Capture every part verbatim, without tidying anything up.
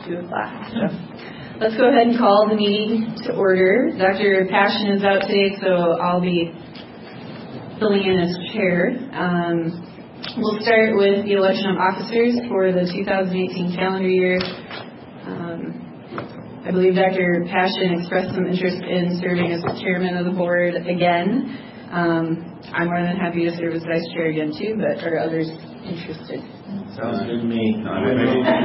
two o'clock. So let's go ahead and call the meeting to order. Doctor Passion is out today, so I'll be filling in as chair. Um, we'll start with the election of officers for the two thousand eighteen calendar year. Um, I believe Doctor Passion expressed some interest in serving as the chairman of the board again. Um, I'm more than happy to serve as vice chair again too, but are others interested? Sounds good to me. No, I mean, yeah.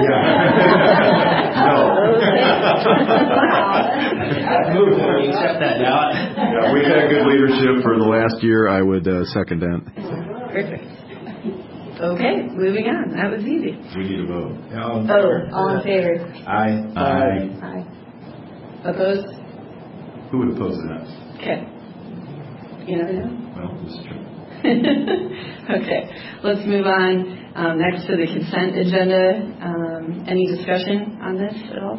No. Move for me. Accept that now. Yeah, we've had good leadership for the last year. I would uh, second that. Perfect. Okay, moving on. That was easy. We need a vote. Oh, all in favor? Aye. Aye. Aye. Opposed? Who would oppose that? Okay. You never know. Well, this is true. Okay, let's move on um, next to the consent agenda. Um, any discussion on this at all?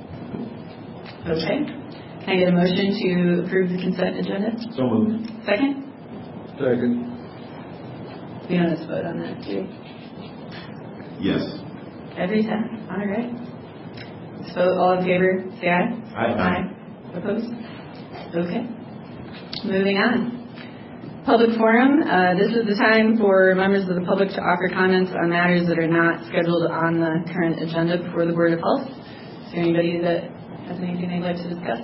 Okay. Can I get a motion to approve the consent agenda? So moved. Second? Second. We don't have to vote on that, do we? Yes. Every time? All right. Let's vote. All in favor, say aye. Aye. Aye. Opposed? Okay. Moving on. Public forum. Uh, this is the time for members of the public to offer comments on matters that are not scheduled on the current agenda before the Board of Health. Is there anybody that has anything they'd like to discuss?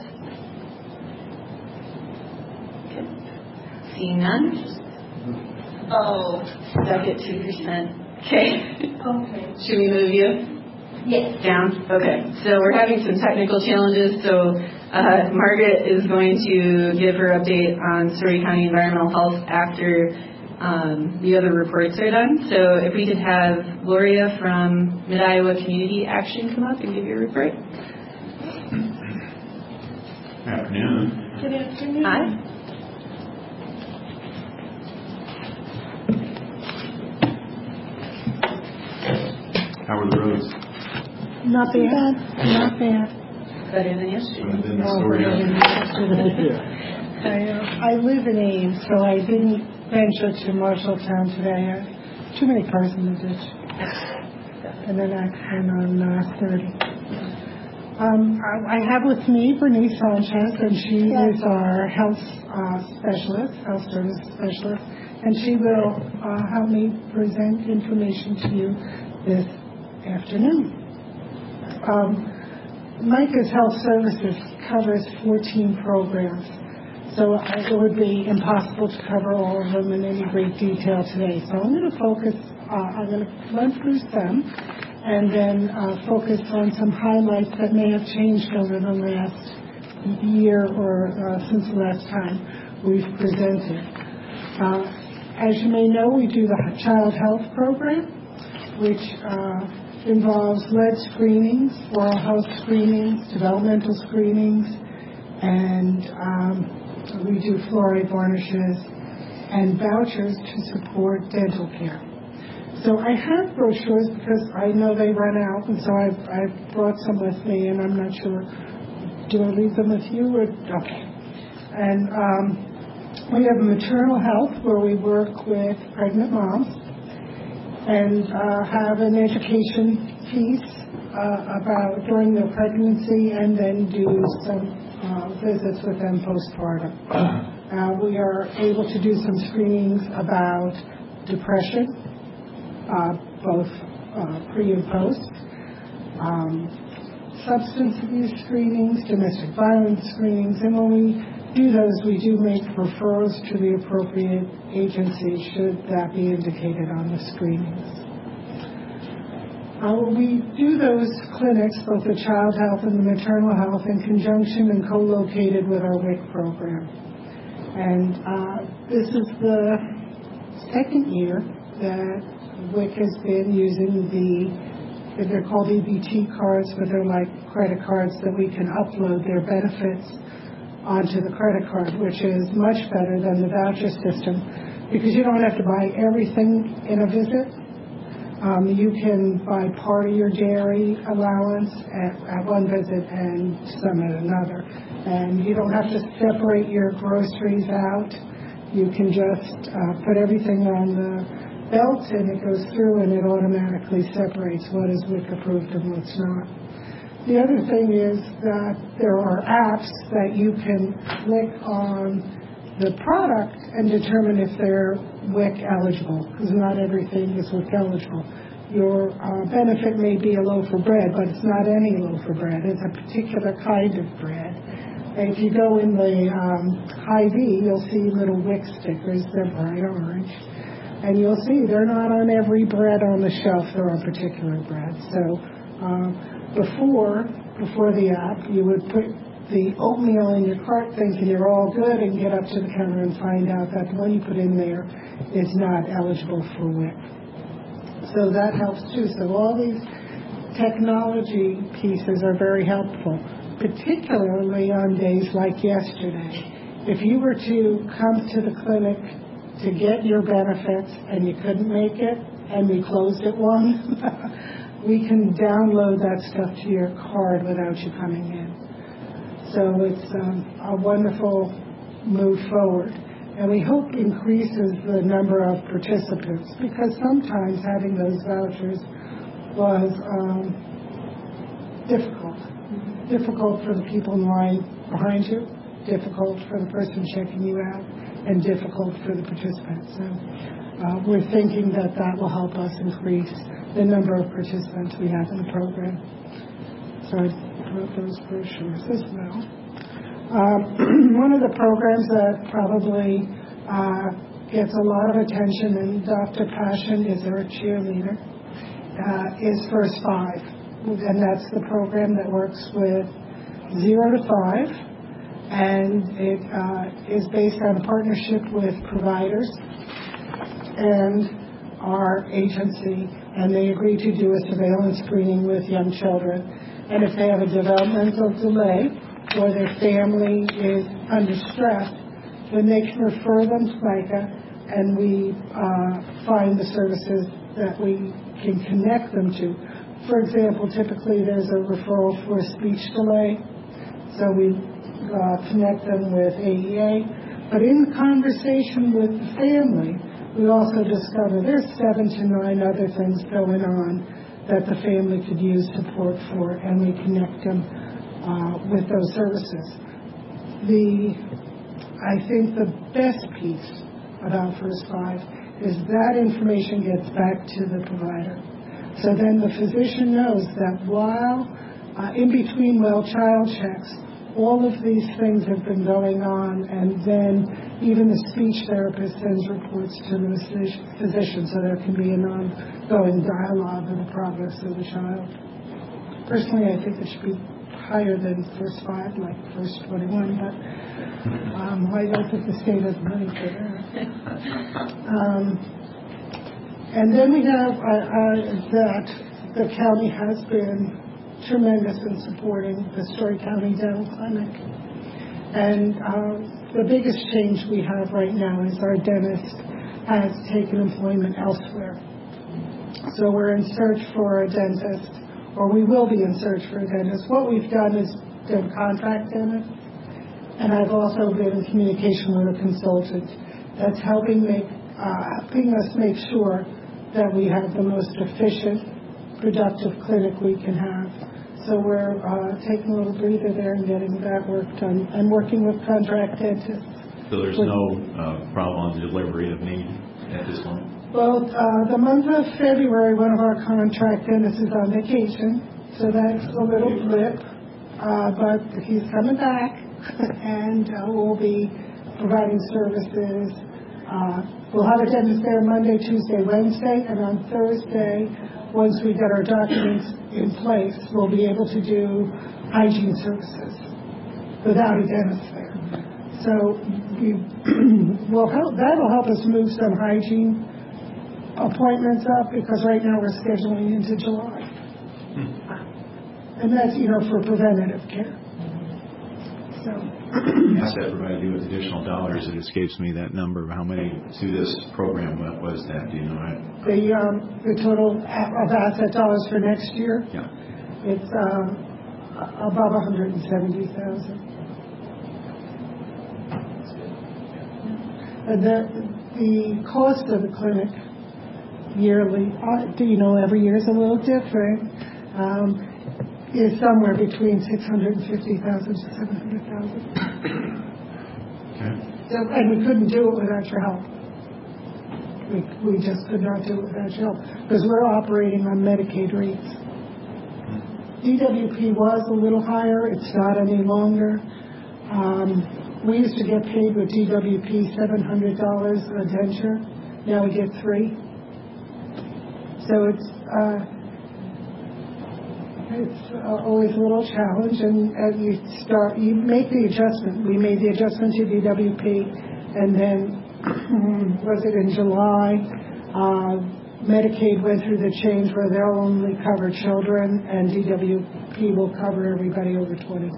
Okay. Seeing none. Oh, stuck at two percent. Okay. Okay. Should we move you? Yes. Down? Okay. So we're having some technical challenges. So uh, Margaret is going to give her update on Story County Environmental Health after um, the other reports are done. So if we could have Gloria from Mid-Iowa Community Action come up and give your report. Good afternoon. Good afternoon. Hi. How are the roads? Not bad. Not bad. Better than yesterday. Better than the No, story. better than yesterday. I, uh, I live in Ames, so I didn't venture to Marshalltown today. Uh, too many cars in the ditch. And an accident on uh, thirty. Um, I, I have with me Bernice Sanchez, and she Yes. is our health uh, specialist, health service specialist, and she will uh, help me present information to you this afternoon. Um, Micah's Health Services covers fourteen programs, so it would be impossible to cover all of them in any great detail today. So I'm going to focus, uh, I'm going to run through some, and then uh, focus on some highlights that may have changed over the last year or uh, since the last time we've presented. Uh, as you may know, we do the Child Health Program, which uh, involves lead screenings, oral health screenings, developmental screenings, and um, we do fluoride varnishes and vouchers to support dental care. So I have brochures because I know they run out, and so I've, I've brought some with me, and I'm not sure, do I leave them with you? Or, okay. And um, we have maternal health, where we work with pregnant moms, and uh, have an education piece uh, about during their pregnancy, and then do some uh, visits with them postpartum. Uh, we are able to do some screenings about depression, uh, both uh, pre and post, um, substance abuse screenings, domestic violence screenings, and when we do those, we do make referrals to the appropriate agency should that be indicated on the screenings. Uh, we do those clinics, both the child health and the maternal health, in conjunction and co-located with our W I C program. And uh, this is the second year that W I C has been using the, they're called E B T cards, but they're like credit cards that we can upload their benefits onto the credit card, which is much better than the voucher system because you don't have to buy everything in a visit. Um, you can buy part of your dairy allowance at, at one visit and some at another. And you don't have to separate your groceries out. You can just uh, put everything on the belt and it goes through and it automatically separates what is W I C approved and what's not. The other thing is that there are apps that you can click on the product and determine if they're W I C eligible, because not everything is W I C eligible. Your uh, benefit may be a loaf of bread, but it's not any loaf of bread. It's a particular kind of bread. And if you go in the um, Hy-Vee, you'll see little W I C stickers. They're bright orange. And you'll see they're not on every bread on the shelf. They're on particular bread. So uh, before, before the app, you would put the oatmeal in your cart thinking you're all good and get up to the counter and find out that the one you put in there is not eligible for W I C. So that helps too. So all these technology pieces are very helpful, particularly on days like yesterday. If you were to come to the clinic to get your benefits and you couldn't make it and we closed at one, we can download that stuff to your card without you coming in. So it's um, a wonderful move forward. And we hope increases the number of participants, because sometimes having those vouchers was um, difficult. Difficult for the people in line behind you, difficult for the person checking you out, and difficult for the participants. So uh, we're thinking that that will help us increase the number of participants we have in the program. So I wrote those brochures as well. Um, one of the programs that probably uh, gets a lot of attention, and Doctor Passion is our cheerleader, uh, is First Five. And that's the program that works with zero to five. And it uh, is based on a partnership with providers and our agency. And they agree to do a surveillance screening with young children. And if they have a developmental delay, or their family is under stress, then they can refer them to MICA, and we uh, find the services that we can connect them to. For example, typically there's a referral for a speech delay, so we uh, connect them with A E A. But in conversation with the family, we also discover there's seven to nine other things going on that the family could use support for, and we connect them Uh, with those services. The, I think the best piece about First Five is that information gets back to the provider. So then the physician knows that while uh, in between well child checks, all of these things have been going on, and then even the speech therapist sends reports to the physician, so there can be an ongoing dialogue of the progress of the child. Personally, I think it should be higher than First Five, like First twenty-one, but um, I don't think the state has money for that. Um, and then we have uh, uh, that the county has been tremendous in supporting the Story County Dental Clinic. And uh, the biggest change we have right now is our dentist has taken employment elsewhere. So we're in search for a dentist, or we will be in search for a dentist. What we've done is done contract dentists, and I've also been in communication with a consultant that's helping make, uh, helping us make sure that we have the most efficient, productive clinic we can have. So we're uh, taking a little breather there and getting that work done, and working with contract dentists. So there's no uh, problem on the delivery of meat at this point? Well, uh, the month of February, one of our contract dentists is on vacation, so that's a little blip, uh, but he's coming back, and uh, we'll be providing services. Uh, we'll have a dentist there Monday, Tuesday, Wednesday, and on Thursday, once we get our documents in place, we'll be able to do hygiene services without a dentist there. So we will help, that'll help us move some hygiene appointments up, because right now we're scheduling into July. And that's, you know, for preventative care. So. Ask that provided you with additional dollars. It escapes me that number. How many through this program was that? Do you know that? The, um, the total of asset dollars for next year? Yeah. It's um, above one hundred seventy thousand. And the, the cost of the clinic yearly, uh, you know, every year is a little different. Um, is somewhere between six hundred fifty thousand to seven hundred thousand. Okay. So, and we couldn't do it without your help. We, we just could not do it without your help because we're operating on Medicaid rates. D W P was a little higher. It's not any longer. Um, we used to get paid with D W P seven hundred dollars a denture. Now we get three. So it's uh, it's uh, always a little challenge, and uh, you start you make the adjustment. We made the adjustment to D W P, and then was it in July? Uh, Medicaid went through the change where they'll only cover children, and D W P will cover everybody over twenty.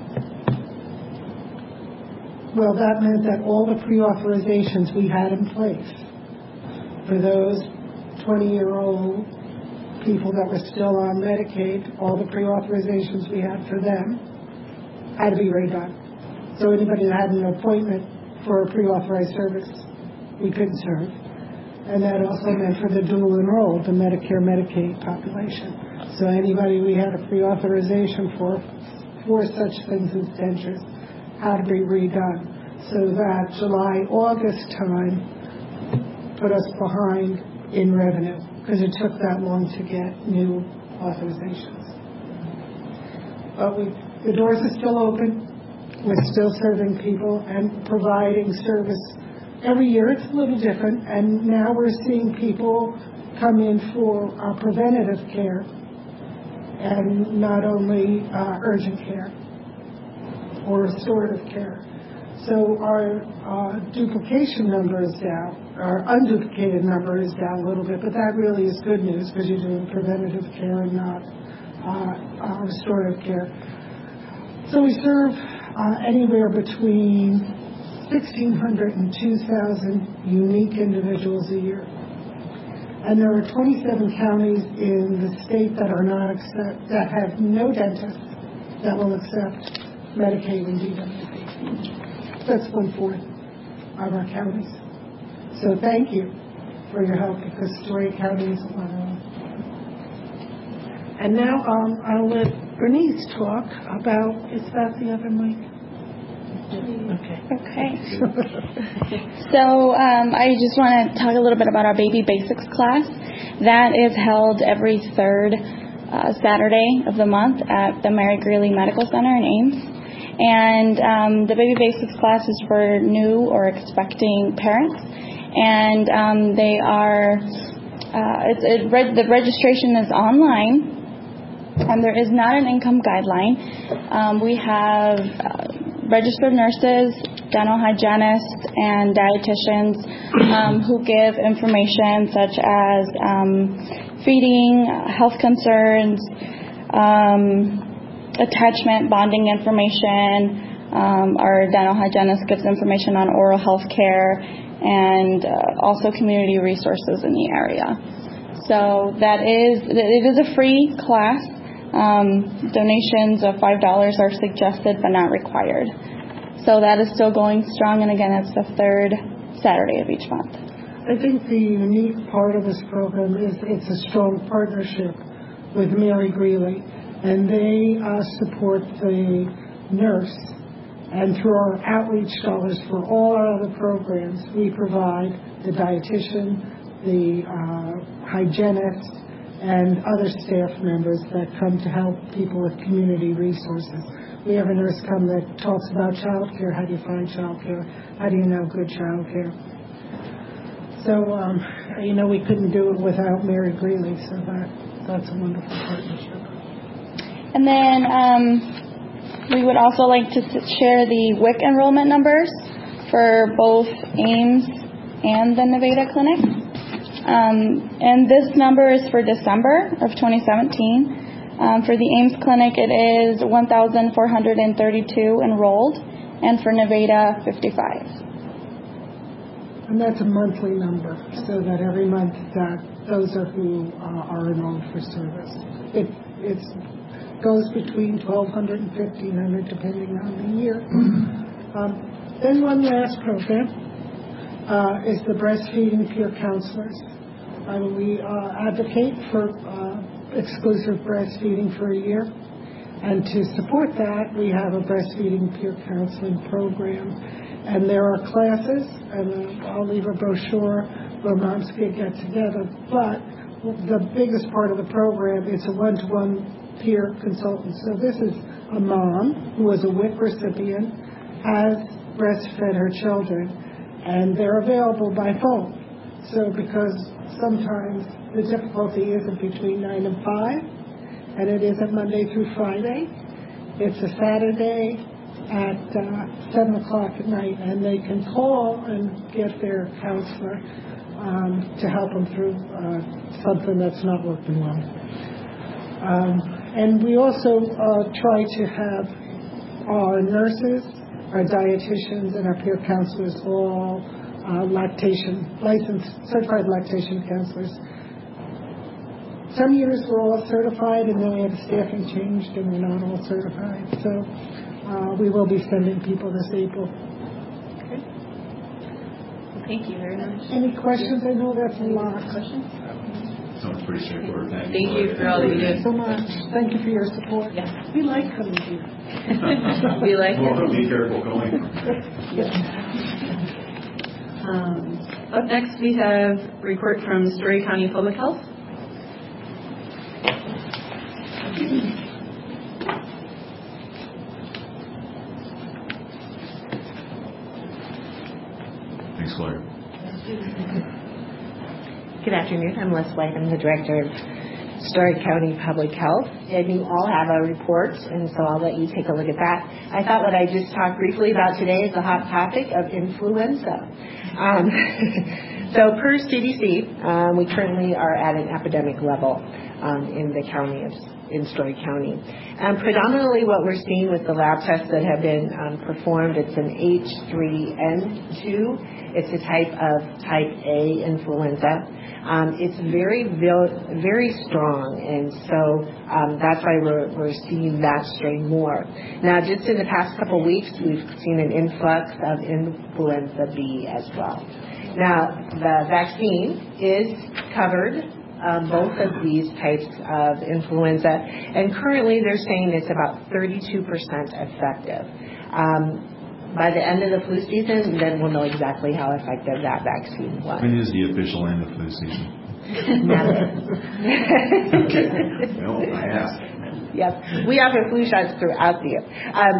Well, that meant that all the pre-authorizations we had in place for those twenty-year-old people that were still on Medicaid, all the pre-authorizations we had for them had to be redone. So anybody that had an appointment for a pre-authorized service, we couldn't serve. And that also meant for the dual enrolled, the Medicare, Medicaid population. So anybody we had a pre-authorization for, for such things as dentures, had to be redone. So that July, August time put us behind in revenue because it took that long to get new authorizations. But we, the doors are still open. We're still serving people and providing service. Every year it's a little different, and now we're seeing people come in for uh, preventative care and not only uh, urgent care or restorative care. So our uh, duplication number is down, our unduplicated number is down a little bit, but that really is good news because you're doing preventative care and not uh, uh, restorative care. So we serve uh, anywhere between sixteen hundred and two thousand unique individuals a year. And there are twenty-seven counties in the state that are not accept, that have no dentists that will accept Medicaid and D W P. That's one-fourth of our counties. So thank you for your help because Story County is one of them. And now um, I'll let Bernice talk about, is that the other mic? Okay. Okay. So um, I just want to talk a little bit about our Baby Basics class. That is held every third uh, Saturday of the month at the Mary Greeley Medical Center in Ames. And um, the Baby Basics class is for new or expecting parents. And um, they are, uh, it's, it, reg- the registration is online. And there is not an income guideline. Um, we have uh, registered nurses, dental hygienists, and dietitians um, who give information such as um, feeding, health concerns, um, attachment, bonding information. Um, our dental hygienist gives information on oral health care and uh, also community resources in the area. So that is, it is a free class. Um, donations of five dollars are suggested but not required. So that is still going strong, and again, it's the third Saturday of each month. I think the unique part of this program is it's a strong partnership with Mary Greeley, and they uh, support the nurse. And through our outreach dollars for all our other programs, we provide the dietitian, the uh, hygienist, and other staff members that come to help people with community resources. We have a nurse come that talks about child care. How do you find child care? How do you know good child care? So, um, you know, we couldn't do it without Mary Greeley, so that that's a wonderful partnership. And then um, we would also like to share the W I C enrollment numbers for both Ames and the Nevada Clinic. Um, and this number is for December of twenty seventeen. Um, for the Ames Clinic, it is one thousand four hundred thirty-two enrolled, and for Nevada, fifty-five. And that's a monthly number, so that every month that those are who uh, are enrolled for service. It it's, goes between twelve hundred and fifteen hundred, depending on the year. Um, then one last program uh, is the breastfeeding peer counselors. Uh, we uh, advocate for uh, exclusive breastfeeding for a year, And to support that, we have a breastfeeding peer counseling program. And there are classes, and I'll leave a brochure where moms can get together. But the biggest part of the program is a one-to-one peer consultant. So this is a mom who is a W I C recipient, has breastfed her children, and they're available by phone. So because sometimes the difficulty isn't between nine and five, and it isn't Monday through Friday. It's a Saturday at uh, seven o'clock at night, and they can call and get their counselor um, to help them through uh, something that's not working well. Um, and we also uh, try to have our nurses, our dietitians, and our peer counselors all uh, lactation, licensed, certified lactation counselors. Some years we're all certified, and then we had a staffing change, and we're not all certified. So uh, we will be sending people this April. Okay. Well, thank you very much. Any questions? I know that's a lot. Questions? Sounds pretty straightforward. Thank, Thank you for all that you Thank do. you so much. Thank you for your support. Yes. We like coming here. We like Well, it. be careful going. Um, up next, we have a report from Story County Public Health. Thanks, Claire. Good afternoon. I'm Les White. I'm the director of Story County Public Health. And you all have a report, and so I'll let you take a look at that. I thought what I just talked briefly about today is the hot topic of influenza. Um, so per C D C, um, we currently are at an epidemic level um, in the county of in Story County. Um, predominantly what we're seeing with the lab tests that have been um, performed, it's an H three N two. It's a type of type A influenza. Um, it's very, very strong, and so um, that's why we're, we're seeing that strain more. Now, just in the past couple weeks, we've seen an influx of influenza B as well. Now, the vaccine is covered Um, both of these types of influenza, and currently they're saying it's about thirty-two percent effective. Um, by the end of the flu season, then we'll know exactly how effective that vaccine was. When is the official end of flu season? Okay. Well, I asked. Yep. We offer flu shots throughout the year.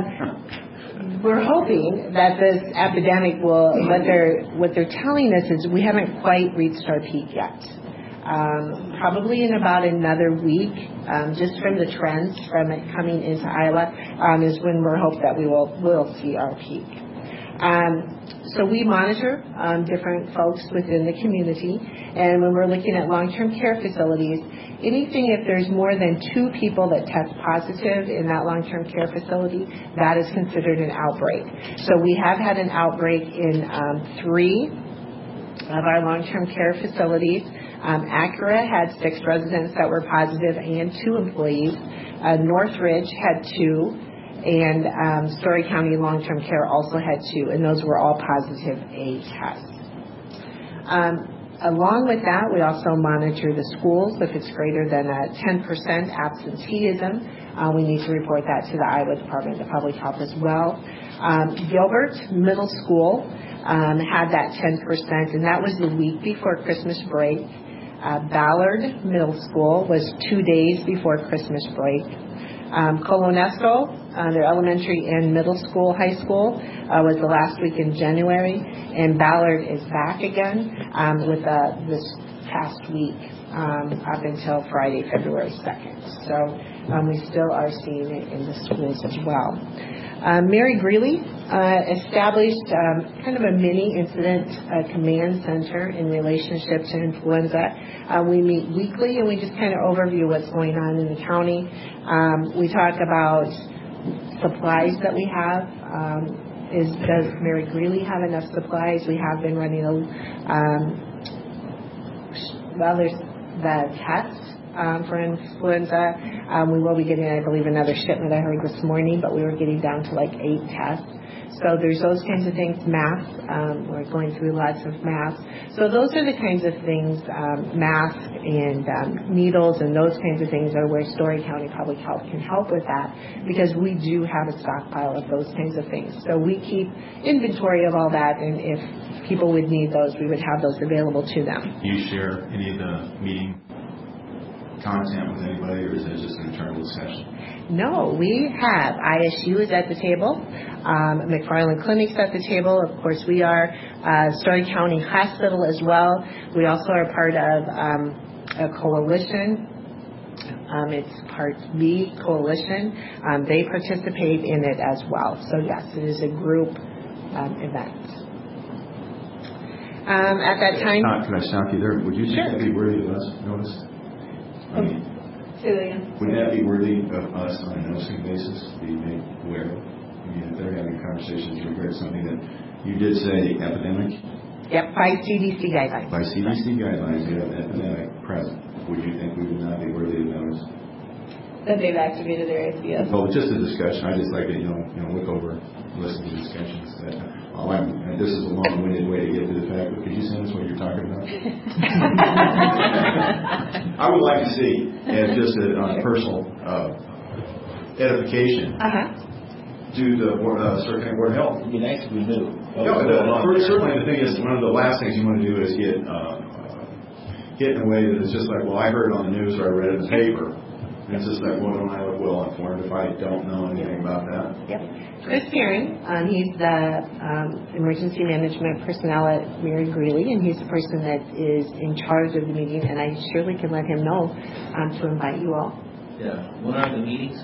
Um, we're hoping that this epidemic will, what they're, what they're telling us is we haven't quite reached our peak yet. Um, probably in about another week, um, just from the trends from it coming into Iowa, um, is when we're hope that we will will see our peak. Um, so we monitor um, different folks within the community, and when we're looking at long-term care facilities, anything if there's more than two people that test positive in that long-term care facility, that is considered an outbreak. So we have had an outbreak in um, three of our long-term care facilities. Um, Acura had six residents that were positive and two employees. Uh, Northridge had two, and um, Story County Long-Term Care also had two, and those were all positive A tests. Um, along with that, we also monitor the schools. If it's greater than uh, ten percent absenteeism, uh, we need to report that to the Iowa Department of Public Health as well. Um, Gilbert Middle School um, had that ten percent, and that was the week before Christmas break. Uh, Ballard Middle School was two days before Christmas break. Um, Colonesco, uh, their elementary and middle school, high school, uh, was the last week in January, and Ballard is back again um, with uh, this past week um, up until Friday, February second. So um, we still are seeing it in the schools as well. Uh, Mary Greeley uh, established um, kind of a mini incident uh, command center in relationship to influenza. Uh, we meet weekly and we just kind of overview what's going on in the county. Um, we talk about supplies that we have. Um, is does Mary Greeley have enough supplies? We have been running a um, well, there's the tests um, for influenza. Um, we will be getting, I believe, another shipment I heard this morning, but we were getting down to like eight tests. So there's those kinds of things. Masks, um, we're going through lots of masks. So those are the kinds of things, um, masks and um, needles and those kinds of things are where Story County Public Health can help with that, because we do have a stockpile of those kinds of things. So we keep inventory of all that, and if people would need those, we would have those available to them. Do you share any of the meeting content with anybody, or is it just an internal discussion? No, we have. I S U is at the table. Um, McFarland Clinic's at the table. Of course, we are uh, Story County Hospital as well. We also are part of um, a coalition. Um, it's Part B coalition. Um, they participate in it as well. So yes, it is a group um, event. Um, at that time, Uh, can I stop you there? Would you think Sure. that'd be worthy of us notice? I mean, Say that again. would that be worthy of us on a noticing basis to be made aware of? I mean, if they're having conversations regarding something that you did say epidemic, yep, by C D C guidelines. by C D C guidelines, you have an epidemic present. Would you think we would not be worthy of notice? That they've activated their I C S. Well, just a discussion. I just like to, you know, you know, look over, listen to discussions. That, all I'm, and this is a long-winded way to get to the fact, but could you send us what you're talking about? I would like to see, as just a, on a personal uh, edification, Uh-huh. to the board, uh, Story County Board of Health. It'd be nice if we knew. No, but uh, for- certainly the thing is, one of the last things you want to do is get uh, uh, get in a way that it's just like, well, I heard it on the news or I read it in the paper. And it's just like, well, don't I look well informed if I don't know anything about that? Yep. Chris Perrin, um, he's the um, emergency management personnel at Mary Greeley, and he's the person that is in charge of the meeting, and I surely can let him know um, to invite you all. Yeah. When are the meetings?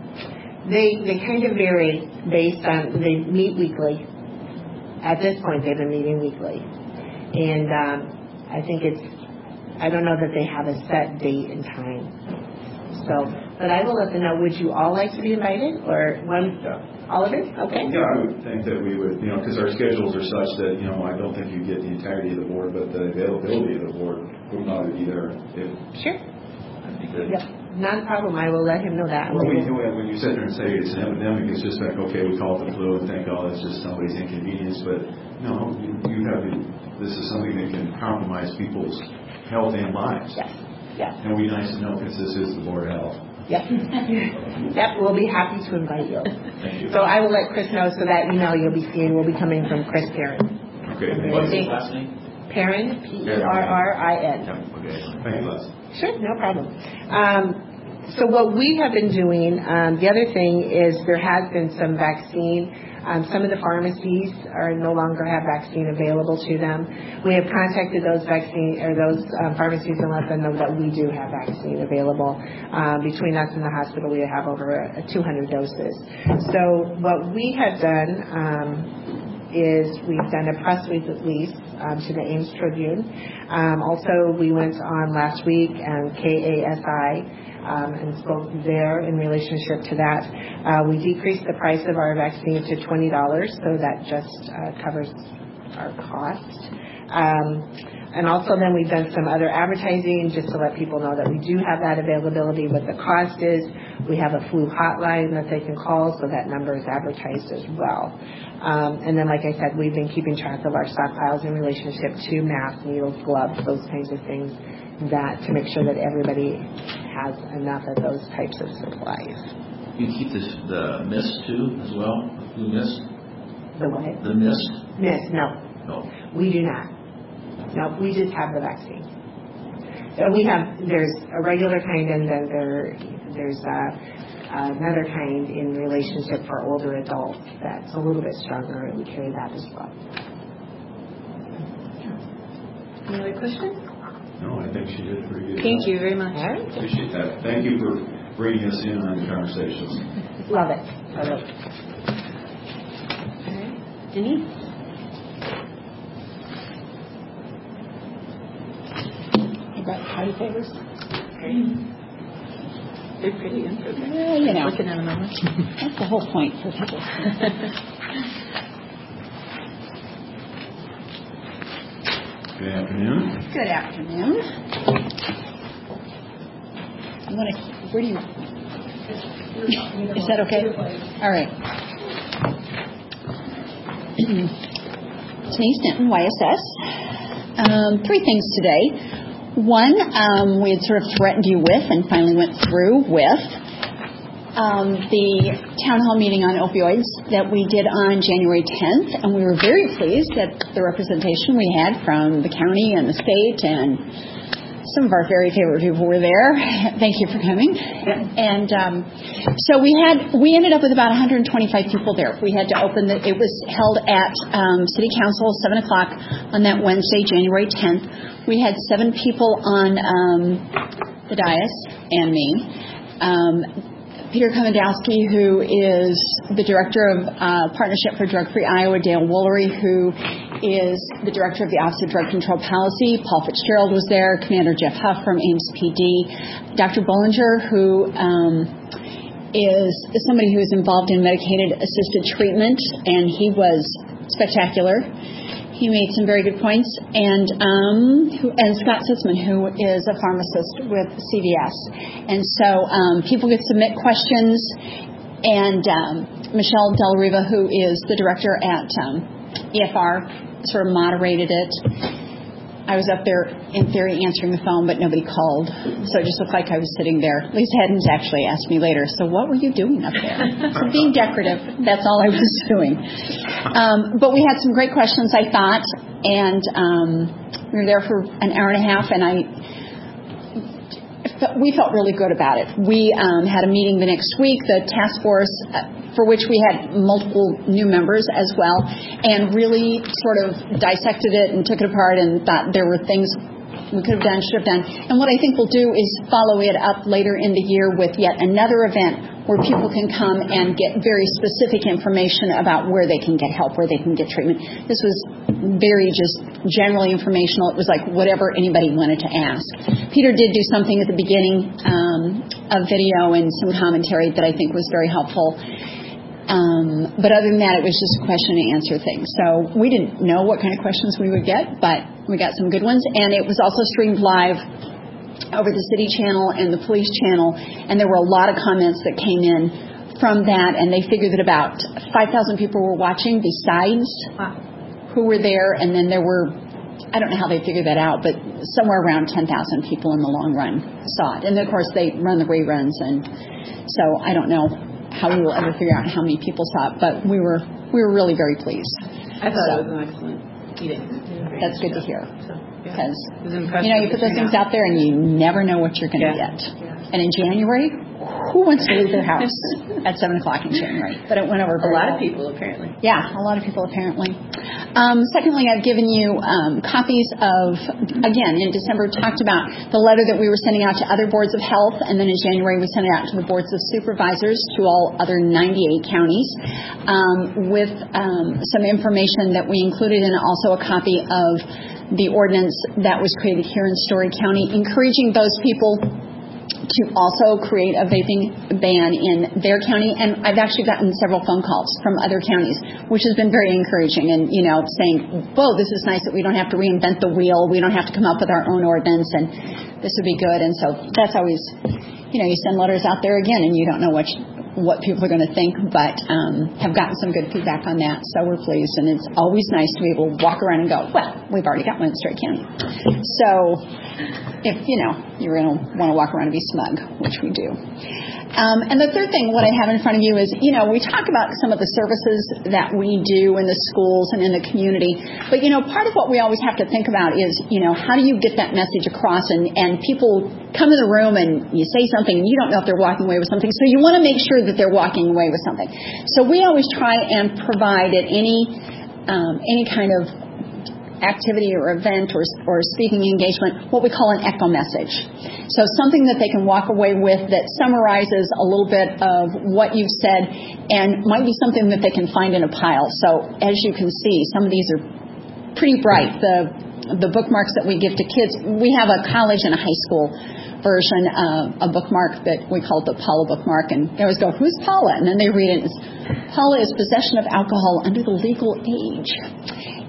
They they kind of vary based on, they meet weekly. At this point, they've been meeting weekly. And um, I think it's, I don't know that they have a set date and time. So, but I will let them know. Would you all like to be invited, or one? Yeah. All of it? Okay. Yeah, I would think that we would, you know, because our schedules are such that, you know, I don't think you get the entirety of the board, but the availability of the board would probably be there. If, Sure. That'd be good. Yep. Not a problem. I will let him know that. Well, when you, when you sit there and say it's an epidemic, it's just like, okay, we call it the flu and think, oh, it's just somebody's inconvenience. But no, you, you have to, this is something that can compromise people's health and lives. Yes. Yes. And it would be nice to know, because this is the Board of Health. Yep. Yep. We'll be happy to invite you. Thank you. So I will let Chris know, so that email you'll be seeing will be coming from Chris Perrin. Okay. Thank What's you. his last name? Perrin, P E R R I N. Okay. Thank you, Les. Sure, no problem. Um, so what we have been doing, um, the other thing is there has been some vaccine. Um, some of the pharmacies are no longer have vaccine available to them. We have contacted those vaccine or those um, pharmacies and let them know that we do have vaccine available. Um, between us and the hospital, we have over uh, two hundred doses. So what we have done um, is we've done a press release um, to the Ames Tribune. Um, also, we went on last week and K A S I. Um, and spoke there in relationship to that. Uh, we decreased the price of our vaccine to twenty dollars, so that just uh, covers our cost. Um, and also then we've done some other advertising just to let people know that we do have that availability. What the cost is, we have a flu hotline that they can call, so that number is advertised as well. Um, and then, like I said, we've been keeping track of our stockpiles in relationship to masks, needles, gloves, those kinds of things, that to make sure that everybody has enough of those types of supplies. You keep this, the mist too, as well? The flu mist? The what? The mist? Yes, no. No. We do not. No, we just have the vaccine. And we have, there's a regular kind, and then there, there's uh, another kind in relationship for older adults that's a little bit stronger, and we carry that as well. Any other questions? No, I think she did pretty good. Thank you very much. All right. Appreciate that. Thank you for bringing us in on the conversations. Love it. Love it. All right. Denise? You got party favors? They're pretty good. Well, you know, Looking at them. that's the whole point for people. Good afternoon. Good afternoon. You want to, where do you, is that okay? All right. Denise Denton, Y S S. Um, three things today. One, um, we had sort of threatened you with and finally went through with um, the town hall meeting on opioids that we did on January tenth, and we were very pleased at the representation we had from the county and the state, and some of our very favorite people were there. Thank you for coming. And um, so we had we ended up with about one hundred twenty-five people there. We had to open the. It was held at um, City Council seven o'clock on that Wednesday, January tenth. We had seven people on um, the dais and me. Um, Peter Komendowski, who is the director of uh, Partnership for Drug-Free Iowa, Dale Woolery, who is the director of the Office of Drug Control Policy, Paul Fitzgerald was there, Commander Jeff Huff from Ames P D, Doctor Bollinger, who um, is somebody who is involved in medicated-assisted treatment, and he was spectacular. He made some very good points, and um, who, and Scott Sitzman, who is a pharmacist with C V S. And so um, people could submit questions, and um, Michelle Del Riva, who is the director at um, E F R, sort of moderated it. I was up there, in theory, answering the phone, but nobody called, so it just looked like I was sitting there. Lisa Hedens actually asked me later, so what were you doing up there? So being decorative, that's all I was doing. Um, but we had some great questions, I thought, and um, we were there for an hour and a half, and I we felt really good about it. We um, had a meeting the next week, the task force, uh, for which we had multiple new members as well, and really sort of dissected it and took it apart and thought there were things we could have done, should have done. And what I think we'll do is follow it up later in the year with yet another event where people can come and get very specific information about where they can get help, where they can get treatment. This was very just generally informational. It was like whatever anybody wanted to ask. Peter did do something at the beginning, um, of video and some commentary that I think was very helpful. Um, but other than that, it was just a question and answer thing. So we didn't know what kind of questions we would get, but we got some good ones. And it was also streamed live over the city channel and the police channel. And there were a lot of comments that came in from that. And they figured that about five thousand people were watching besides wow. who were there. And then there were, I don't know how they figured that out, but somewhere around ten thousand people in the long run saw it. And of course, they run the reruns. And so I don't know how we will ever figure out how many people saw it, but we were we were really very pleased. I thought so, it was an excellent meeting. That's good to hear, because so, yeah. you know you put those things out there and you never know what you're going to yeah. get. Yeah. And in January, who wants to leave their house at seven o'clock in January? But it went over a very lot well. of people apparently. Yeah, a lot of people apparently. Um, secondly, I've given you um, copies of, again, in December, talked about the letter that we were sending out to other boards of health, and then in January we sent it out to the boards of supervisors to all other ninety-eight counties um, with um, some information that we included in also a copy of the ordinance that was created here in Story County, encouraging those people to also create a vaping ban in their county. And I've actually gotten several phone calls from other counties, which has been very encouraging, and, you know, saying, whoa, this is nice that we don't have to reinvent the wheel. We don't have to come up with our own ordinance, and this would be good. And so that's always, you know, you send letters out there again, and you don't know what what people are going to think, but um, have gotten some good feedback on that. So we're pleased, and it's always nice to be able to walk around and go, well, we've already got one in Story County. So if, you know, you're going to want to walk around and be smug, which we do. Um, and the third thing, what I have in front of you is, you know, we talk about some of the services that we do in the schools and in the community, but, you know, part of what we always have to think about is, you know, how do you get that message across? And, and people come in the room and you say something and you don't know if they're walking away with something, so you want to make sure that they're walking away with something. So we always try and provide at any um, any kind of activity or event or, or speaking engagement what we call an echo message. So something that they can walk away with that summarizes a little bit of what you've said and might be something that they can find in a pile. So as you can see, some of these are pretty bright. The the bookmarks that we give to kids, we have a college and a high school version of a bookmark that we call the Paula bookmark, and they always go, who's Paula? And then they read it, and it's, Paula is possession of alcohol under the legal age.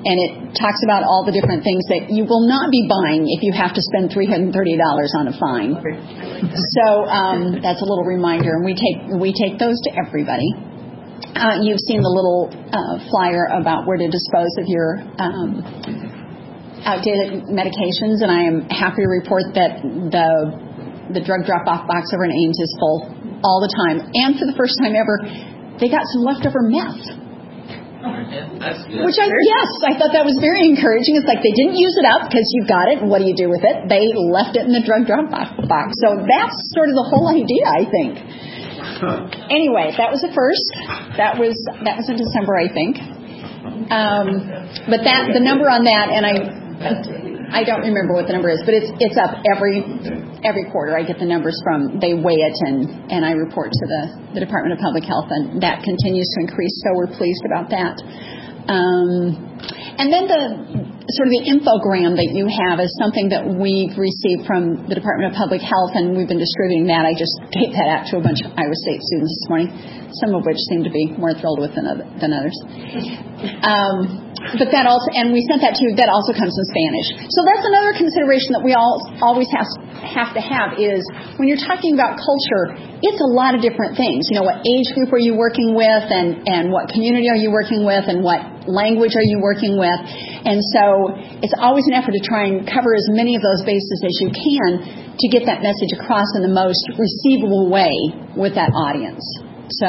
and it talks about all the different things that you will not be buying if you have to spend three hundred thirty dollars on a fine. So um, that's a little reminder, and we take we take those to everybody. Uh, you've seen the little uh, flyer about where to dispose of your um, outdated medications, and I am happy to report that the the drug drop-off box over in Ames is full all the time. And for the first time ever, they got some leftover meth. That's good. Which I, yes, I thought that was very encouraging. It's like they didn't use it up because you've got it, and what do you do with it? They left it in the drug drop-off box. So that's sort of the whole idea, I think. Anyway, that was the first. That was that was in December, I think. Um, but that the number on that, and I I don't remember what the number is, but it's it's up every every quarter. I get the numbers from, they weigh it, and, and I report to the, the Department of Public Health, and that continues to increase, so we're pleased about that. Um, and then the sort of the infogram that you have is something that we've received from the Department of Public Health, and we've been distributing that. I just gave that out to a bunch of Iowa State students this morning, some of which seem to be more thrilled with than, other, than others. Um, But that also, and we sent that to, that also comes in Spanish. So that's another consideration that we all always have, have to have is when you're talking about culture, it's a lot of different things. You know, what age group are you working with, and, and what community are you working with, and what language are you working with. And so it's always an effort to try and cover as many of those bases as you can to get that message across in the most receivable way with that audience. So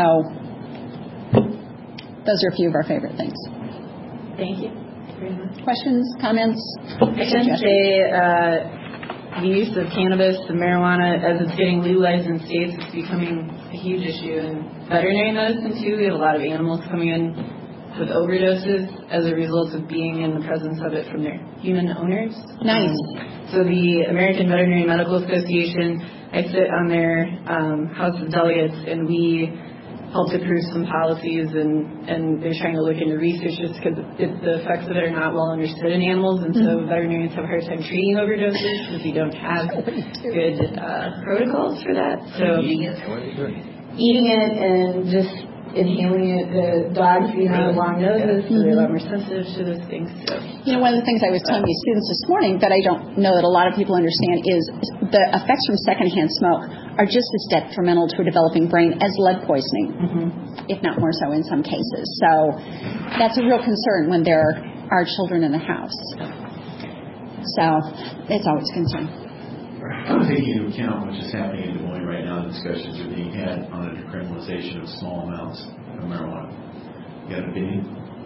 those are a few of our favorite things. Thank you very much. Questions, comments? I can say uh, the use of cannabis and marijuana, as it's getting legalized in states, it's becoming a huge issue. In veterinary medicine, too, we have a lot of animals coming in with overdoses as a result of being in the presence of it from their human owners. Nice. Um, so the American Veterinary Medical Association, I sit on their um, House of Delegates, and we helped approve some policies, and, and they're trying to look into research just because it, the effects of it are not well understood in animals, and so mm-hmm. veterinarians have a hard time treating overdoses because we don't have good uh, protocols for that. So eating it, eating it and just inhaling it, the dogs, you know, long noses, so they're a lot more sensitive to those things. So. You know, one of the things I was telling these students this morning that I don't know that a lot of people understand is the effects from secondhand smoke are just as detrimental to a developing brain as lead poisoning, mm-hmm. if not more so in some cases. So that's a real concern when there are children in the house. So it's always a concern. Taking into account what's just happening in Des Moines right now, discussions are being had on a decriminalization of small amounts of marijuana. You got an opinion?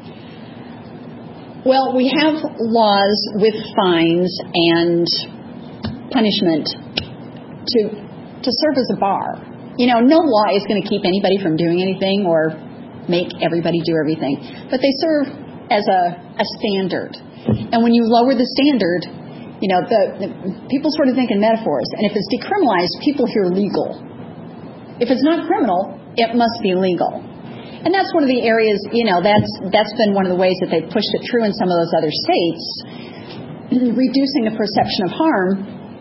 Well, we have laws with fines and punishment to to serve as a bar. You know, no law is going to keep anybody from doing anything or make everybody do everything, but they serve as a, a standard. And when you lower the standard, you know, the, the people sort of think in metaphors, and if it's decriminalized, people hear legal. If it's not criminal, it must be legal. And that's one of the areas, you know, that's that's been one of the ways that they've pushed it through in some of those other states, reducing the perception of harm,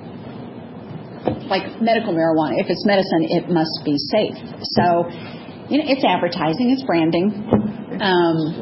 like medical marijuana. If it's medicine, it must be safe. So, you know, it's advertising, it's branding. Um,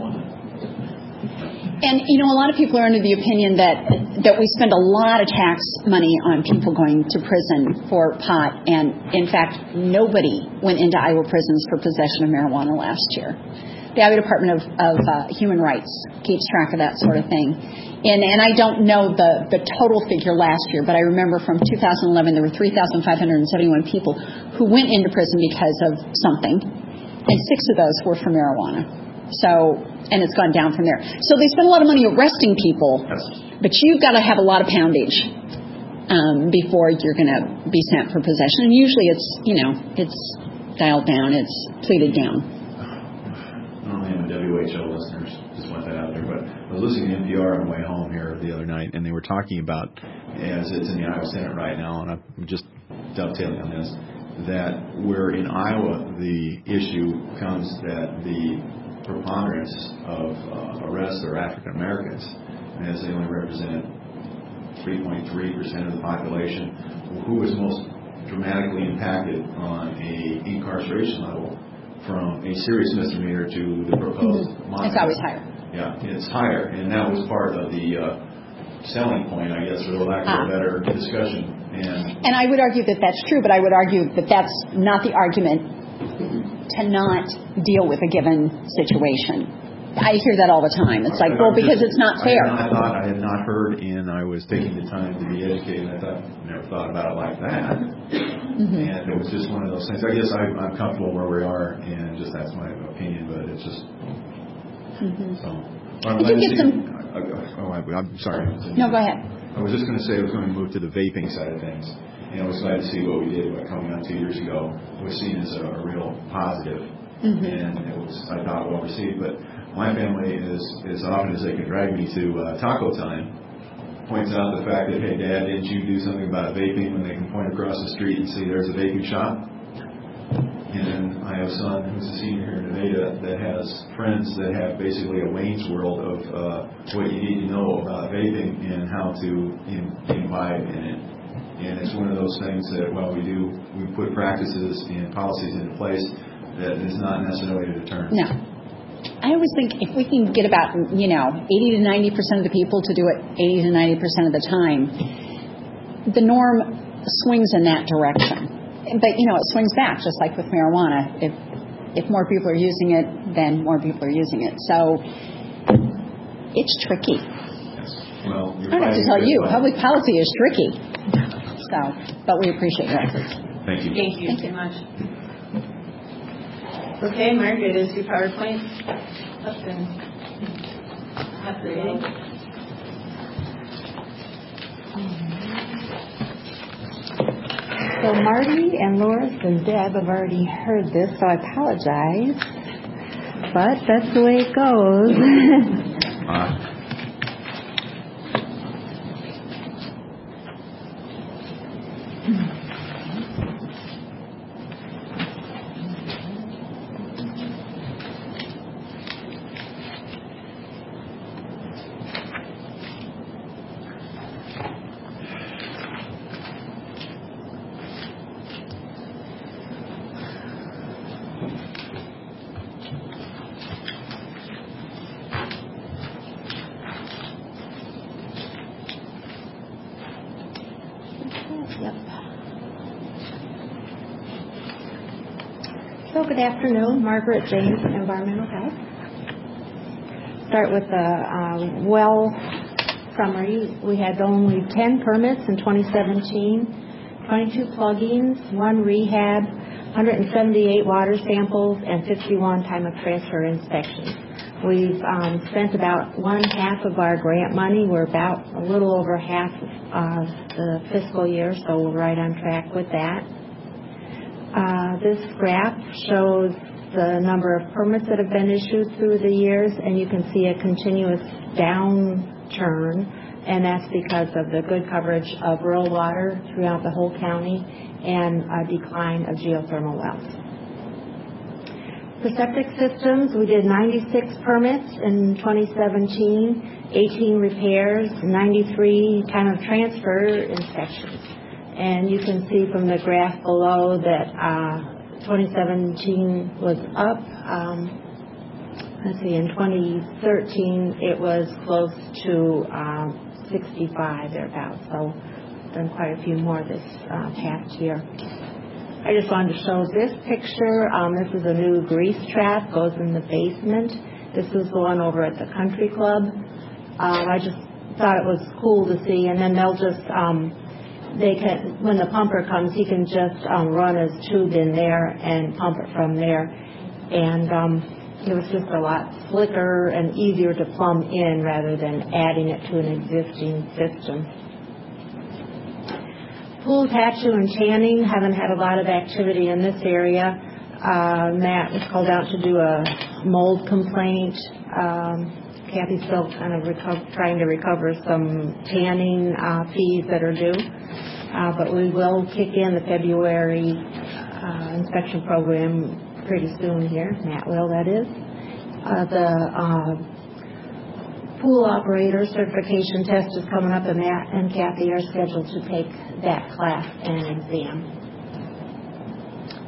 And, you know, a lot of people are under the opinion that that we spend a lot of tax money on people going to prison for pot. And, in fact, nobody went into Iowa prisons for possession of marijuana last year. The Iowa Department of, of uh, Human Rights keeps track of that sort of thing. And, and I don't know the, the total figure last year, but I remember from two thousand eleven there were three thousand five hundred seventy-one people who went into prison because of something, and six of those were for marijuana. So, and it's gone down from there. So they spend a lot of money arresting people, but you've got to have a lot of poundage um, before you're going to be sent for possession. And usually it's, you know, it's dialed down, it's pleaded down. I don't have W H O listeners, just want that out there. But I was listening to N P R on the way home here the other night, and they were talking about, as it's in the Iowa Senate right now, and I'm just dovetailing on this, that where in Iowa the issue comes that the preponderance of uh, arrests are African Americans, as they only represent three point three percent of the population, who was most dramatically impacted on a incarceration level from a serious misdemeanor to the proposed mm-hmm. It's always higher. Yeah, it's higher, and that was part of the uh, selling point, I guess, for the lack of a better discussion. And, and I would argue that that's true, but I would argue that that's not the argument to not deal with a given situation. I hear that all the time. It's like, well, because it's not fair. I had not thought, I had not heard, and I was taking the time to be educated. I thought, never thought about it like that. Mm-hmm. And it was just one of those things. I guess I, I'm comfortable where we are, and just that's my opinion, but it's just, mm-hmm. so. I'm Did you get some? Oh, I, I'm sorry. No, go ahead. I was just going to say I was going to move to the vaping side of things. And I was glad to see what we did by coming on two years ago. It was seen as a, a real positive, mm-hmm. and it was, I thought, well received. But my family is, as often as they can drag me to uh, Taco Time, points out the fact that, hey, Dad, didn't you do something about vaping, when they can point across the street and see there's a vaping shop? And I have a son who's a senior here in Nevada that has friends that have basically a Wayne's World of uh, what you need to know about vaping and how to imbibe in it. And it's one of those things that, while we do, we put practices and policies into place, that is not necessarily a deterrent. No. I always think if we can get about, you know, eighty to ninety percent of the people to do it eighty to ninety percent of the time, the norm swings in that direction. But, you know, it swings back, just like with marijuana. If if more people are using it, then more people are using it. So it's tricky. Yes. Well, I don't have to tell you, public policy is tricky. So, but we appreciate your efforts. Thank you. Thank you Thank so you. much. Okay, Margaret, is your PowerPoint up and operating? So Marty and Loris and Deb have already heard this, so I apologize. But that's the way it goes. uh. So good afternoon, Margaret James, Environmental Health. Start with the uh, well summary. We had only ten permits in twenty seventeen, twenty-two plugins, one rehab, one hundred seventy-eight water samples, and fifty-one time of transfer inspections. We've um, spent about one half of our grant money. We're about a little over half of the fiscal year, so we're right on track with that. Uh, this graph shows the number of permits that have been issued through the years, and you can see a continuous downturn, and that's because of the good coverage of rural water throughout the whole county and a decline of geothermal wells. For septic systems, we did ninety-six permits in twenty seventeen, eighteen repairs, ninety-three time of transfer inspections. And you can see from the graph below that uh, twenty seventeen was up. Um, let's see, in twenty thirteen it was close to um, sixty-five thereabouts. So done quite a few more this uh, past year. I just wanted to show this picture. Um, this is a new grease trap, goes in the basement. This is the one over at the country club. Um, I just thought it was cool to see, and then they'll just. Um, They can, when the pumper comes, he can just um, run his tube in there and pump it from there. And um, it was just a lot slicker and easier to plumb in rather than adding it to an existing system. Pool, tattoo, and tanning haven't had a lot of activity in this area. Uh, Matt was called out to do a mold complaint. Um, Kathy's still kind of reco- trying to recover some tanning uh, fees that are due. Uh, but we will kick in the February uh, inspection program pretty soon here. Matt will, that is. Uh, the uh, pool operator certification test is coming up, and Matt and Kathy are scheduled to take that class and exam.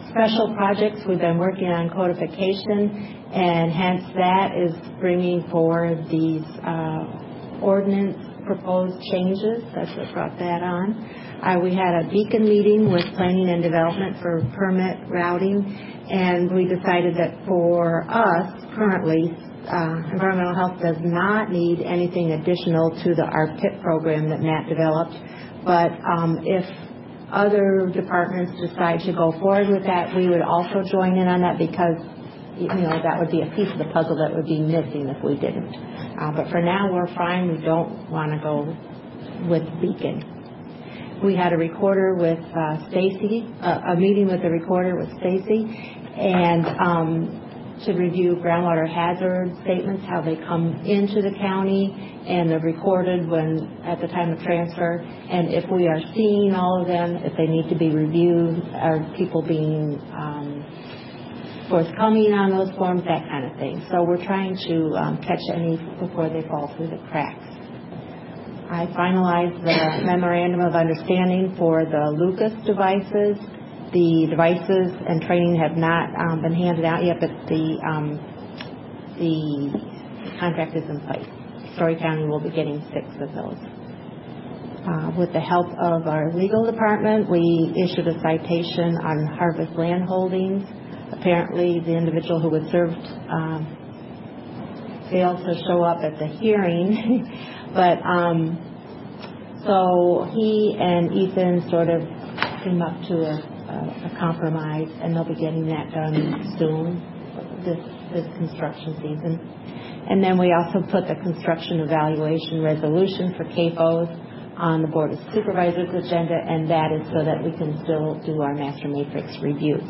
special projects, we've been working on codification, and hence that is bringing forward these uh, ordinance proposed changes. That's what brought that on. Uh, we had a beacon meeting with planning and development for permit routing, and we decided that for us currently, uh, environmental health does not need anything additional to the R P I P program that Matt developed. But um, if other departments decide to go forward with that, we would also join in on that, because you know that would be a piece of the puzzle that would be missing if we didn't. Uh, but for now, we're fine. We don't want to go with Beacon. We had a recorder with uh, Stacy, uh, a meeting with the recorder with Stacy, and um, to review groundwater hazard statements, how they come into the county, and they're recorded when at the time of transfer. And if we are seeing all of them, if they need to be reviewed, are people being um, forthcoming on those forms, that kind of thing. So we're trying to um, catch any before they fall through the cracks. I finalized the memorandum of understanding for the Lucas devices. The devices and training have not um, been handed out yet, but the um, the contract is in place. Story County will be getting six of those. Uh, with the help of our legal department, we issued a citation on Harvest Land Holdings. Apparently, the individual who was served um, failed to show up at the hearing, but um, so he and Ethan sort of came up to a a compromise, and they'll be getting that done soon, this this construction season. And then we also put the construction evaluation resolution for C A F Os on the Board of Supervisors agenda, and that is so that we can still do our master matrix reviews.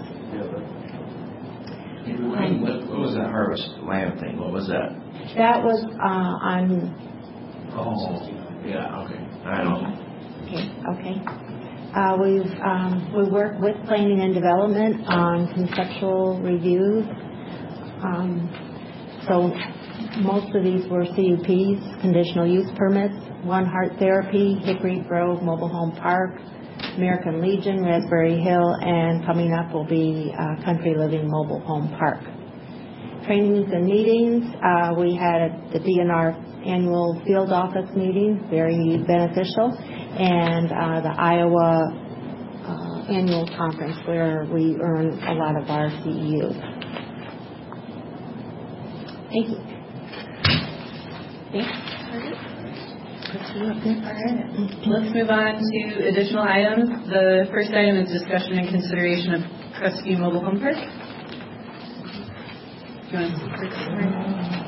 Um, what, what was that Harvest Land thing? What was that? That was uh, on... Oh, yeah, okay. I know. Okay, okay. Uh, we've um, we work with planning and development on conceptual reviews. Um, so most of these were C U Ps, conditional use permits. One Heart Therapy, Hickory Grove Mobile Home Park, American Legion, Raspberry Hill, and coming up will be uh, Country Living Mobile Home Park. Trainings and meetings. Uh, we had the D N R annual field office meeting, very beneficial, and uh, the Iowa uh, annual conference where we earn a lot of our C E Us. Thank you. Thanks. All right. Let's move on to additional items. The first item is discussion and consideration of Crestview Mobile Home Park. Do you want to speak first?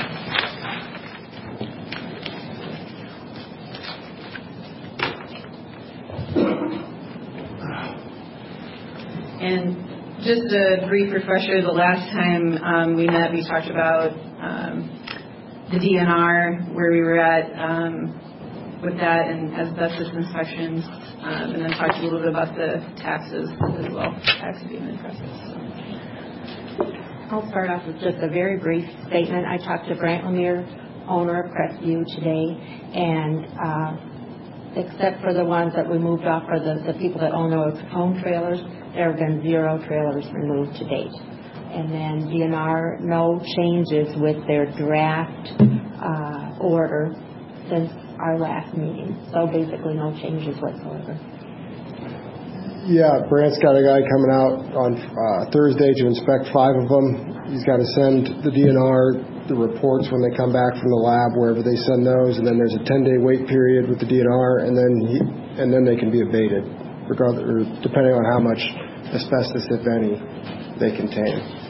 And just a brief refresher, the last time um, we met, we talked about um, the D N R, where we were at um, with that and asbestos inspections, um, and then talked a little bit about the taxes as well, tax abatement process. I'll start off with just a very brief statement. I talked to Grant Lemire, owner of Crestview, today, and uh, except for the ones that we moved off for the, the people that own those home trailers, there have been zero trailers removed to date. And then D N R, no changes with their draft uh, order since our last meeting. So basically no changes whatsoever. Yeah, Brant's got a guy coming out on uh, Thursday to inspect five of them. He's got to send the D N R the reports when they come back from the lab, wherever they send those, and then there's a ten-day wait period with the D N R, and then he, and then they can be abated, regardless, or depending on how much asbestos, if any, they contain.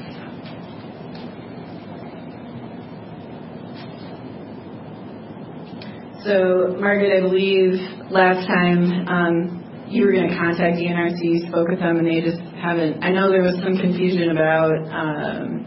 So, Margaret, I believe last time um, you were going to contact D N R C, you spoke with them, and they just haven't. I know there was some confusion about um,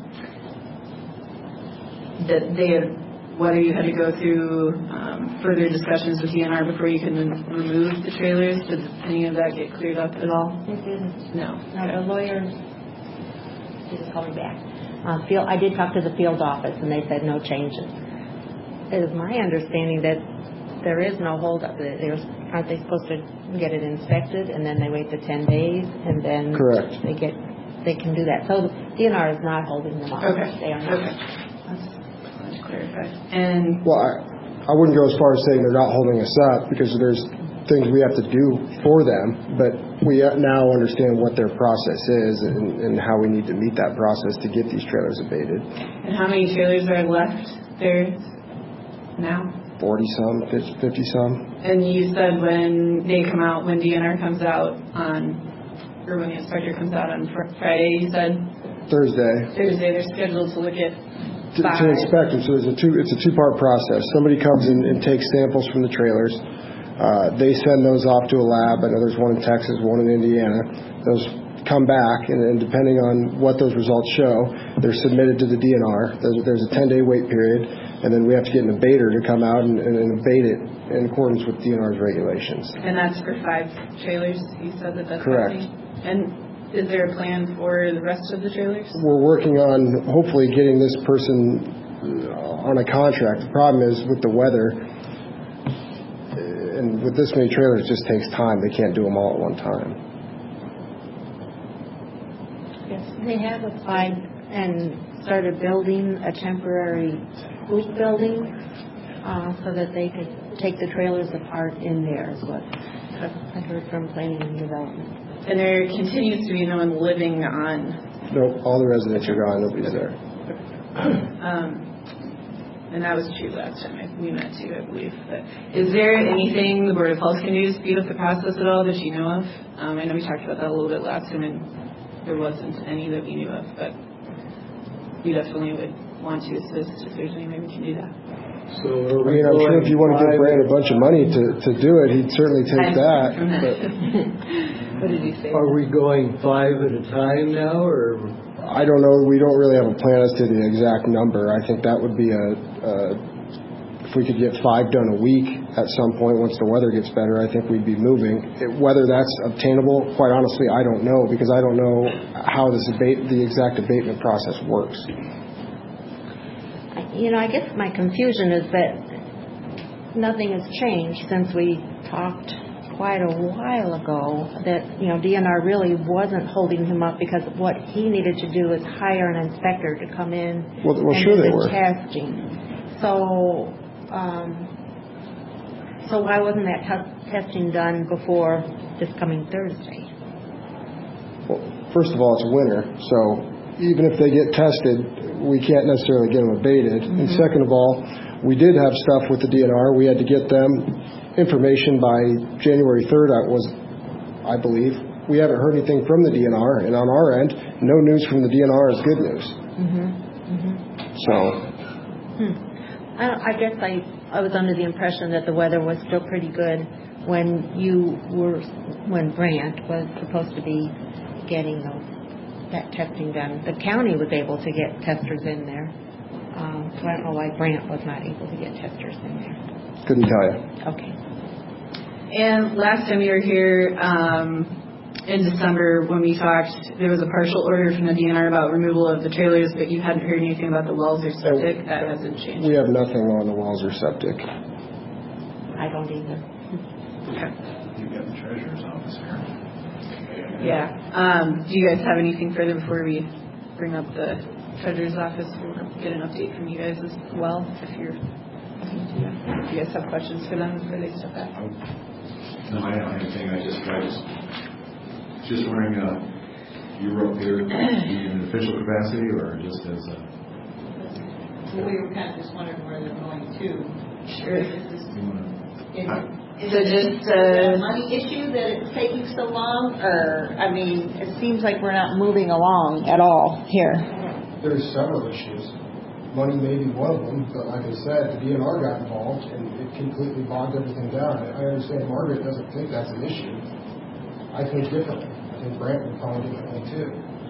that they had, whether you had to go through um, further discussions with D N R before you can remove the trailers. Did any of that get cleared up at all? It didn't. No. No, the lawyer didn't call me back. Um, field, I did talk to the field office, and they said no changes. It is my understanding that there is no holdup. There's, aren't they supposed to get it inspected, and then they wait the ten days, and then Correct. they get they can do that. So D N R is not holding them up. Okay. They are not. Okay. That's good to clarify. And Well, I, I wouldn't go as far as saying they're not holding us up, because there's things we have to do for them, but we now understand what their process is and, and how we need to meet that process to get these trailers abated. and how many trailers are left there now? forty some, fifty some. And you said when they come out, when D N R comes out on, or when the inspector comes out on fr- Friday, you said Thursday. Thursday they're scheduled to look at To, to inspect them. So there's a two, it's a two-part process. Somebody comes in and takes samples from the trailers. Uh, they send those off to a lab. I know there's one in Texas, one in Indiana. Those come back, and, and depending on what those results show, they're submitted to the D N R. There's, there's a ten-day wait period, and then we have to get an abater to come out and, and, and abate it in accordance with D N R's regulations. And that's for five trailers, you said that that's Correct. happening? And is there a plan for the rest of the trailers? We're working on hopefully getting this person on a contract. The problem is with the weather, and with this many trailers, it just takes time. They can't do them all at one time. Yes, they have applied and started building a temporary booth building uh, so that they could take the trailers apart in there, is what I heard from planning and development. And there continues to be no one living on. No, all the residents are gone. Nobody's there. Um, and that was true last time I, we met too, I believe. But is there anything the Board of Health can do to speed up the process at all that you know of? Um, I know we talked about that a little bit last time, and there wasn't any that we knew of, but we definitely would want to assist if there's any way we can do that. So I mean, I'm sure if you want to give Brand a bunch of money to, to do it, he'd certainly take that. But What did you say? Are we going five at a time now, or? I don't know. We don't really have a plan as to the exact number. I think that would be a, a if we could get five done a week at some point once the weather gets better, I think we'd be moving. It, whether that's obtainable, quite honestly, I don't know, because I don't know how this abate, the exact abatement process works. You know, I guess my confusion is that nothing has changed since we talked quite a while ago, that, you know, D N R really wasn't holding him up because what he needed to do is hire an inspector to come in well, well, and sure do they the were. testing. So, um, so why wasn't that t- testing done before this coming Thursday? Well, first of all, it's winter, so even if they get tested, we can't necessarily get them abated. Mm-hmm. And second of all, we did have stuff with the D N R. We had to get them information by January third, I was, I believe. We haven't heard anything from the D N R, and on our end, no news from the D N R is good news. Mm-hmm. Mm-hmm. So, hmm. I, don't, I guess I, I was under the impression that the weather was still pretty good when you were, when Brant was supposed to be getting those, that testing done. The county was able to get testers in there. Um, so I don't know why Brant was not able to get testers in there. couldn't tell you. Okay. And last time you were here um, in December when we talked, there was a partial order from the D N R about removal of the trailers, but you hadn't heard anything about the wells or septic. That hasn't changed. We have nothing on the wells or septic. I don't either. Okay. You've got the treasurer's office here. Yeah. Um, do you guys have anything further before we bring up the treasurer's office? We'll get an update from you guys as well if you're listening to that. If you guys have questions for them before they step back. No, I don't have anything. I just, I just, just wondering, uh, you were up here in an official capacity or just as a? Well, we were kind of just wondering where they're going to. Sure. Is, is, So just is it uh, a money issue that it's taking so long, or I mean, it seems like we're not moving along at all here. There's several issues. Money may be one of them, but like I said, the D N R got involved and it completely bogged everything down. I understand Margaret doesn't think that's an issue. I think differently. I think Brant would probably differently too.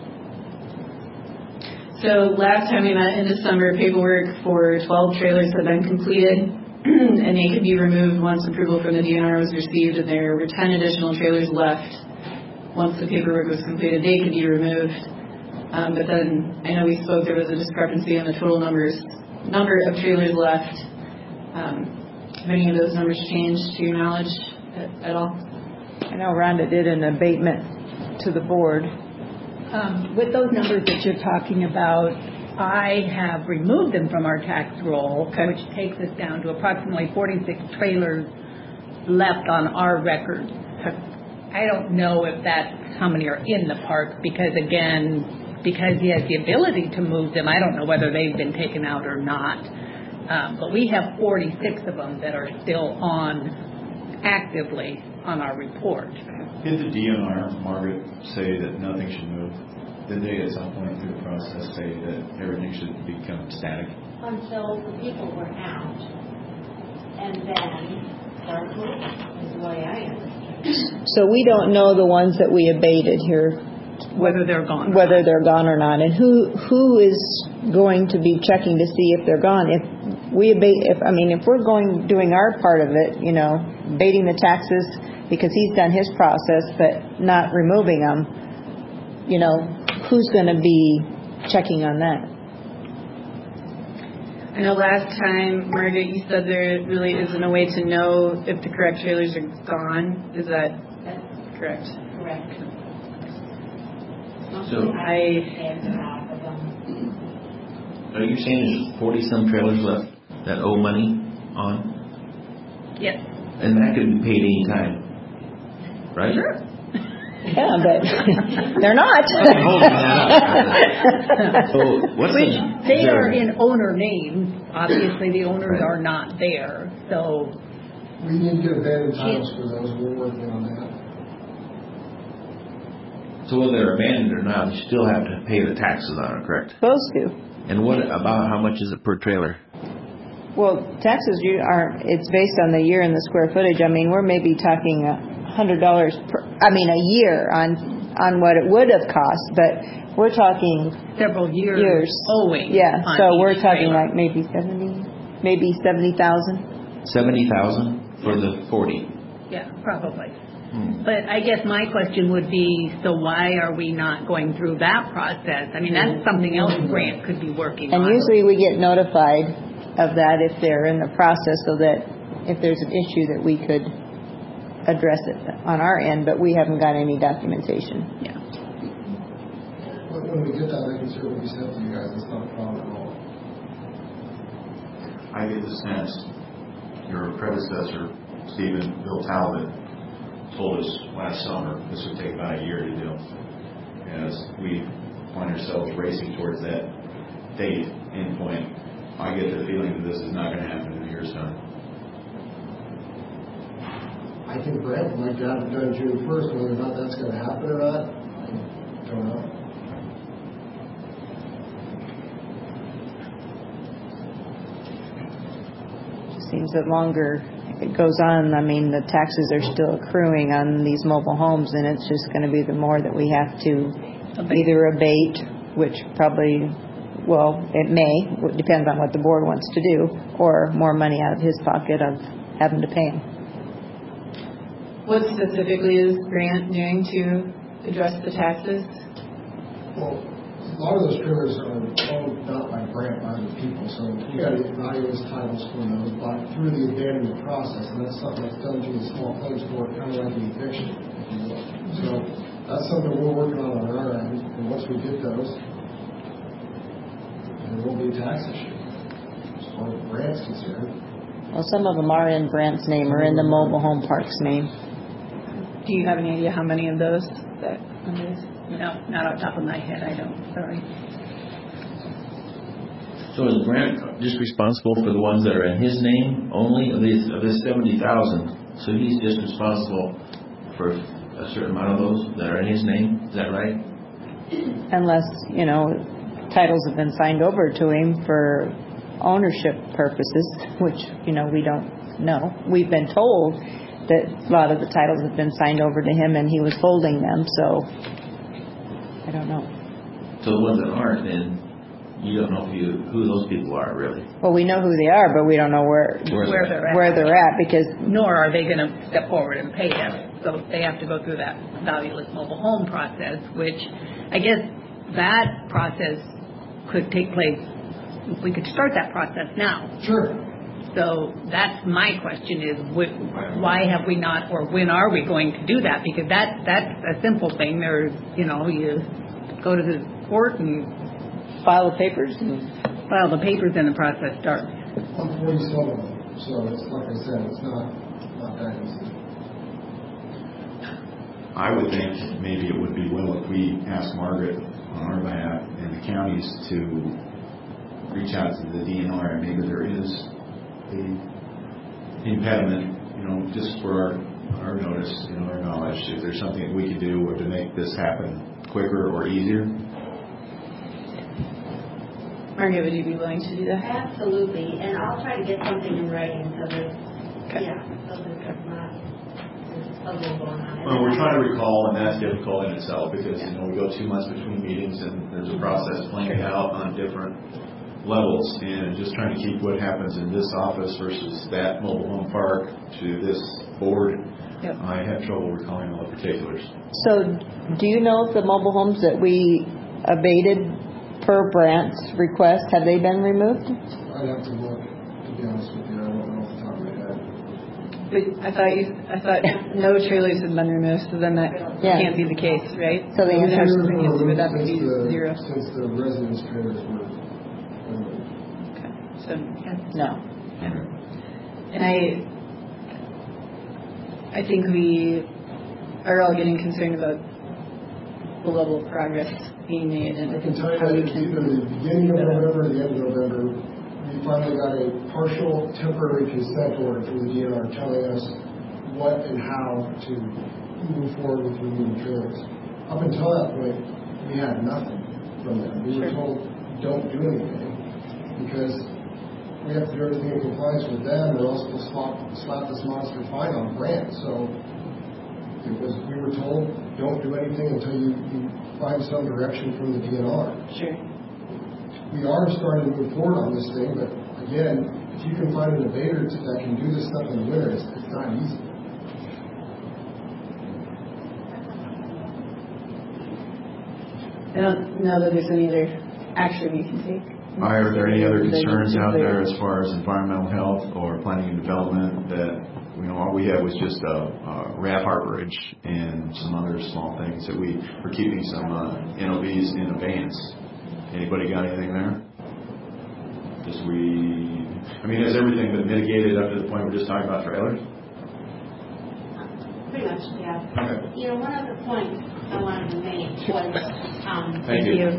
So last time we met in December, paperwork for twelve trailers had been completed, and they could be removed once approval from the D N R was received, and there were ten additional trailers left. Once the paperwork was completed, they could be removed. Um, but then I know we spoke, there was a discrepancy in the total numbers, number of trailers left. Um, have any of those numbers changed to your knowledge at, at all? I know Rhonda did an abatement to the board Um, with those numbers that you're talking about, I have removed them from our tax roll, Okay. which takes us down to approximately forty-six trailers left on our record. I don't know if that's how many are in the park, because again, because he has the ability to move them, I don't know whether they've been taken out or not. Um, but we have forty-six of them that are still on, actively on our report. Did the D N R, Margaret, say that nothing should move? Did they at some point through the process say that everything should become static? Until the people were out, and then start moving, is the way I understand it. So we don't know the ones that we abated here, Whether they're gone. whether they're gone or not, and who who is going to be checking to see if they're gone. If we abate, if I mean, if we're going doing our part of it, you know, abating the taxes because he's done his process, but not removing them, you know, who's going to be checking on that? I know last time, Margaret, you said there really isn't a way to know if the correct trailers are gone. Is that That's correct? correct. So, I, are you saying there's forty-some trailers left that owe money on? yes. And that could be paid any time, right? Sure. Yeah, but they're not. Holding that up. So, what's Which the, they there- are in owner names. Obviously, the owners Right. are not there. So We need to get abandoned titles for those. We're working on that. So whether they're abandoned or not, you still have to pay the taxes on it, correct? Supposed to. And what about how much is it per trailer? Well, taxes you aren't. It's based on the year and the square footage. I mean, we're maybe talking a hundred dollars per. I mean, a year on on what it would have cost, but we're talking several years, years. owing. Yeah, on so each we're talking trailer. like maybe seventy, maybe seventy thousand. Seventy thousand for the forty. Yeah, probably. Hmm. But I guess my question would be, so why are we not going through that process? I mean, that's something else Grant could be working And on. usually we get notified of that if they're in the process, so that if there's an issue that we could address it on our end, but we haven't got any documentation. Yeah. But when we get that, I can certainly be sent to you guys. It's not a problem at all. I get the sense your predecessor, Stephen Bill Talbot, told us last summer this would take about a year to do. As we find ourselves racing towards that date, endpoint, I get the feeling that this is not going to happen in a year's time. I think Brent would like to have it done June first. Whether or not that's going to happen or not, I don't know. It seems that longer it goes on, I mean, the taxes are still accruing on these mobile homes, and it's just going to be the more that we have to either abate, which probably, well, it may, it depends on what the board wants to do, or more money out of his pocket of having to pay him. What specifically is Grant doing to address the taxes? Well, a lot of those trailers are owned not by Grant, by other people, so we got to evaluate those titles for those but through the abandonment process, and that's something that's done through the small claims court, kind of like an eviction, if you will. So that's something we're working on on our end, and once we get those, there won't be a tax issue as far as Grant's concerned. Well, some of them are in Brant's name or in the mobile home park's name. Do you have any idea how many of those that No, not off the top of my head, I don't. Sorry. So is Grant just responsible for the ones that are in his name only of these of this seventy thousand? So he's just responsible for a certain amount of those that are in his name. Is that right? Unless, you know, titles have been signed over to him for ownership purposes, which, you know, we don't know. We've been told that a lot of the titles have been signed over to him and he was holding them, so I don't know. So the ones that aren't, then you don't know who, who those people are, really. Well, we know who they are, but we don't know where Where Where they're at. where they're at because Nor are they going to step forward and pay them. So they have to go through that valueless mobile home process, which I guess that process could take place. We could start that process now. Sure. So that's my question is, wh- why have we not, or when are we going to do that? Because that that's a simple thing. There's, you know, you go to the court and File the papers and file the papers and the process starts. I'm forty-seven, so it's like I said, it's not, not that easy. I would think maybe it would be well if we ask Margaret on our behalf and the counties to reach out to the D N R, and maybe there is a impediment, you know, just for our, our notice, you know, our knowledge, if there's something that we could do or to make this happen quicker or easier. Margaret, would you be willing to do that? Absolutely, and I'll try to get something in writing so that, Okay. yeah, so that there's not there's a little going on. Well, we're trying to recall, and that's difficult in itself because, you know, we go two months between meetings and there's a process playing out on different levels, and just trying to keep what happens in this office versus that mobile home park to this board. Yep. I have trouble recalling all the particulars. So, do you know if the mobile homes that we abated per Brant's request, have they been removed? I'd have to look, to be honest with you. I don't know off the top of my head. But I thought you, I thought no trailers had been removed, so then that Yeah. can't be the case, right? So the answer Trailers were is would removed that be since the- zero? Since the residence trailers were removed. Okay. So, yeah. No. And I, I think we are all getting concerned about the level of progress being made, and I can tell you how that we it's can. either the beginning of November or the end of November, we finally got a partial temporary consent order from the D N R telling us what and how to move forward with removing trailers. Up until that point, we had nothing from them. We were told, don't do anything, because we have to do everything in compliance with them, or else we'll slap, slap this monster fine on Brant. So it was, we were told, don't do anything until you, you find some direction from the D N R. Sure. We are starting to move forward on this thing, but again, if you can find an abater that can do this stuff in the winter, it's, it's not easy. I don't know that there's any other action we can take. Are there any other concerns out there as far as environmental health or planning and development that, you know, all we had was just a, a rat harborage and some other small things that we were keeping some uh, N O Vs in abeyance. Anybody got anything there? Just we, I mean, has everything been mitigated up to the point we're just talking about trailers? Pretty much, yeah. Okay. You know, one of the points I wanted to make was, um, Thank you.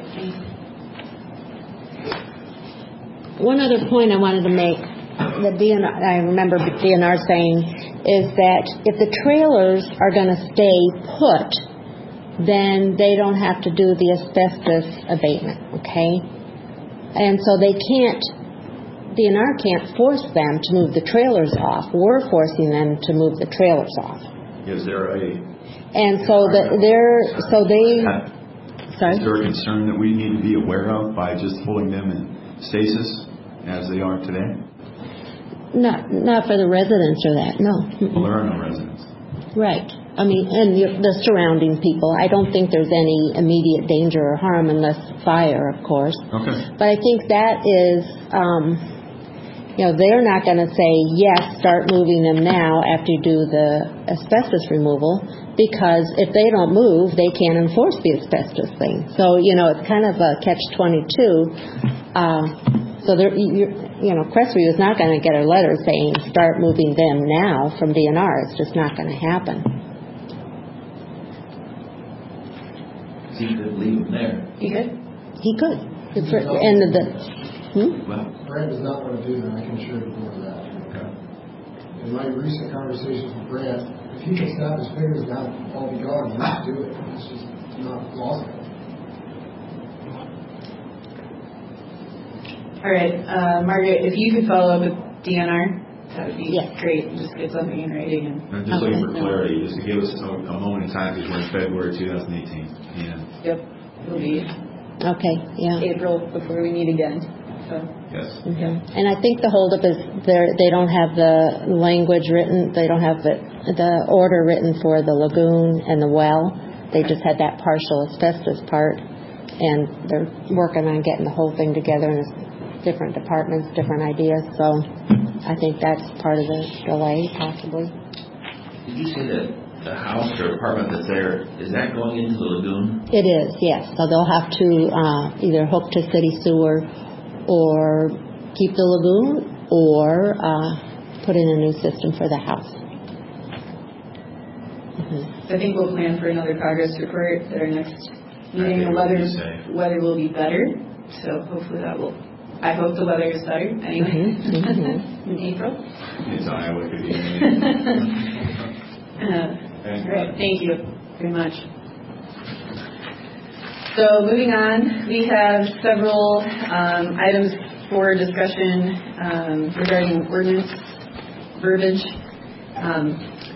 One other point I wanted to make, the D N R, I remember the D N R saying, is that if the trailers are going to stay put, then they don't have to do the asbestos abatement, okay? And so they can't, D N R can't force them to move the trailers off. We're forcing them to move the trailers off. Is there a, And so the, they're, so they, sorry? is there a concern that we need to be aware of by just holding them in stasis as they are today? Not, not for the residents or that, no. Well, there are no residents. Right. I mean, and the, the surrounding people. I don't think there's any immediate danger or harm unless fire, of course. Okay. But I think that is, um, you know, they're not going to say, yes, start moving them now after you do the asbestos removal, because if they don't move, they can't enforce the asbestos thing. So, you know, it's kind of a catch twenty-two. Um, so, there, you, you know, Crestview is not going to get a letter saying start moving them now from D N R. It's just not going to happen. He could leave them there. He could? He could. It's for, and the, the hmm? Well, Brant does not want to do that, I can assure you of that. okay. In my recent conversations with Brant, if he can snap his fingers and have it all be gone, he must do it. It's just not plausible. All right, uh, Margaret, if you could follow up with D N R, that would be Yes. great. Just get something in writing. And I'm just looking for clarity, just to give us a, a moment in time, because we're in February two thousand eighteen. And yep, it'll be Okay, yeah. April before we meet again. So yes. Mm-hmm. And I think the holdup is they they don't have the language written. They don't have the the order written for the lagoon and the well. They just had that partial asbestos part, and they're working on getting the whole thing together in different departments, different ideas. So I think that's part of the delay, possibly. Did you say that the house or apartment that's there, is that going into the lagoon? It is, yes. So they'll have to uh, either hook to city sewer or keep the lagoon or uh, put in a new system for the house. Mm-hmm. So I think we'll plan for another progress report at our next meeting. The weather, weather will be better, so hopefully that will, I hope the weather is better anyway Mm-hmm. Mm-hmm. in April. It's Iowa, could be. uh, great, thank you very much. So moving on, we have several um, items for discussion um, regarding ordinance verbiage. Um,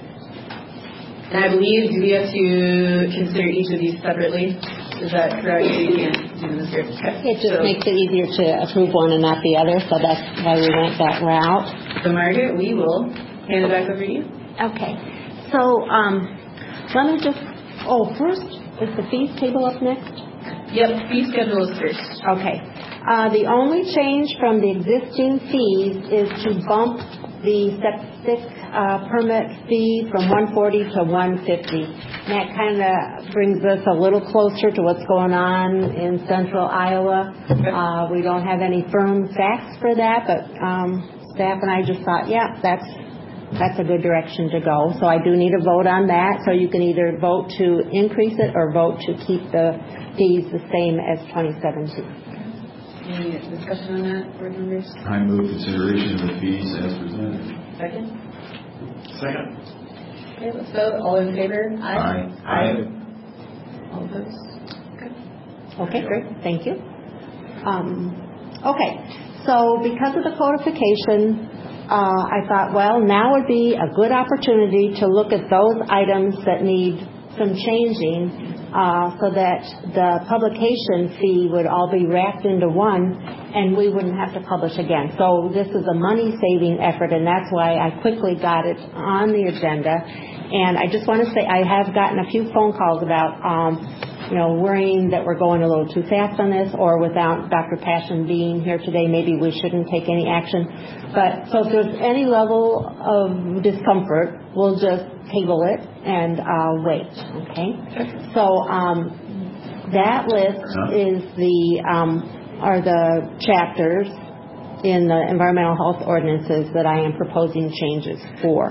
and I believe, do we have to consider each of these separately? Is that correct? We can't do this here. Okay. It just so, makes it easier to approve one and not the other, so that's why we went that route. So Margaret, we will hand it back over to you. Okay. So um, let me just, oh, first, is the fees table up next? Yep, fee schedule is first. Okay. Uh, the only change from the existing fees is to bump the septic uh, permit fee from one forty to one fifty. And that kind of brings us a little closer to what's going on in central Iowa. Uh, we don't have any firm facts for that, but um, staff and I just thought, yeah, that's that's a good direction to go. So I do need a vote on that. So you can either vote to increase it or vote to keep the fees the same as twenty seventeen. Any discussion on that, board members? I move consideration of the fees as presented. Second? Second. Okay, let's vote. All in favor? Aye. Aye. All opposed? Okay. Okay, great. Thank you. Um, okay, so because of the codification, uh, I thought, well, now would be a good opportunity to look at those items that need some changing uh, so that the publication fee would all be wrapped into one and we wouldn't have to publish again. So this is a money-saving effort, and that's why I quickly got it on the agenda. And I just want to say I have gotten a few phone calls about um, you know, worrying that we're going a little too fast on this, or without Doctor Passion being here today, maybe we shouldn't take any action. But so if there's any level of discomfort, we'll just table it and uh, wait, okay? So um, that list is the, um, are the chapters in the environmental health ordinances that I am proposing changes for.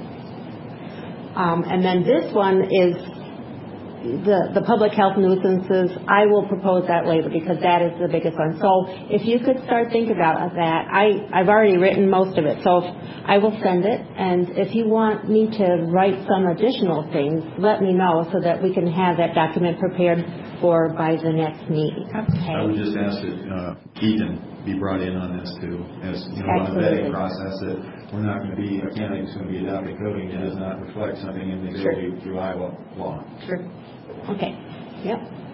Um, and then this one is the, the public health nuisances. I will propose that later because that is the biggest one. So if you could start thinking about that, I, I've already written most of it. So if, I will send it. And if you want me to write some additional things, let me know so that we can have that document prepared for by the next meeting. Okay. I would just ask that uh, Ethan be brought in on this too, as you know, on the vetting process, that we're not going to be, accounting is going to be adopted coding that does not reflect something in the ability through Iowa law. Sure. Okay. Yep.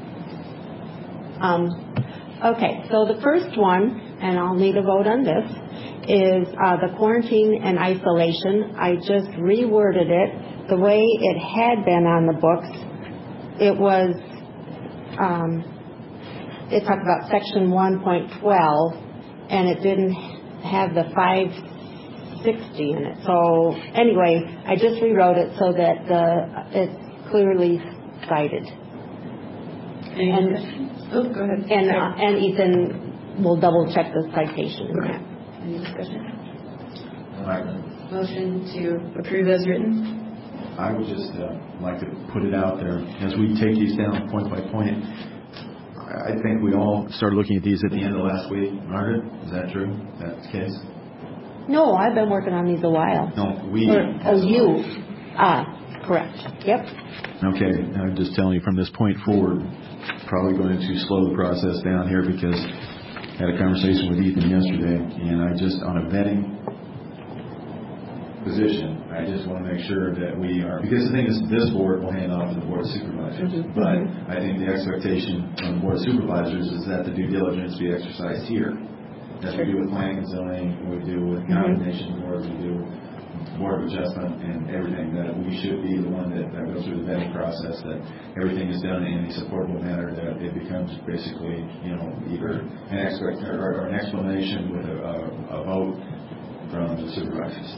Um, okay. So the first one, and I'll need a vote on this, is uh, the quarantine and isolation. I just reworded it the way it had been on the books. It was, um, it talked about section one point twelve, and it didn't have the five sixty in it. So anyway, I just rewrote it so that the it's clearly cited. Any and, discussion? Oh, go ahead. And, uh, and Ethan will double check the citation in that. Any discussion? Right. Motion to approve as written? I would just uh, like to put it out there as we take these down point by point. I think we all started looking at these at the end of last week. Margaret, is that true? Is that the case? No, I've been working on these a while. No, we. Or, oh, you. Ah, correct. Yep. Okay, I'm just telling you from this point forward, probably going to slow the process down here because I had a conversation with Ethan yesterday, and I just, on a vetting position, I just want to make sure that we are, because the thing is, this board will hand off to the board of supervisors, Mm-hmm. but I think the expectation from the board of supervisors is that the due diligence be exercised here, as we do with planning and zoning, we do with condemnation boards, we do board of adjustment and everything, that we should be the one that, that goes through the vetting process, that everything is done in a supportable manner, that it becomes basically, you know, either an expect or, or an explanation with a, a, a vote from the supervisors.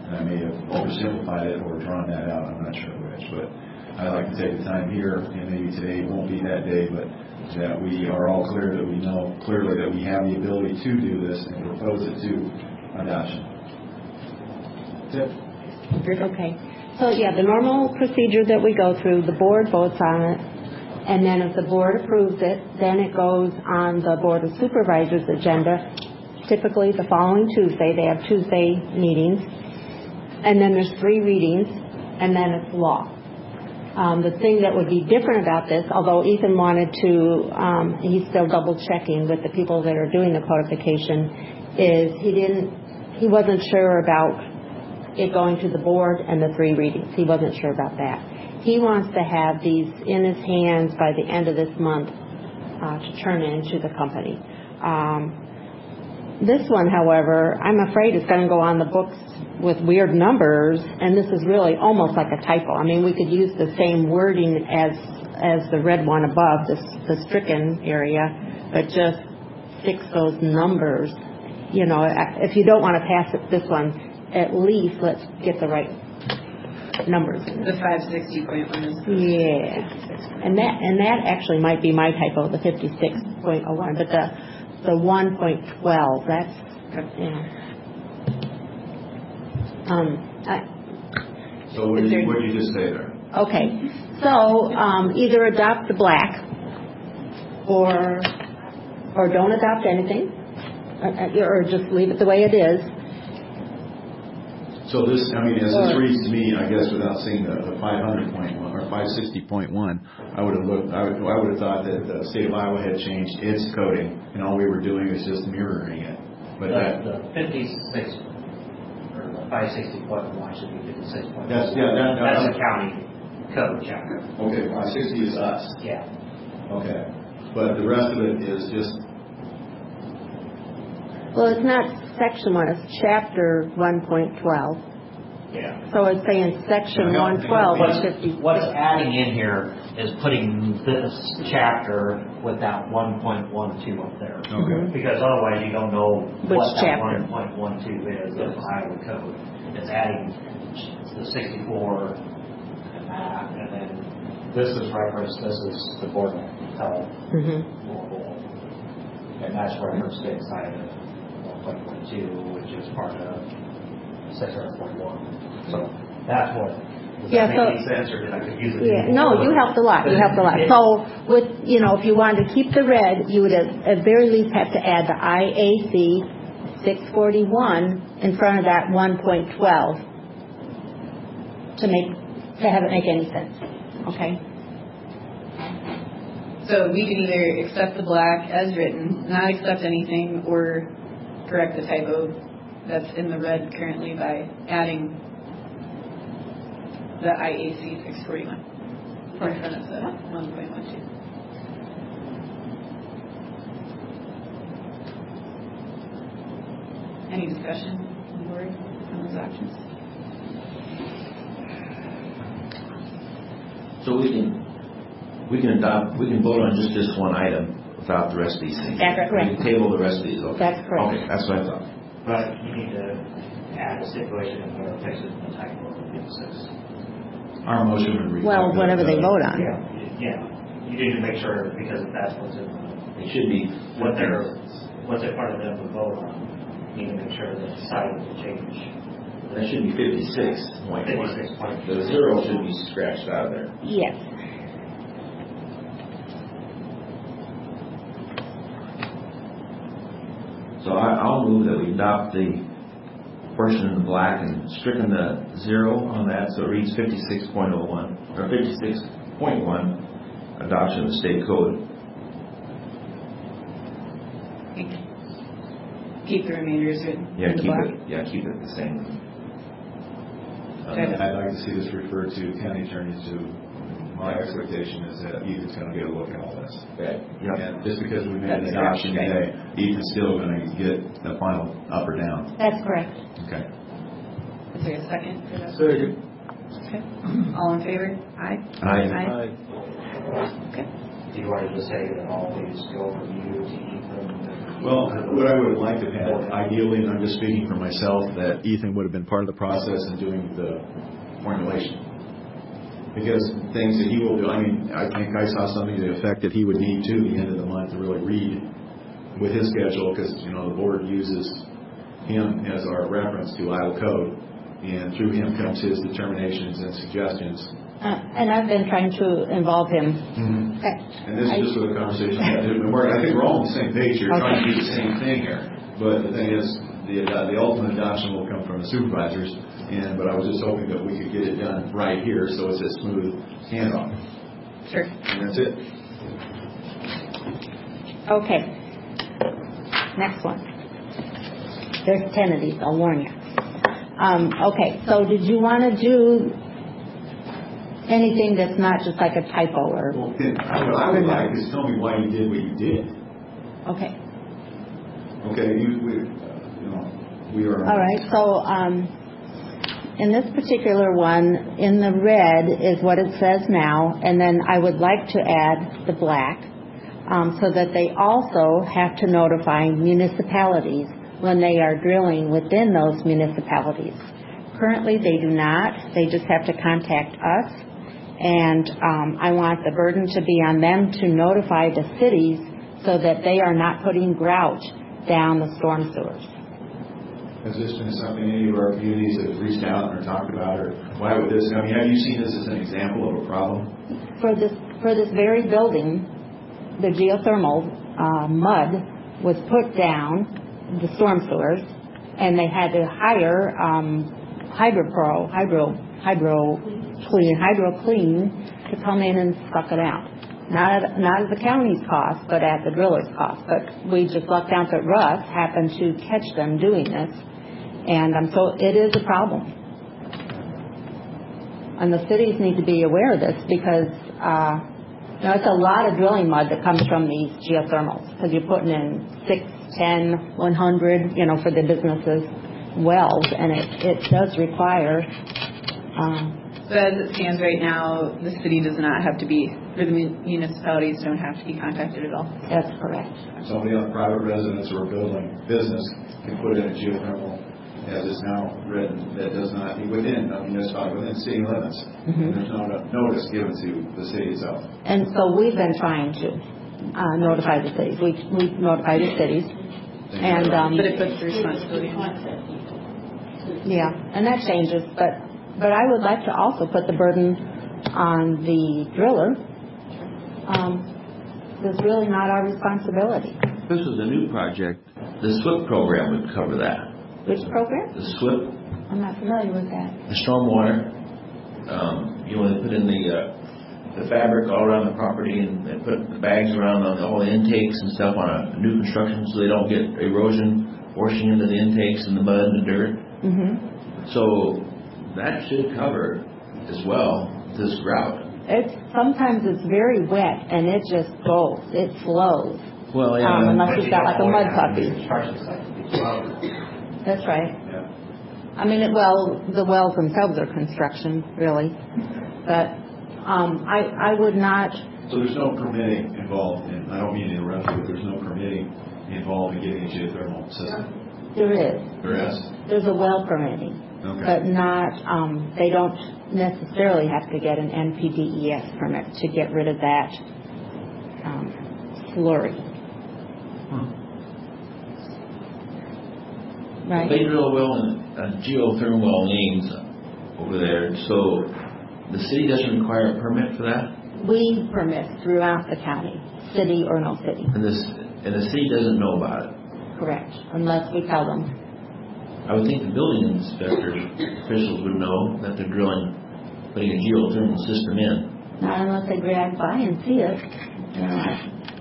And I may have oversimplified it or drawn that out, I'm not sure which, but I'd like to take the time here, and maybe today won't be that day, but that we are all clear, that we know clearly that we have the ability to do this and propose it to adoption. Tip? Okay. So, yeah, the normal procedure that we go through, the board votes on it, and then if the board approves it, then it goes on the Board of Supervisors agenda, typically the following Tuesday. They have Tuesday meetings, and then there's three readings, and then it's law. Um, the thing that would be different about this, although Ethan wanted to, um, he's still double checking with the people that are doing the codification, is he didn't, he wasn't sure about it going to the board and the three readings. He wasn't sure about that. He wants to have these in his hands by the end of this month uh, to turn into the company. Um, this one, however, I'm afraid is going to go on the books with weird numbers, and this is really almost like a typo. I mean, we could use the same wording as as the red one above, this, the stricken area, but just fix those numbers. You know, if you don't want to pass it, this one, at least let's get the right numbers. The five sixty point one is. Yeah, and that and that actually might be my typo, the fifty-six point oh one, but the the one point twelve, that's, you know. Um, I, So what did you, what did you just say there? okay, so um, either adopt the black or or don't adopt anything, or, or just leave it the way it is. So this, I mean, as this reads to me, I guess without seeing the, the five hundred point one or five sixty point one, I would have looked, I would, I would have thought that the state of Iowa had changed its coding, and all we were doing is just mirroring it. But the, that the fifty-six or the five sixty point one should be fifty-six point one. That's yeah, that, that, that's a county code chapter. Okay, five sixty is us. Yeah. Okay, but the rest of it is just. Well, it's not section one, it's chapter one point twelve. Yeah. So it's saying section one twelve what's, is fifty. What's adding in here is putting this chapter with that one point one two up there. Okay. Because otherwise you don't know Which what that chapter? one point one two is of Iowa code. It's adding the sixty-four and that, and then this is referenced, this is the board of health. Mm-hmm. And that's referenced inside of one point two, which is part of six point one. So that's what. Does Yeah, that so, make any sense, or did I confuse it? Yeah, no, you helped a lot. You helped a lot. So, with you know, if you wanted to keep the red, you would have, at very least have to add the I A C six forty-one in front of that one point twelve to make to have it make any sense. Okay. So we can either accept the black as written, not accept anything, or correct the typo that's in the red currently by adding the I A C six forty-one in front of the one point one two. Any discussion on the board on those options? So we can we can adopt we can vote on just this one item without the rest of these things. That's correct. We can table the rest of these. Okay. That's correct. Okay, that's what I thought. But you need to add a stipulation where it fixes the typo of fifty-six. Our motion would reflect. Well, whatever the, they vote on. Yeah, yeah. You need to make sure, because that's what's in the, It should be what they're, what's in front of them to vote on. You need to make sure that the site will change. that should be fifty-six point one. fifty-six point one. The zero should be scratched out of there. Yes. So I, I'll move that we adopt the portion in the black and stricken the zero on that, so it reads fifty-six point oh one or fifty-six point one, adoption of the state code. Keep the remainders written Yeah, in the keep black. it. Yeah, keep it the same. Uh, I'd like to see this referred to county attorneys who, my expectation is that Ethan's going to get a look at all this. Okay. Yeah. And just because we made an That's adoption correct. today, Ethan's still going to get the final up or down. That's correct. Okay. Is there a second for that? Second. Okay. All in favor? Aye. Aye. Aye. Okay. Do you want to just say that all these go from you to Ethan? Well, what I would have liked to have had, ideally, and I'm just speaking for myself, that Ethan would have been part of the process in doing the formulation. Because things that he will do, I mean, I think I saw something to the effect that he would need to, the end of the month, to really read with his schedule, because, you know, the board uses him as our reference to Iowa code, and through him comes his determinations and suggestions. Uh, and I've been trying to involve him. Mm-hmm. Okay. And this is just with a conversation that didn't work. I think we're all on the same page here, Okay. trying to do the same thing here. But the thing is, the uh, the ultimate adoption will come from the supervisors. And but I was just hoping that we could get it done right here, so it's a smooth handoff. Sure. And that's it. Okay. Next one. There's ten of these, I'll warn you. Um, okay, so did you want to do anything that's not just like a typo or? Well, then, what I would like is tell me why you did what you did. Okay. Okay, you, we, uh, you know, we are. All right, so um, in this particular one, in the red is what it says now, and then I would like to add the black um, so that they also have to notify municipalities when they are drilling within those municipalities. Currently, they do not. They just have to contact us. And um, I want the burden to be on them to notify the cities so that they are not putting grout down the storm sewers. Has this been something any of our communities have reached out and or talked about, or why would this? I mean, have you seen this as an example of a problem? For this for this very building, the geothermal uh, mud was put down the storm sewers, and they had to hire um, HydroPro, Hydro Hydro Clean, Hydro Clean to come in and suck it out. Not at, not at the county's cost, but at the driller's cost. But we just lucked out that Russ happened to catch them doing this, and um, so it is a problem. And the cities need to be aware of this because uh, you know, it's a lot of drilling mud that comes from these geothermals because you're putting in six, ten, one hundred, you know, for the businesses wells, and it, it does require. Um, So as it stands right now, the city does not have to be, or the municipalities don't have to be contacted at all. That's correct. Somebody on a private residence or a building business can put in a geothermal, as is now written, that does not be within a municipality, within city limits. Mm-hmm. And there's no notice given to the city itself. And so we've been trying to uh, notify the cities. We we notify the cities, and um, But it puts the responsibility on us. yeah, and that changes. But but I would like to also put the burden on the driller. Um, it's really not our responsibility. If this was a new project, the SWIP program would cover that. Which program? The SWIP, I'm not familiar with that. the stormwater, um, you know, they put in the uh, the fabric all around the property, and they put the bags around on all the intakes and stuff on a new construction, so they don't get erosion washing into the intakes and the mud and the dirt. Mm-hmm. So that should cover as well this grout. It's sometimes it's very wet and it just goes. It flows. Well, yeah. Um, unless you've got like a mud puppy. That's right. Yeah. I mean, it, well, the wells themselves are construction, really. But um, I, I would not. So there's no permitting involved in, I don't mean to interrupt you, but there's no permitting involved in getting a geothermal system? There is. There is? There's a well permitting. Okay. But not, um, they don't necessarily have to get an N P D E S permit to get rid of that um, slurry. Hmm. Right. They drill a well in a geothermal well in Ames over there, so the city doesn't require a permit for that? We permit throughout the county, city or no city. And this and the city doesn't know about it? Correct, unless we tell them. I would think the building inspectors, officials would know that they're drilling, putting a geothermal system in. Not unless they drive by and see it. You know, I,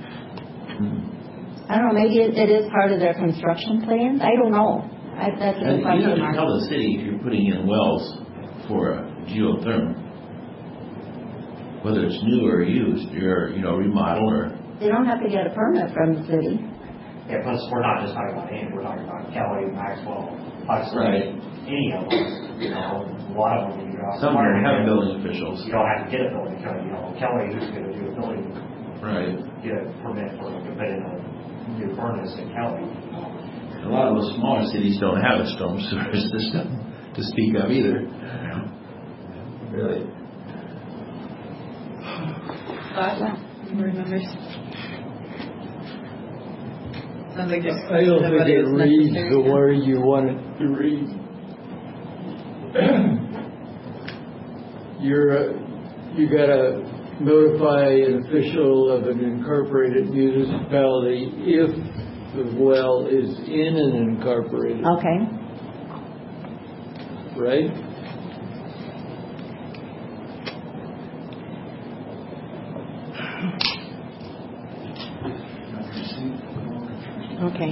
Hmm. I don't know, maybe it, it is part of their construction plans. I don't know. I, that's a And good you have question, to Mark. tell the city if you're putting in wells for a geothermal, whether it's new or used, or, you know, remodel or. They don't have to get a permit from the city. Yeah, plus we're not just talking about Ames, we're talking about Kelly, Maxwell, Huxley, Right. any of them. You know, a lot of them. You know, Some of them have get- building officials. You don't have to get a building permit. You know, Kelly, who's going to do a building, Right. get a permit for like a bit of a new furnace in county. A lot of those smaller cities don't have a storm sewer system to speak of either. Really. Thoughts, board members? Sounds like there's I don't think nobody it is reads necessary. the way you want it to read. You're, uh, you gotta notify an official of an incorporated municipality if the well is in an incorporated. Okay. Right? Okay.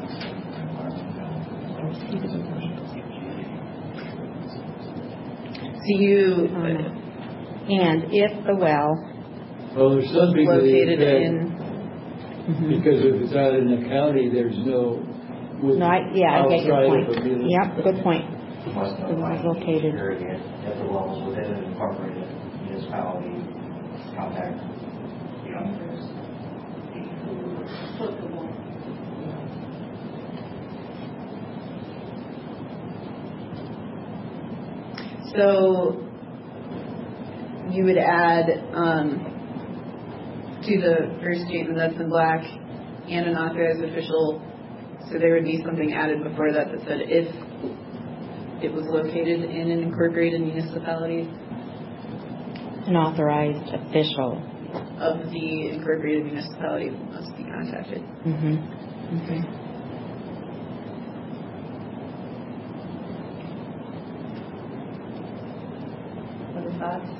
Do you, And if the well Well, there's something to the located effect- in, Because if it's out in the county, there's no. with- No, I, yeah, I get your outside point. of a municipality. Yep, good point. Must It was notify located. period, if the well is within an incorporated municipality, contact the officers. so you would add um, to the first statement that's in black and an authorized official, so there would be something added before that that said if it was located in an incorporated municipality An authorized official. of the incorporated municipality must be contacted. Mm-hmm. Okay. Other thoughts?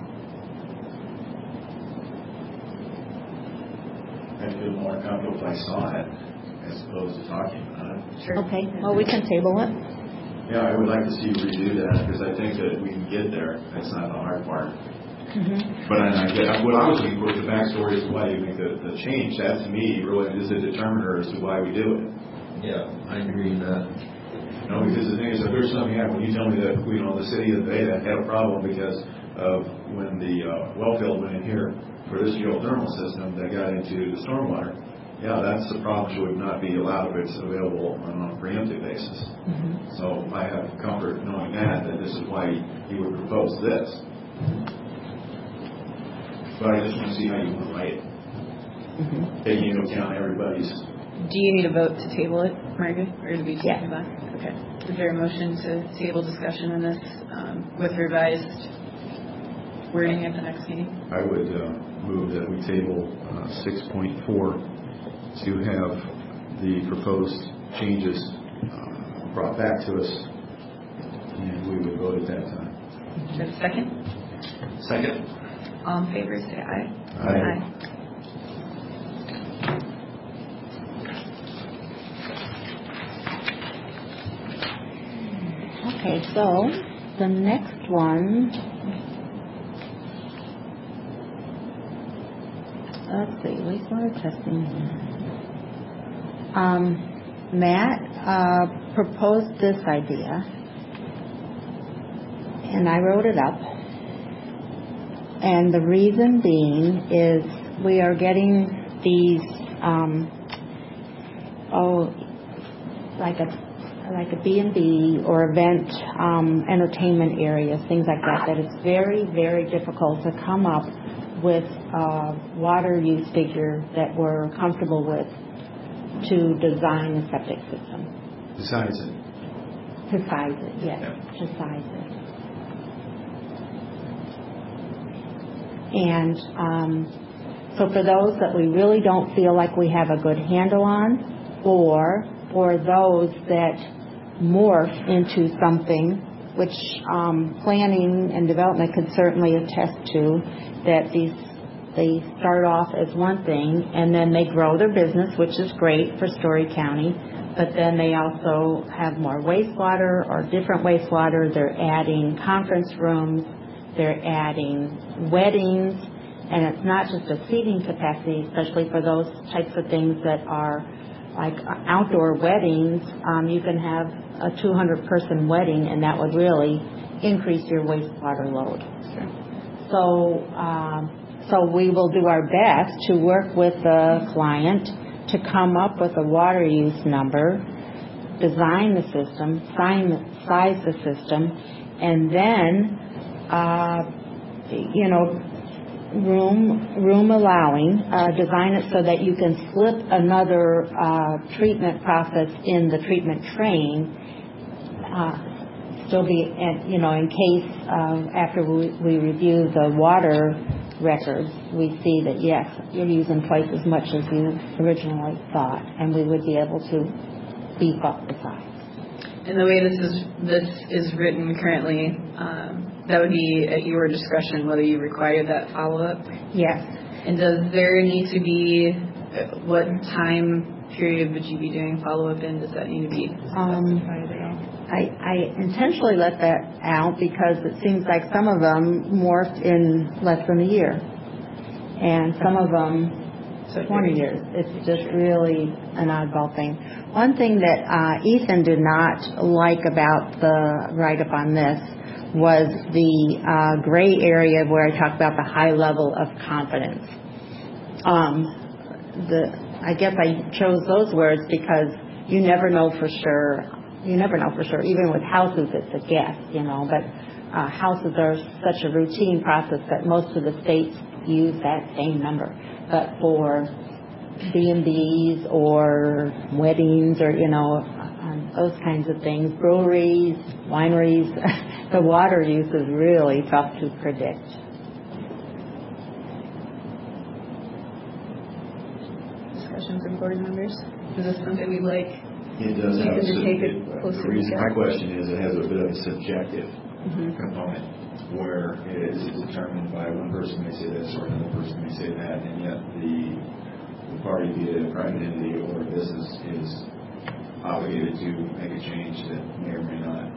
I'd feel more comfortable if I saw it as opposed to talking about it. Sure. Okay, well, we can table it. Yeah, I would like to see you redo that because I think that we can get there. That's not the hard part. Mm-hmm. But I, I get, what I was looking for is the backstory as to why you make the, the change. That to me really is a determiner as to why we do it. Yeah, I agree with that. You know, because the thing is, if there's something happened, when you tell me that, you know, the city of Beta had a problem because of when the uh, well field went in here for this geothermal system that got into the stormwater, yeah, that's the problem. Should not be allowed if it's available on a preemptive basis. Mm-hmm. So I have comfort knowing that, that this is why you would propose this. But I just want to see how you want to write it. Mm-hmm. Taking into account everybody's. Do you need a vote to table it, Margaret, or do we just Yeah. move on? Okay. Is there a motion to table discussion on this um, with revised wording at the next meeting? I would uh, move that we table uh, six point four to have the proposed changes uh, brought back to us, and we would vote at that time. Do you have a second? Second. All in favor, say aye. Aye. Okay, so the next one, let's see, wastewater testing. Um, Matt uh, proposed this idea, and I wrote it up. And the reason being is we are getting these, um, oh, like a like a B and B or event um, entertainment areas, things like that, that it's very, very difficult to come up with a water use figure that we're comfortable with to design a septic system. Besides it. To size it, yes, Yeah. to size it. And um, so for those that we really don't feel like we have a good handle on, or for those that morph into something, which um, planning and development could certainly attest to, that these they start off as one thing and then they grow their business, which is great for Story County, but then they also have more wastewater or different wastewater. They're adding conference rooms, they're adding weddings, and it's not just a seating capacity, especially for those types of things that are like outdoor weddings. Um, you can have a two hundred person wedding, and that would really increase your wastewater load. So, um, so we will do our best to work with the client to come up with a water use number, design the system, sign, size the system, and then, uh, you know, room room allowing, uh, design it so that you can slip another uh, treatment process in the treatment train, uh, still be, you know, in case uh, after we, we review the water records, we see that yes, you're using twice as much as you originally thought, and we would be able to beef up the size. And the way this is this is written currently, um, that would be at your discretion whether you require that follow-up? Yes. And does there need to be, what time period would you be doing follow-up in? Does that need to be um, I, I intentionally let that out because it seems like some of them morphed in less than a year. And some of them twenty years. It's just really an oddball thing. One thing that uh, Ethan did not like about the write-up on this was the uh, gray area where I talk about the high level of confidence. Um, the I guess I chose those words because you never know for sure. You never know for sure. Even with houses, it's a guess, you know. But uh, houses are such a routine process that most of the states use that same number. But for B and B's or weddings or, you know, um, those kinds of things, breweries, wineries, the water use is really tough to predict. Discussion from board members? Is this something we'd like It does you have a to sub- take a it- closer the reason look my at? question is it has a bit of a subjective Mhm. component where it is determined by one person may say this or another person may say that, and yet the, the party, be it a private entity or a business, is obligated to make a change that may or may not.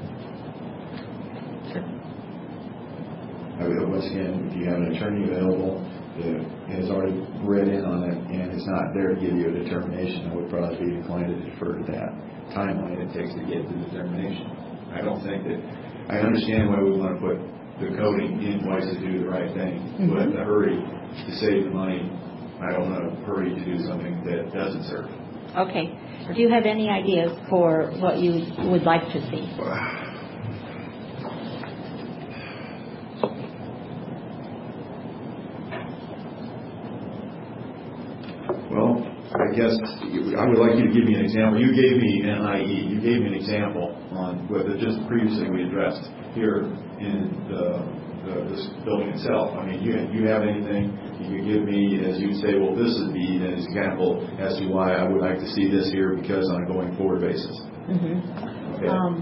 I would, once again, if you have an attorney available that has already read in on it and is not there to give you a determination, I would probably be inclined to defer to that timeline it takes to get the determination. I don't think that, I understand why we want to put the coding in place to do the right thing, mm-hmm. but the hurry to save the money, I don't want to hurry to do something that doesn't serve. Okay. Do you have any ideas for what you would like to see? Well, I guess I would like you to give me an example. You gave me an I E. You gave me an example on what just previously we addressed here in the, the this building itself. I mean, you you have anything you could give me as you'd say, well, this would be an example as to why I would like to see this here because on a going forward basis. Mm-hmm. Okay. Um,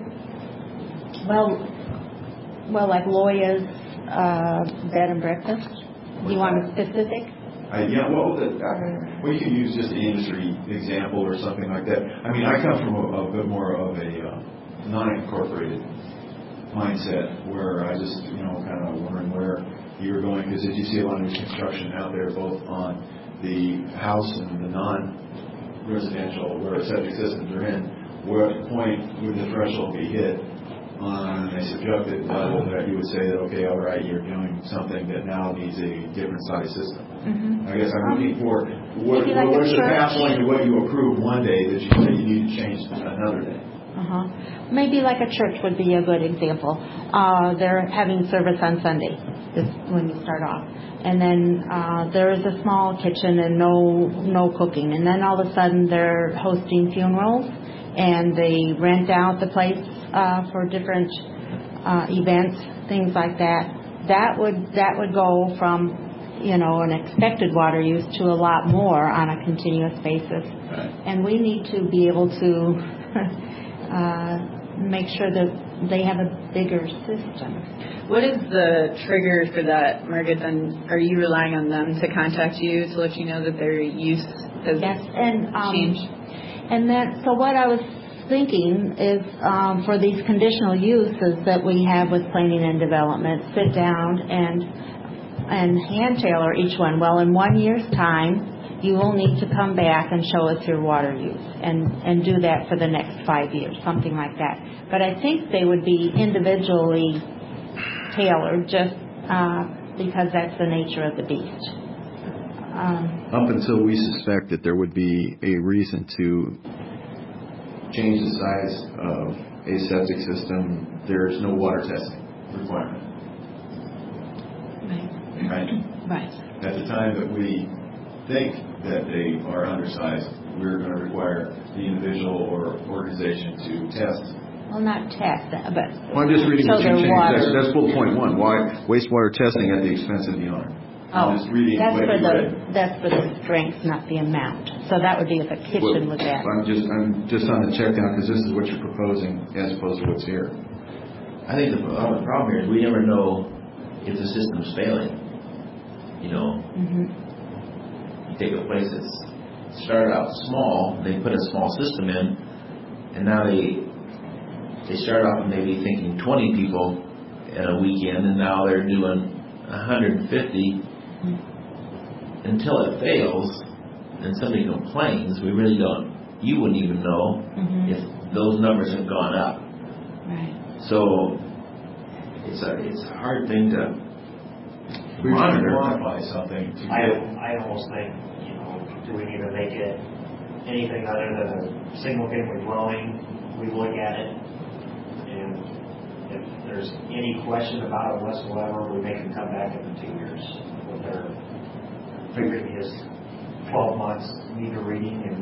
well, well, like Loya's uh, bed and breakfast. Do you want a specific? Uh, yeah, well, the, uh, well, you could use just an industry example or something like that. I mean, I come from a, a bit more of a uh, non-incorporated mindset where I just, you know, kind of wondering where you're going, because as you see a lot of construction out there, both on the house and the non-residential, where septic systems are in, where at the point would the threshold be hit on a subjective level that you would say that, okay, all right, you're doing something that now needs a different size system. Mm-hmm. I guess I'm looking for what, like what's the church? pathway to what you approve one day that you say you need to change another day. Uh-huh. Maybe like a church would be a good example. Uh, they're having service on Sunday is when you start off. And then uh, there is a small kitchen and no no cooking. And then all of a sudden they're hosting funerals and they rent out the place uh, for different uh, events, things like that. That would that would go from, you know, an expected water use to a lot more on a continuous basis. Right. And we need to be able to uh, make sure that they have a bigger system. What is the trigger for that, Margaret? Then are you relying on them to contact you to let you know that their use has yes, and, um, changed? And that, so what I was thinking is um, for these conditional uses that we have with planning and development, sit down and and hand tailor each one. Well, in one year's time, you will need to come back and show us your water use and, and do that for the next five years, something like that. But I think they would be individually tailored just uh, because that's the nature of the beast. Um, Up until we suspect that there would be a reason to change the size of a septic system, there's no water testing requirement. Right. Right? Right. At the time that we think that they are undersized, we're going to require the individual or organization to test. Well, not test, but Well, I'm just reading so what you their changed. water. That's, that's bullet point one. Why wastewater testing at the expense of the owner? Oh, I'm just reading that's what for you the read. that's for the strength, not the amount. So that would be if a kitchen Well, was at. I'm just I'm just on the check down because this is what you're proposing as opposed to what's here. I think the, uh, the problem here is we never know if the system's failing. You know, Mm-hmm. you take a place that's started out small, they put a small system in, and now they they start off maybe thinking twenty people at a weekend, and now they're doing one hundred fifty. Mm-hmm. Until it fails, and somebody complains, we really don't. You wouldn't even know mm-hmm. if those numbers have gone up. Right. So it's a it's a hard thing to We should monitor. quantify something to I, get. I almost think, you know, do we need to make it anything other than a single family dwelling? We look at it, and if there's any question about it whatsoever, we make them come back in two years with their previous twelve months meter reading. And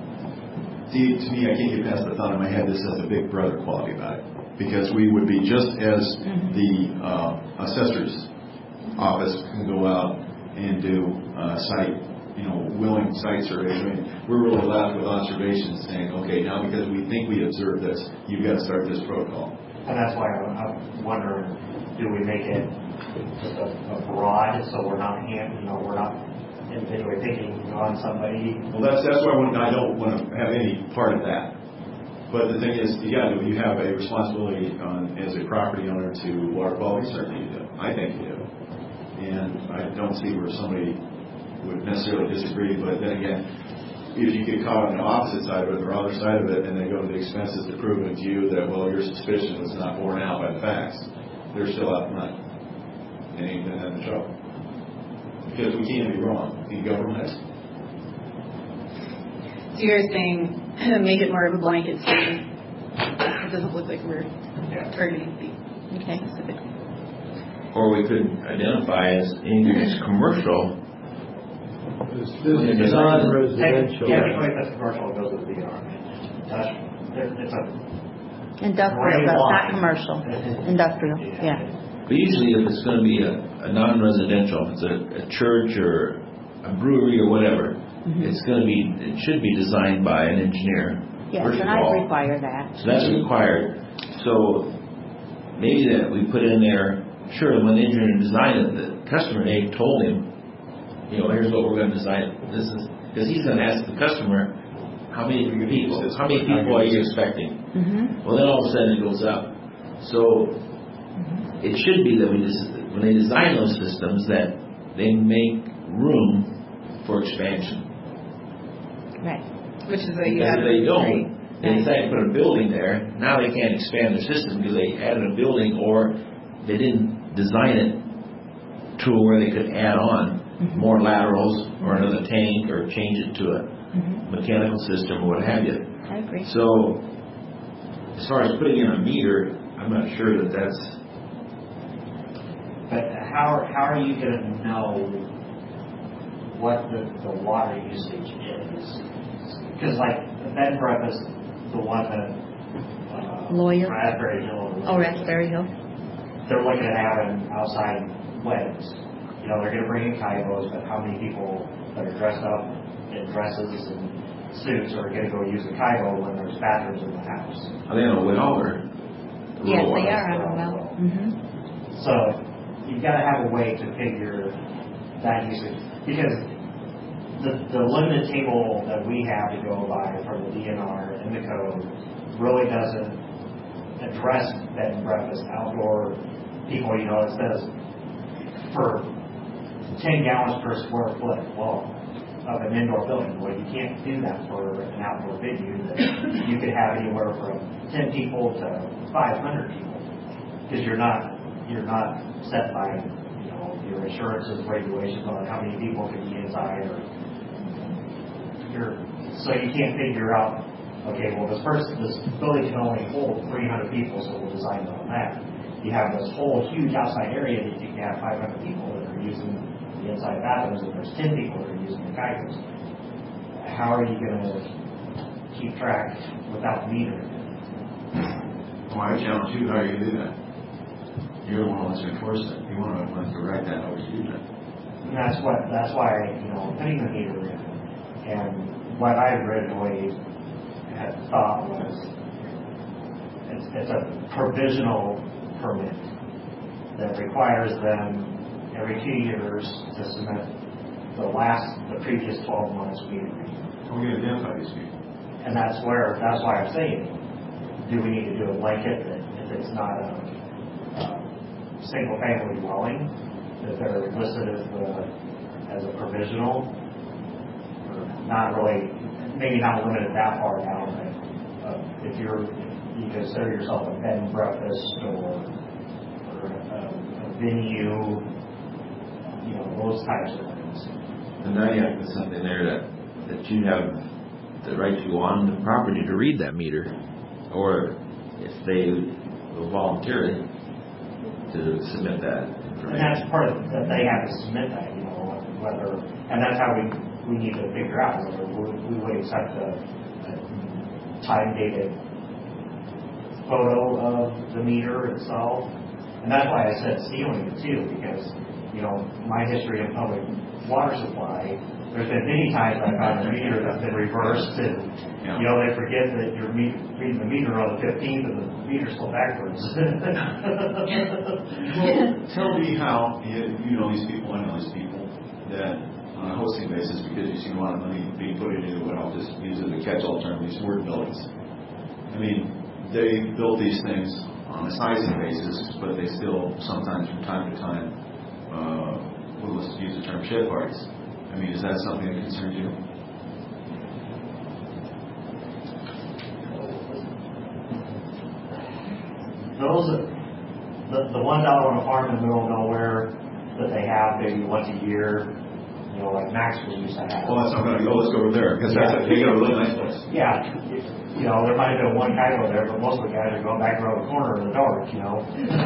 See, to me, I can't get past the thought in my head. This has a big brother quality about it because we would be just as Mm-hmm. the uh, assessor's office can go out and do uh, site, you know, willing site surveys. I mean, we're really left with observations saying, okay, now because we think we observed this, you've got to start this protocol. And that's why I'm, I'm wondering, do we make it just a, a broad, so we're not hand, you know, we're not individually picking on somebody? Well, that's that's why I, want, I don't want to have any part of that. But the thing is, yeah, do you have a responsibility on, as a property owner to water quality? Certainly you do. I think you do. And I don't see where somebody would necessarily disagree. But then again, if you get caught on the opposite side of it, the other side of it, and they go to the expenses to prove it to you that, well, your suspicion was not borne out by the facts, they're still out of money. And ain't been in trouble. Because we can't be wrong in government. So you're saying make it more of a blanket statement. It doesn't look like we're targeting the Okay. specific. Or we could identify as anything that's commercial. This this is non-residential. Yeah, if that's commercial, it goes with the D R. That's, it's a Industrial, Gray but not line. commercial. Industrial, yeah. But usually if it's going to be a, a non-residential, if it's a, a church or a brewery or whatever, mm-hmm. it's going to be, it should be designed by an engineer. Yes, first and of I all. require that. So that's required. So maybe that we put in there, sure, when the engineer designed it, the customer, they told him, you know, here's what we're going to design. This is, because he's going to ask the customer, how many people, how many people are you expecting? Mm-hmm. Well, then all of a sudden it goes up. So mm-hmm. it should be that we just, when they design those systems, that they make room for expansion. Right. Which is what you Because have. if they don't, Right. they decide to put a building there, now they can't expand their system because they added a building or they didn't design it to where they could add on mm-hmm. more laterals or another tank or change it to a mm-hmm. mechanical system or what have you. I agree. So as far as putting in a meter, I'm not sure that that's... But how, how are you going to know what the, the water usage is? Because like the bed and breakfast, the one that uh, Lawyer. Raspberry Hill. Oh, Raspberry Hill. They're looking at having outside weddings. You know, they're going to bring in kaibos, but how many people that are dressed up in dresses and suits are going to go use the kaibo when there's bathrooms in the house? Are they on a well or? Yes, they are on a well. Mm-hmm. So you've got to have a way to figure that usage, because the, the limited table that we have to go by from the D N R and the code really doesn't address bed and breakfast outdoor people. You know, it says for ten gallons per square foot wall of an indoor building. Well, you can't do that for an outdoor venue that you could have anywhere from ten people to five hundred people, because you're not you're not set by, you know, the your insurances, regulations on how many people can be inside, or you're, so you can't figure out, okay, well, this person, this building can only hold three hundred people, so we'll design it on that. You have this whole huge outside area that you can have five hundred people that are using the inside bathrooms, and there's ten people that are using the Geigers. How are you going to keep track without metering? Well, I challenge you, how are you going to do that? You're the one who wants to enforce it. You want to, want to direct that, how would you do that? And that's what, that's why, you know, putting the meter in, and what I originally had thought was, it's, it's a provisional permit that requires them every two years to submit the last, the previous twelve months metering. How are we going to identify these people? And that's where, that's why I'm saying, do we need to do a blanket that if it's not a, a single family dwelling, that they're listed as the, as a provisional, or not really, maybe not limited that far down, but uh, if you're, you consider yourself a bed and breakfast or, or a, a venue, you know, those types of things. And now you have to put something there that, that you have the right to go on the property to read that meter, or if they will volunteer it, to submit that information. And that's part of that they have to submit that, you know, whether, and that's how we, we need to figure out whether we would accept a, a time-dated photo of the meter itself. And that's why I said sealing it too, because, you know, my history in public water supply, there's been many times I've found a meter that's been reversed, and yeah. you know, they forget that you're me- reading the meter on the fifteenth and the meter's still backwards. Well, tell me how, you, you know these people, I know these people, that on a hosting basis, because you see a lot of money being put into what I'll just use as a catch-all term, these word buildings. I mean, they built these things on a sizing basis, but they still sometimes from time to time, uh, well, let's use the term shed parties. I mean, is that something that concerns you? Those, the, the ones out on a farm in the middle of nowhere that they have maybe once a year, you know, like Maxwell used to have. Well, that's not going to go. Let's go over there, because yeah. they got a really nice place. Yeah. You know, there might have been one guy over there, but most of the guys are going back around the corner in the dark, you know.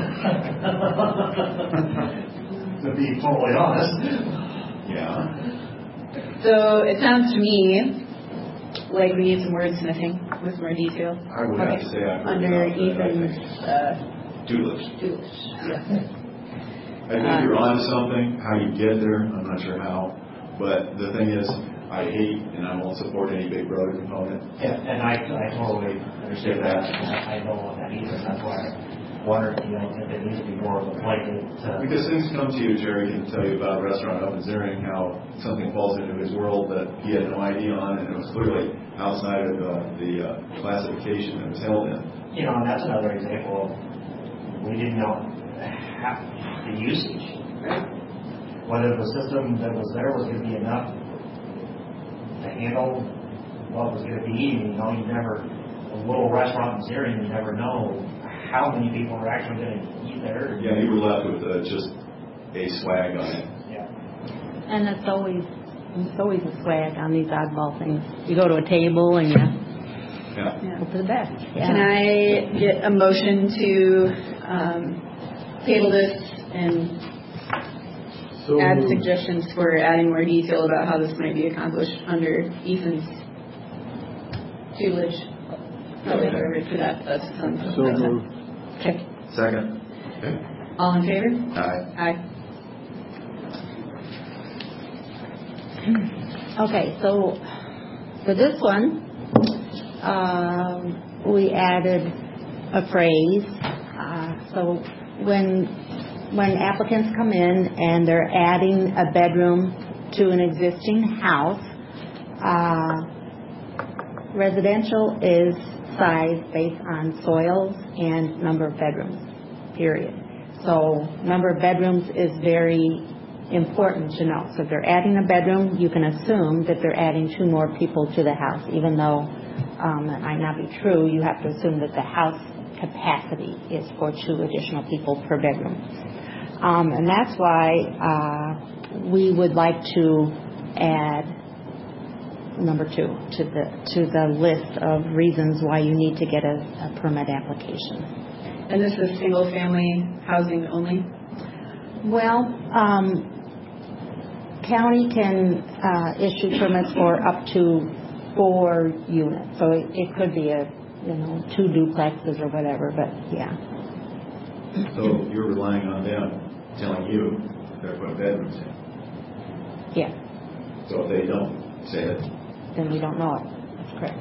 To be totally honest. Yeah. So it sounds to me like we need some wordsmithing with more detail. I would okay. have to say I've heard under about Ethan's uh, Dulish. Dulish. Yeah. I think um, you're onto something. How you get there, I'm not sure how. But the thing is, I hate and I won't support any big brother component. Yeah, and I, I totally understand that. I don't want that either. That's why I wondered, you know, if it needs to be more of a blanket. Uh, because things come to you, Jerry can tell you about a restaurant up in Zering, how something falls into his world that he had no idea on, and it was clearly outside of uh, the uh, classification that was held in. You know, and that's another example of we didn't know half the usage, right? Whether the system that was there was going to be enough to handle what was going to be eaten. You know, you never, a little restaurant in Syria, you never know how many people are actually going to eat there. Yeah, you were left with uh, just a swag on it. Yeah. And it's always, it's always a swag on these oddball things. You go to a table and you yeah. Yeah. hope for the best. Yeah. Can I get a motion to um, table this and So add moved. suggestions for adding more detail about how this might be accomplished under Ethan's tutelage? Probably better for that. That's some. So moved. Okay. Second. Okay. All in favor? Aye. Aye. Okay, so for this one, um, we added a phrase. Uh, so when when applicants come in and they're adding a bedroom to an existing house, uh, residential is sized based on soils and number of bedrooms, period. So number of bedrooms is very important to know. So if they're adding a bedroom, you can assume that they're adding two more people to the house, even though um, that might not be true. You have to assume that the house capacity is for two additional people per bedroom. Um, and that's why uh, we would like to add number two to the to the list of reasons why you need to get a, a permit application. And this is single-family housing only? Well, um, county can uh, issue permits for up to four units, so it, it could be a you know two duplexes or whatever. But yeah. So you're relying on them telling you they're putting bedrooms in. Yeah. So if they don't say it, then we don't know it. That's correct.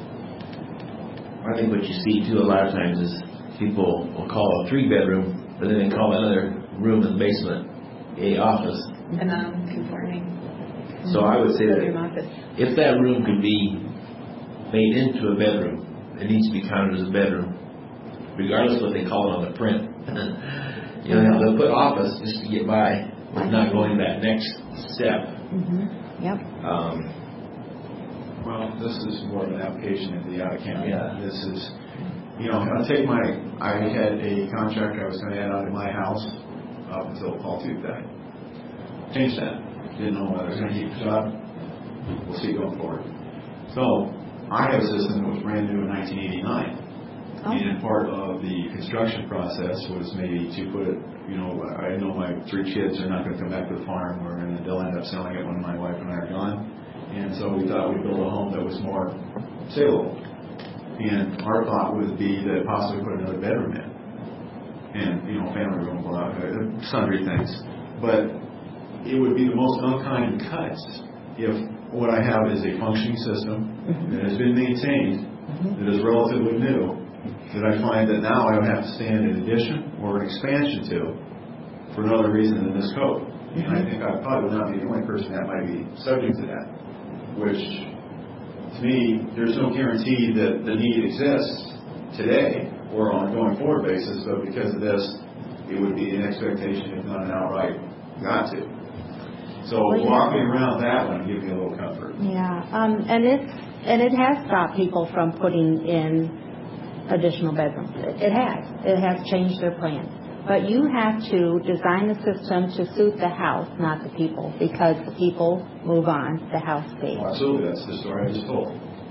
I think what you see too a lot of times is people will call a three bedroom, but then they call another room in the basement a office. A non-conforming. So I would say that office. if that room could be made into a bedroom, it needs to be counted as a bedroom, regardless of what they call it on the print. You know, they'll put office just to get by, with not going that next step. Mm-hmm. Yep. Um, well, this is more of an application into the out of county. Yeah. This is, you know, I'll take my, I had a contract I was going to add out of my house up until Paul Tooth died. Changed that. Didn't know whether I was going to keep the job. We'll see going forward. So, I have a system that was brand new in nineteen eighty-nine. Oh. And part of the construction process was maybe to put it, you know, I know my three kids are not going to come back to the farm, or and they'll end up selling it when my wife and I are gone. And so we thought we'd build a home that was more saleable. And our thought would be that possibly put another bedroom in. And, you know, family room, blah, blah, sundry things. But it would be the most unkind cuts if what I have is a functioning system mm-hmm. that has been maintained, mm-hmm. that is relatively new, that I find that now I would have to stand an addition or an expansion to for another reason than this code. Mm-hmm. And I think I probably would not be the only person that might be subject to that, which to me, there's no guarantee that the need exists today or on a going forward basis, but because of this, it would be an expectation, if not an outright got to. So well, walking yeah. around that one gives me a little comfort. Yeah, um, and it's and it has stopped people from putting in additional bedrooms. It, it has. It has changed their plans. But you have to design the system to suit the house, not the people, because the people move on, the house stays. Well, absolutely, that's the story I just told.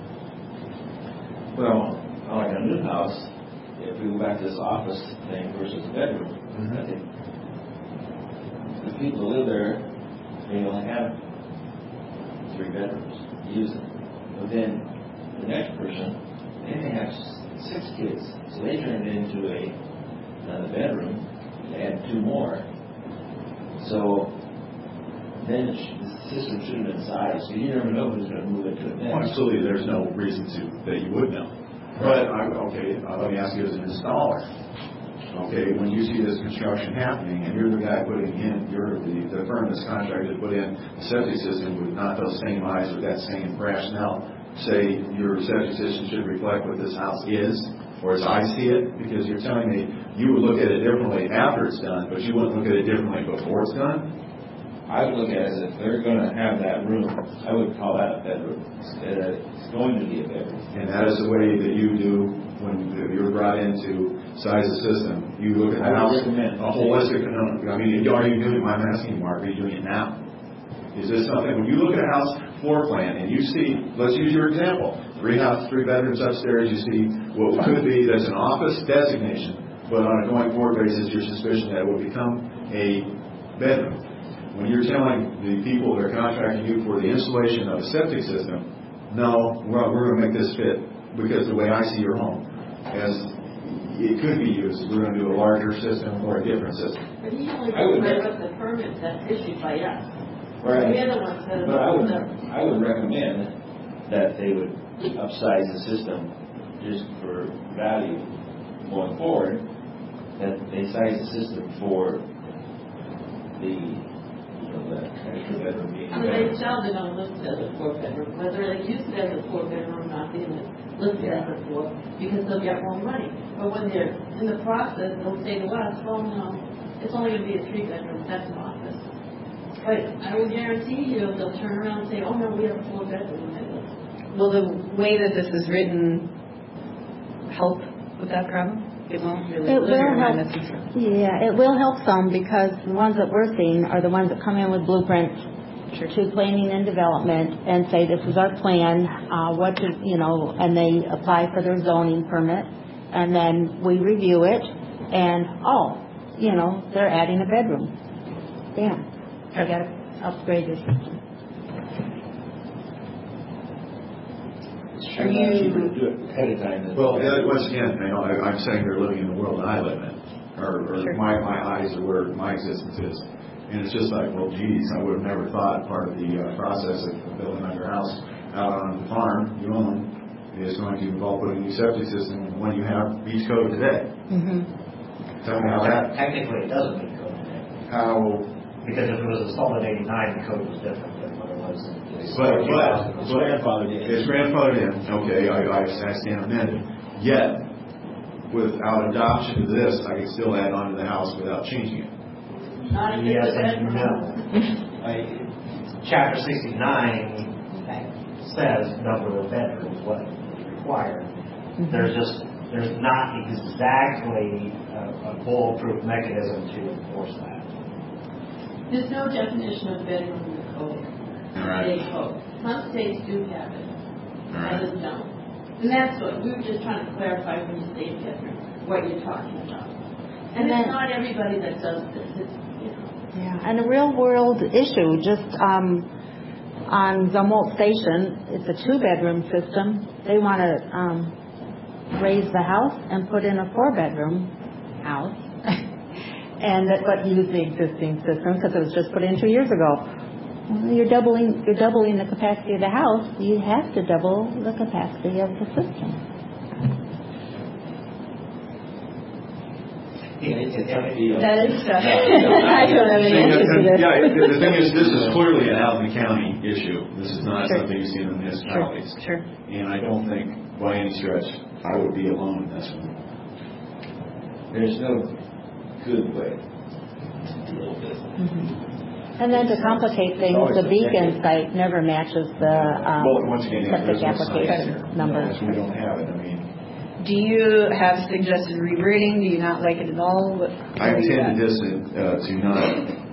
Well, like a new house, if we go back to this office thing versus a bedroom, mm-hmm. I think the people who live there may only have three bedrooms, use them. But then the next person, they may have six kids, so they turn it into a another bedroom, add two more. So then the system shouldn't have been sized, so you never know who's going to move into it next. Well, absolutely, there's no reason to that you would know. But I, okay, uh, let me ask you as an installer. Okay, when you see this construction happening, and you're the guy putting in, you're the, the firm that's contracted to put in a septic system with not those same eyes or that same rationale, say your septic system should reflect what this house is, or as I see it, because you're telling me you would look at it differently after it's done, but you wouldn't look at it differently before it's done? I would look at it as if they're going to have that room, I would call that a bedroom. It's going to be a bedroom. And that is the way that you do when you're brought in to size the system. You look at the house, a holistic, no, I mean, are you doing, I'm asking you, Mark, are you doing it now? Is this something, when you look at a house floor plan and you see, let's use your example, three house, three bedrooms upstairs, you see what could be, that's an office designation, but on a going forward basis, your suspicion that it will become a bedroom. When you're telling the people that are contracting you for the installation of a septic system, no, well, we're going to make this fit because the way I see your home, as it could be used, we're going to do a larger system or a different system. But he only goes up the permit that's issued by us. Right. The other one says but I would, I would recommend that they would upsize the system just for value going forward, that they size the system for the extra bedroom being I mean, they sell it on listed as a four bedroom, whether they use it as a four bedroom or not, they listed as a four because they'll get more money. But when they're in the process, they'll say to us, well, no, it's only going to be a three bedroom, that's an office. But I will guarantee you they'll turn around and say, oh, no, we have a four bedroom. Will the way that this is written help with that problem? it won't really It live will here help. necessarily. Yeah, it will help some because the ones that we're seeing are the ones that come in with blueprints to planning and development and say, this is our plan, uh, what to, you know, and they apply for their zoning permit, and then we review it, and, oh, you know, they're adding a bedroom. Damn, I got to upgrade your system. Are you do it ahead of time? Well, yeah, once again, you know, I, I'm saying they're living in the world that I live in, or, or Sure. my my eyes are where my existence is, and it's just like, well, geez, I would have never thought part of the uh, process of building on your house out on the farm you own is going to involve putting a new septic system when you have beach code today. Mm-hmm. Tell me how that. Technically, it doesn't meet code today. How? Because if it was installed in eighty-nine, the code was different than what it was in But, but, It's grandfathered in. It's grandfathered in, okay, I, I I stand amended. Yet, without adoption of this, I can still add on to the house without changing it. Not if Yes it's a and bedroom. no. I- Chapter sixty-nine says number of bedrooms, what is required. There's just, there's not exactly a, a bulletproof mechanism to enforce that. There's no definition of bedroom in the code. Right. State code. Some states do have it, Right. others don't. And that's what, we were just trying to clarify when you say bedroom, what you're talking about. And And it's then- not everybody that does this, it's, you know. Yeah, and a real world issue, just um, on Zumwalt Station, it's a two-bedroom system. They want to um, raise the house and put in a four-bedroom house, and that, but use the existing system because it was just put in two years ago. Well, you're doubling, you're doubling the capacity of the house. You have to double the capacity of the system. That is tough. I don't have any answer to this. Yeah, the the thing is, this is clearly an Alvin County issue. This is not Sure. something you see in the municipalities. Sure. And I don't think, by any stretch, I would be alone in this one. There's no good way to deal with this. Mm-hmm. And then to complicate things, the beacon site never matches the um, Well, once again, septic there's no science application here. number. Yes, we don't have it. I mean, Do you have suggested rewording? Do you not like it at all? What- I intended this uh, to not,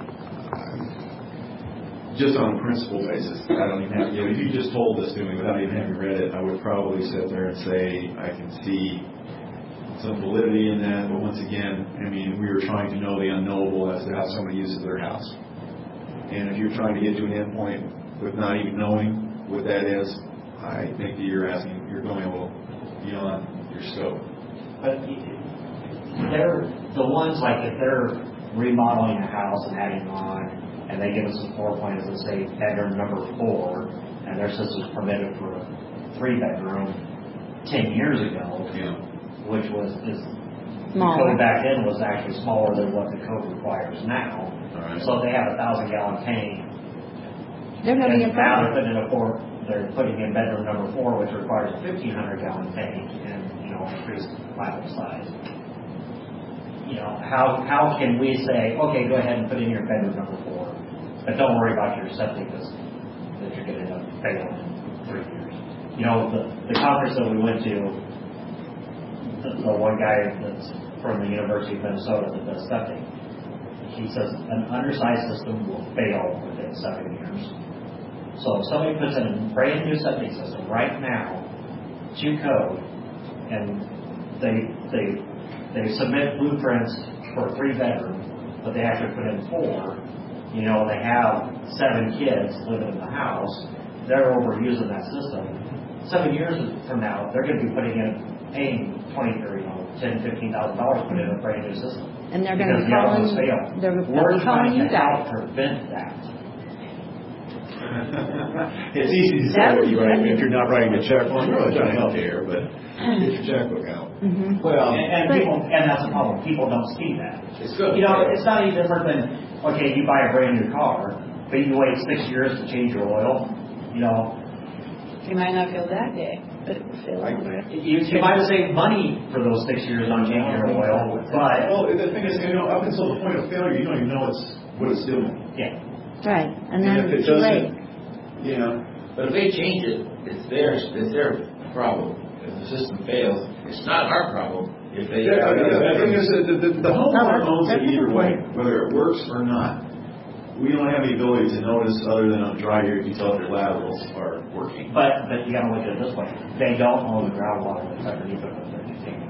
just on a principle basis. I don't even have, you know, if you just told this to me without even having read it, I would probably sit there and say, I can see some validity in that. But once again, I mean, we were trying to know the unknowable as to how somebody uses their house. And if you're trying to get to an end point with not even knowing what that is, I think that you're asking, you're going a little beyond your scope. But they're the ones, like if they're remodeling a house and adding on, and they give us some floor plans that say bedroom number four, and their system's permitted for a three bedroom ten years ago, Yeah. which was is the Smaller. code back then was actually smaller than what the code requires now. All right. So if they have a thousand gallon tank. They're going to be And in now they're trouble. putting in a four, they're putting in bedroom number four, which requires a fifteen hundred gallon tank and, you know, increased lateral size. You know, how, how can we say, okay, go ahead and put in your bedroom number four, but don't worry about your septic because that you're going to end up failing in three years. You know, the, the conference that we went to, the, the one guy that's from the University of Minnesota that does septic, he says an undersized system will fail within seven years. So if somebody puts in a brand new septic system right now to code, and they they they submit blueprints for a three bedroom, but they actually put in four, you know, they have seven kids living in the house, they're overusing that system. Seven years from now, they're going to be putting in, paying twenty, or you know, ten, fifteen thousand dollars to put in a brand new system. And they're going to be Because the other calling, ones fail. they're going to We're be calling trying you to help guys. prevent that. It's easy to say when you write, if you're not writing a check, well, I'm really trying to help you here, but get your checkbook out. Mm-hmm. Well, And, and people, and that's the problem. People don't see that. it's good. You know, it's not any different than, okay, you buy a brand new car, but you wait six years to change your oil. You know, You might not feel that day, but it will feel longer. you, you might have saved money for those six years on changing your oil, but Well, the thing is, you know, up until the point of failure, you don't even know it's, what it's doing. yeah. Right, and And then if it it's too late. doesn't, you know, But if they change it, it's theirs, it's their problem. If the system fails, it's not our problem. if they. Yeah, yeah, the thing is, that the, the, the homeowner No, owns that's- it either that's way, the whether it works or not. We don't have the ability to notice other than on dry year, you can tell if your laterals are working. But, but you gotta look at it this way. They don't own the groundwater that's underneath it that they're taking.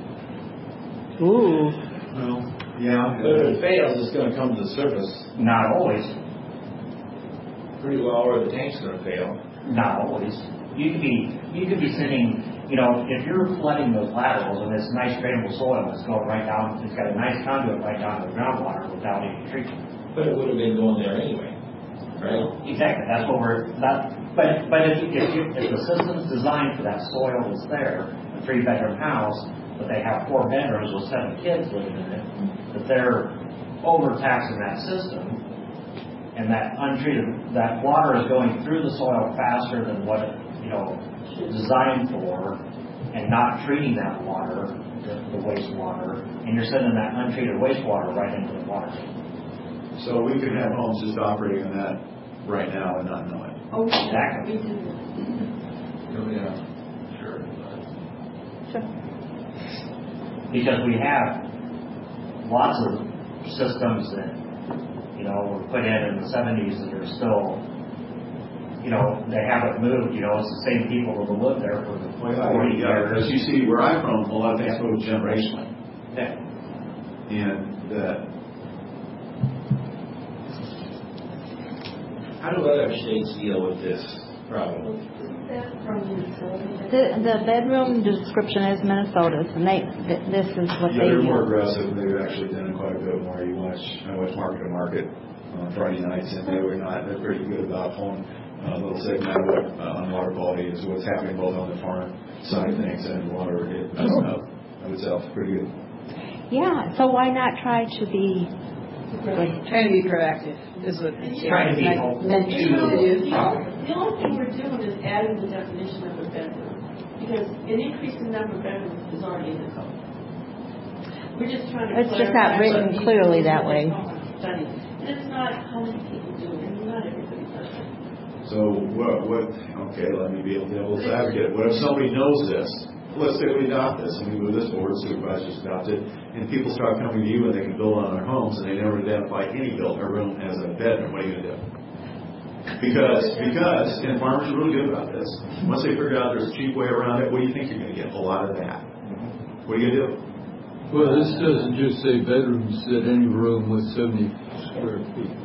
Ooh. Well, yeah. But if it fails, it's gonna come to the surface Not always. pretty well, or the tank's gonna fail. Not always. You could be, you could be sitting, you know, if you're flooding those laterals and it's nice drainable soil that's going right down, it's got a nice conduit right down to the groundwater without any treatment. But it would have been going there anyway, right? Exactly. That's what we're. That, but but if, if, you, if the system's designed for that soil that's there, a three-bedroom house, but they have four bedrooms with seven kids living in it, that they're overtaxing that system, and that untreated, that water is going through the soil faster than what it, you know, designed for, and not treating that water, the, the wastewater, and you're sending that untreated wastewater right into the water. So we could have homes just operating on that right now and not know it. Oh, Exactly. we do. Oh, yeah, sure. Sure. Because we have lots of systems that, you know, were put in in the seventies that are still, you know, they haven't moved. You know, it's the same people that have lived there for forty Yeah, years. as you see, where I'm from, a lot of things move generationally. Yeah. And that, How do other states deal with this problem? The, the bedroom description is Minnesota's, and they, th- this is what yeah, they they're more use. aggressive, and they've actually done it quite a bit more. You watch, I watch Market to Market on Friday nights, and they were not, they're pretty good about pulling a little segment of what, uh, on water quality is what's happening both on the farm side of things and water it, uh, of itself. Pretty good. Yeah, so why not try to be Trying to be proactive is what it's Trying to be helpful. The only thing we're doing is adding the definition of a bedroom, because an increase in number of bedrooms is already in the code. We're just trying to. It's just not clarify written what clearly people that do way. study. And it's not how many people do it, and not everybody does it. So what, what, okay, let me be a devil's advocate. What if somebody knows this? Let's say we adopt this and we move this forward, supervisors adopt it, and people start coming to you and they can build on their homes and they never identify any built a room as a bedroom. What are you going to do? Because, because, and farmers are really good about this. Once they figure out there's a cheap way around it, what do you think you're going to get? A lot of that. What are you going to do? Well, this doesn't just say bedrooms, that any room with seventy square feet.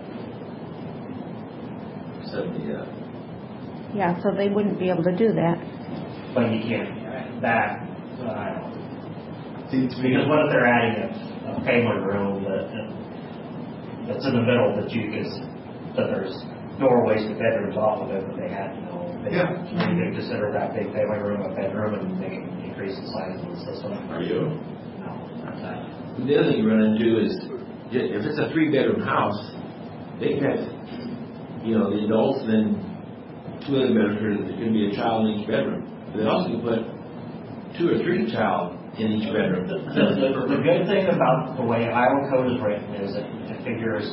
seventy, yeah. Yeah, so they wouldn't be able to do that. But you can't. That, uh, because what if they're adding a, a family room that, that's in the middle that you can, that there's doorways to bedrooms off of it, but they had, you know, they, Yeah. they could consider that big family room a bedroom and they can increase the size of the system. Are you? No, that's not. The other thing you run into is, if it's a three-bedroom house, they can have, you know, the adults and then two other bedrooms, there can be a child in each bedroom. They also can put two or three child in each bedroom. The, the, the good thing about the way Iowa code is written is that it figures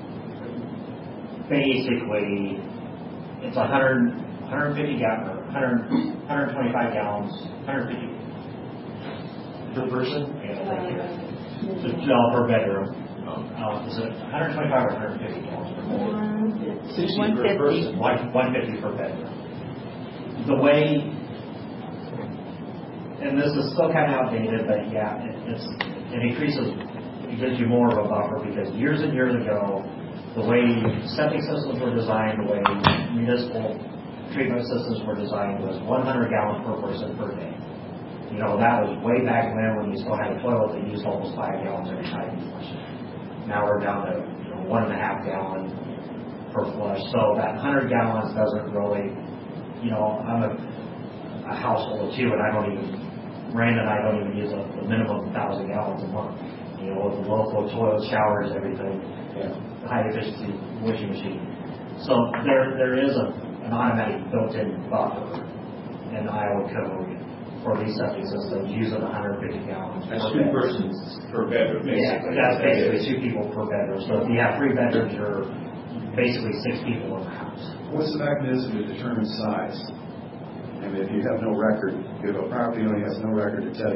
basically it's one hundred, one fifty gallons, one hundred, one twenty-five gallons, one hundred fifty Per person? Yeah, thank you. No, per bedroom. Uh, is it one twenty-five or one fifty gallons per bedroom? sixty one per fifty. person. One, one fifty per bedroom. The way, and this is still kind of outdated, but yeah, it, it's it increases, it gives you more of a buffer because years and years ago, the way septic systems were designed, the way municipal treatment systems were designed was one hundred gallons per person per day. You know, that was way back when when you still had a toilet that used almost five gallons every time you flushed it. Now we're down to you know, one and a half gallon per flush. So that one hundred gallons doesn't really, you know, I'm a, a household of two and I don't even, Rand and I don't even use a, a minimum of one thousand gallons a month. You know, with the low flow toilets, showers, everything, yeah. High efficiency washing machine. So there there is a, an automatic built-in buffer in Iowa code for these septic systems using one hundred fifty gallons. That's two bedroom. persons per bedroom, basically. Yeah, that's basically two people per bedroom. So if you have three bedrooms, you're basically six people in the house. What's the mechanism to determine size? I mean, if you have no record, if a property owner has no record to tell you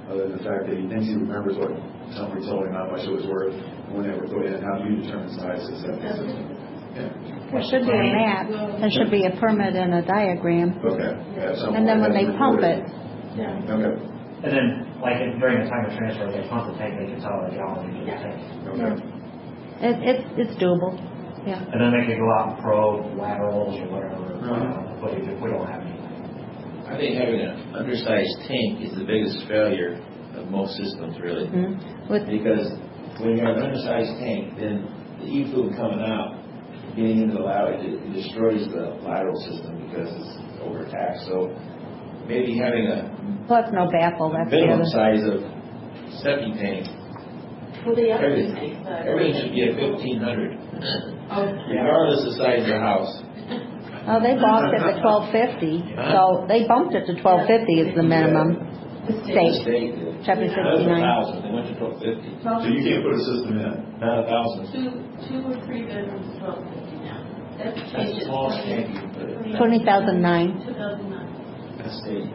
other than the fact that he thinks he remembers what somebody told him how much it was worth when they were put in. How do you determine size of the septic system? Yeah. There should be a map. There should be a permit and a diagram. Okay. Yeah, and then when they pump it. Yeah. Okay. And then, like in, during the time of transfer, they pump the tank, they can tell the gallonage of the tank. Okay. Yeah. It, it's it's doable. Yeah. And then they can go out and probe laterals or whatever Right. uh, footage if we don't have any. I think having an undersized tank is the biggest failure of most systems, really. Mm-hmm. With, because when you have an undersized tank, then the e-fluid coming out, getting into the lateral, it, it destroys the lateral system because it's overtaxed. So maybe having a plus no baffle. That's the minimum other. size of septic tank. Well, the other Everything, thing is that- everything should be at fifteen hundred, Oh, regardless of the size of the house. Oh, they bumped it to twelve fifty. So they bumped it to twelve fifty is the minimum. The State. state did. Chapter That was a sixty-nine. thousand. They went to twelve fifty. So you can't put a system in. Not a thousand. Two, two or three bedrooms, twelve fifty now. That's That's changed. the smallest tank you can put in. Twenty thousand nine. Two thousand nine. That's state.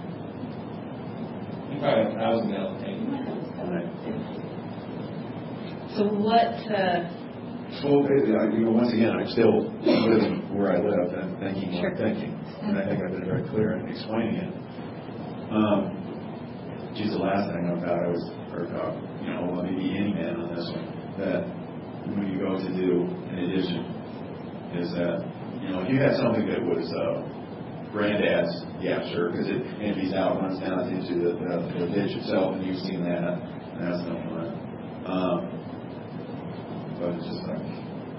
You probably have a thousand gallon tank. So what, uh, Well, I- you know, once again, I'm still living where I live and thinking what Sure. I'm thinking. And I think I've been very clear in explaining it. Um, geez, the last thing I thought I was, or, uh, you know, well, maybe any man on this one, that when you go to do an addition, is that, you know, if you had something that was, uh, granddad's, yeah, sure, because it empties out, runs down into the, the, the ditch itself, and you've seen that, and that's no fun. Um, But it's just like,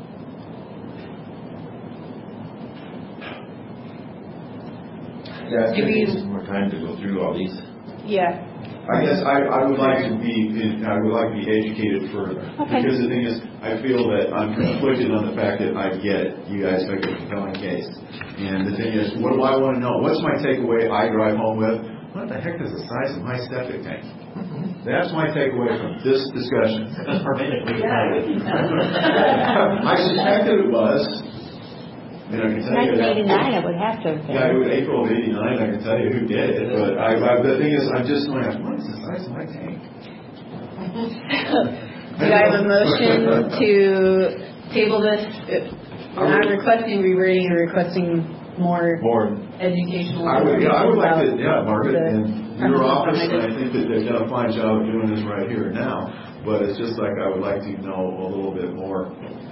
Yeah, Do it we- takes us more time to go through all these. yeah. I guess I, I would like to be, I would like to be educated further. Okay. Because the thing is, I feel that I'm conflicted on the fact that I get you guys make a compelling case. And the thing is, what do I want to know? What's my takeaway I drive home with? What the heck is the size of my septic tank? That's my takeaway from this discussion. That's permitted. We can Yeah, tell we you. can tell. I suspected it was. And I can tell you nineteen eighty-nine, that. it would have to have been. Yeah, it was April of eighty-nine, I can tell you who did it, but I, I, the thing is, I'm just going, what is the size of my tank? Do I have a motion to table this? We're not requesting rewording or requesting more More. educational. I would, yeah, I would like to, information yeah, Margaret, about and the your premises office, behind and it. I think that they've done a fine job of doing this right here and now, but it's just like I would like to know a little bit more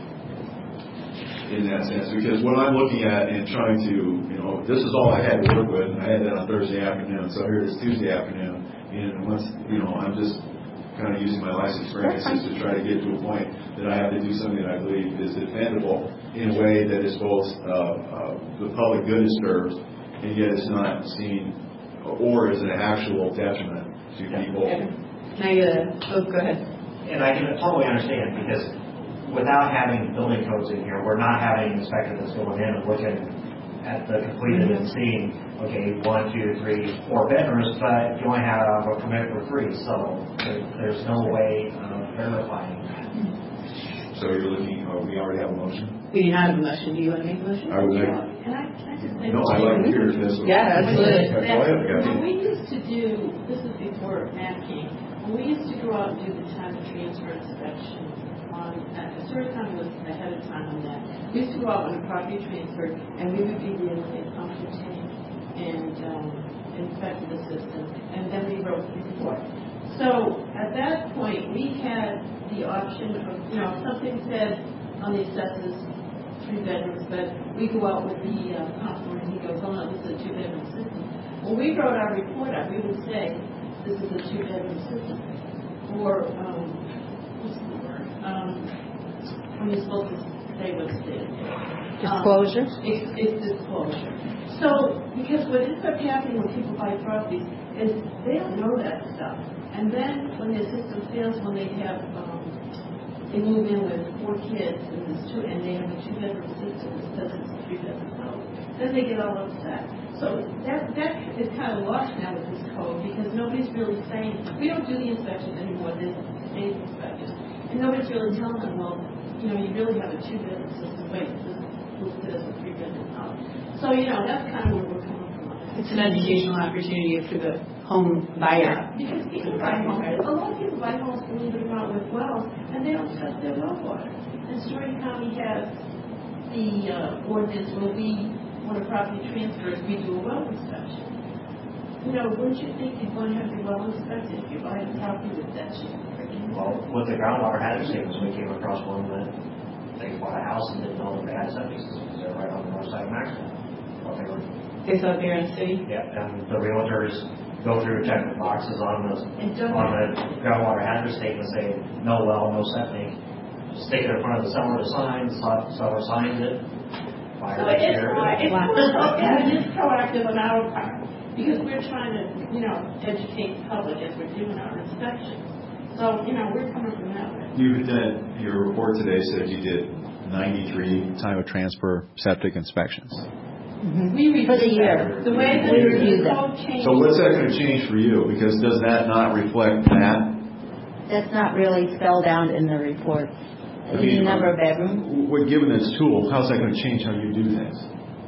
in that sense, because what I'm looking at and trying to, you know, this is all I had to work with, and I had that on Thursday afternoon, so here it is Tuesday afternoon, and once, you know, I'm just kind of using my life experiences to try to get to a point that I have to do something that I believe is defendable in a way that is both, uh, uh, the public good is served, and yet it's not seen, or is an actual detriment to people. Now you gotta, oh, go ahead. And I can totally understand, because without having building codes in here, we're not having an inspector that's going in and looking at the completed and seeing, okay, one, two, three, four bedrooms, but you only have a permit for three, so there, there's no way of verifying that. So you're looking, oh, we already have a motion? We do not have a motion. Do you want to make a motion? I would like, Can I, can I just say? no, I'd like to hear this. Yeah, absolutely. Go ahead, When Kathy. we used to do, this was before Matt came, when we used to go out and do the time of transfer inspection on, uh, Service Time was ahead of time on that. We used to go out on a property transfer, and we would be there with a pumpkin tank and um, inspect the system, and then we wrote the report. So at that point, we had the option of, you know, if something said on the assessors, three bedrooms, but we go out with the uh, counselor and he goes, oh no, this is a two bedroom system. When we wrote our report up, we would say, this is a two bedroom system. Or, um, what's the word? Um, when you're supposed to say what's there. Disclosure? Um, it's, it's disclosure. So, because what ends up happening when people buy properties is they don't know that stuff. And then when their system fails, when they have, um, they move in with four kids and there's two, and they have a two-bedroom system instead of a three-bedroom house, then they get all upset. So that that is kind of lost now with this code because nobody's really saying, we don't do the inspections anymore, there's state inspections. And nobody's really telling them, well, you know, you really have a two-bedroom system, wait, this is listed as a three-bedroom house. So, you know, that's kind of where we're coming from. It's an educational opportunity for the home buyer. Because people buy homes, a lot of people buy homes, believe it or not, with wells, and they don't test their well water. And Story County has the uh, ordinance where we, when a property transfers, we do a well inspection. You know, wouldn't you think you'd want to have your well inspected if you buy a property with that cheap? Well, with the groundwater hazard statements, we came across one that they bought a house and didn't know that they had septic systems. They're right on the north side of Maxwell. Well, they were. It's up here in the city? Yeah, and the realtors go through, check the boxes on the, on the groundwater hazard statement, say no well, no septic. Stick it in front of the seller to sign, the seller signs it. So it's, it's, wow. It's proactive on our part because we're trying to, you know, educate the public as we're doing our inspection. So, you know, we're coming from that way. You did, your report today said you did ninety-three time of transfer septic inspections. Mm-hmm. We review for the year. The way that we review the them. code changes. So what's that going to change for you? Because does that not reflect that? That's not really spelled out in the report. I mean, the number of bedrooms. We're given this tool. How's that going to change how you do things?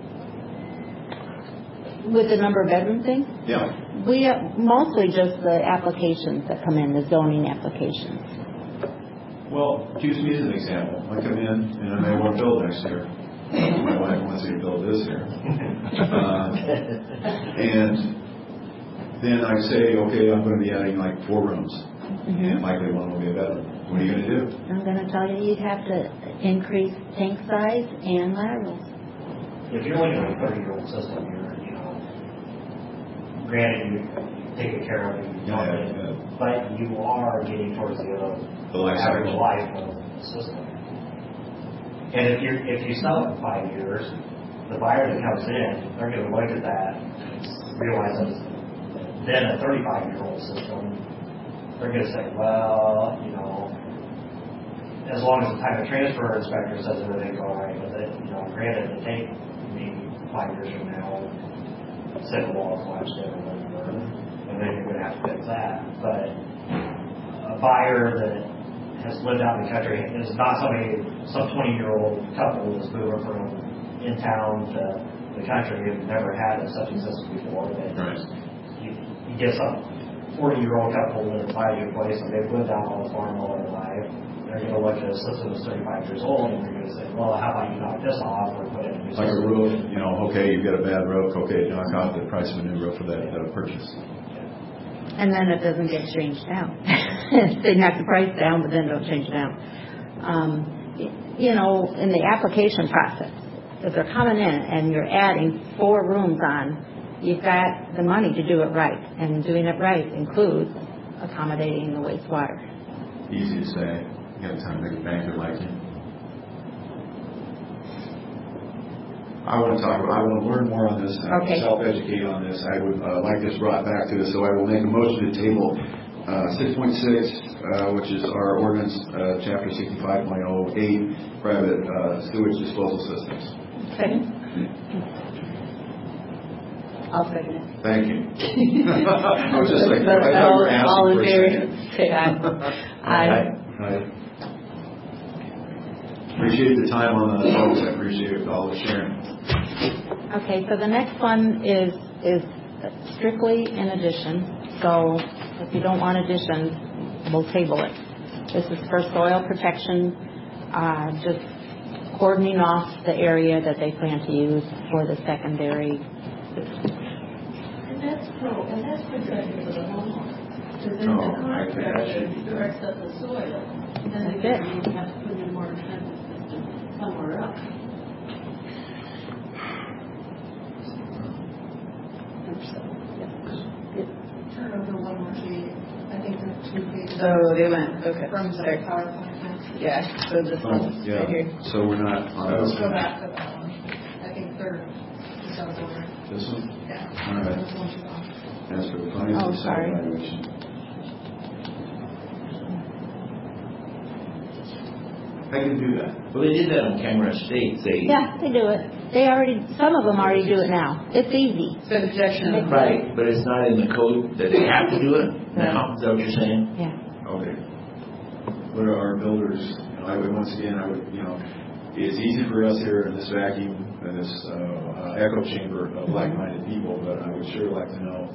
With the number of bedroom thing? Yeah. We uh, mostly just the applications that come in, the zoning applications. Well, use me as an example. I come in and I may want to build next year. My wife wants me to build this year. Uh, and then I say, okay, I'm going to be adding like four rooms. Mm-hmm. And likely one will be a bedroom. What are you going to do? I'm going to tell you, you'd have to increase tank size and laterals. If you're looking at a thirty-year-old system, you're, you know, granted you take care of it, you yeah, yeah, yeah. but you are getting towards the, uh, the life average cycle. life of the system. And if you if you sell it in five years, the buyer that comes in, they're going to look at that, realize that then a thirty-five-year-old system, they're going to say, well, you know, as long as the time of transfer inspector says everything's all right with it, you know, granted, it take maybe five years from now, say the wall collapsed in or whatever, and then you're going to have to fix that. But a buyer that has lived out in the country is not somebody, some twenty-year-old couple that's moving from in town to the country and never had a septic system before. But right. you, you get some forty-year-old couple that buys your place and they've lived out on the farm all their life. They're going to look at a system that's thirty-five years old and they're going to say, well, how about you knock this off or put it in a new like system? a roof, you know, okay, you've got a bad roof, okay, knock off the price of a new roof for that uh, purchase. And then it doesn't get changed down. They knock the price down, but then don't change it down. Um, you know, in the application process, if they're coming in and you're adding four rooms on, you've got the money to do it right. And doing it right includes accommodating the wastewater. Easy to say. You got time to make a banker like you. I want to talk about, I want to learn more on this, okay. self-educate on this. I would uh, like this brought back to us, so I will make a motion to table uh, six point six, uh, which is our ordinance, uh, chapter sixty-five point oh eight, private uh, sewage disposal systems. Second. I'll second it. Thank you. I was just like, I thought you were asking all in for a favor. second. Say aye. Aye. Aye. Appreciate the time on the folks. I appreciate all the sharing. Okay, so the next one is is strictly in addition. So if you don't want additions, we'll table it. This is for soil protection, uh, just cordoning off the area that they plan to use for the secondary. And that's pro, and that's protected for the homeowner. Because then Oh, the I think that should be contractor directs up the soil, and then That's they you have to put in more expensive system somewhere else. Turn over one more sheet. I think there's two pages. Oh, they went, okay. From the Sorry. PowerPoint. Yeah, so this Oh, one's yeah. right here. So we're not on Let's this go one. back to that one. I think third is out of order. This one? Yeah. All right. This one's on. As for the findings Oh, of site sorry. evaluation. I can do that. Well, they did that on Camera Estates. They Yeah, they do it. They already, some of them already do it now. It's easy. So the protection of right, but it's not in the code that they have to do it now. Is that what you're saying? Yeah. Okay. What are our builders, you know, I would, once again, I would, you know, it's easy for us here in this vacuum, in this uh, uh, echo chamber of like-minded people, but I would sure like to know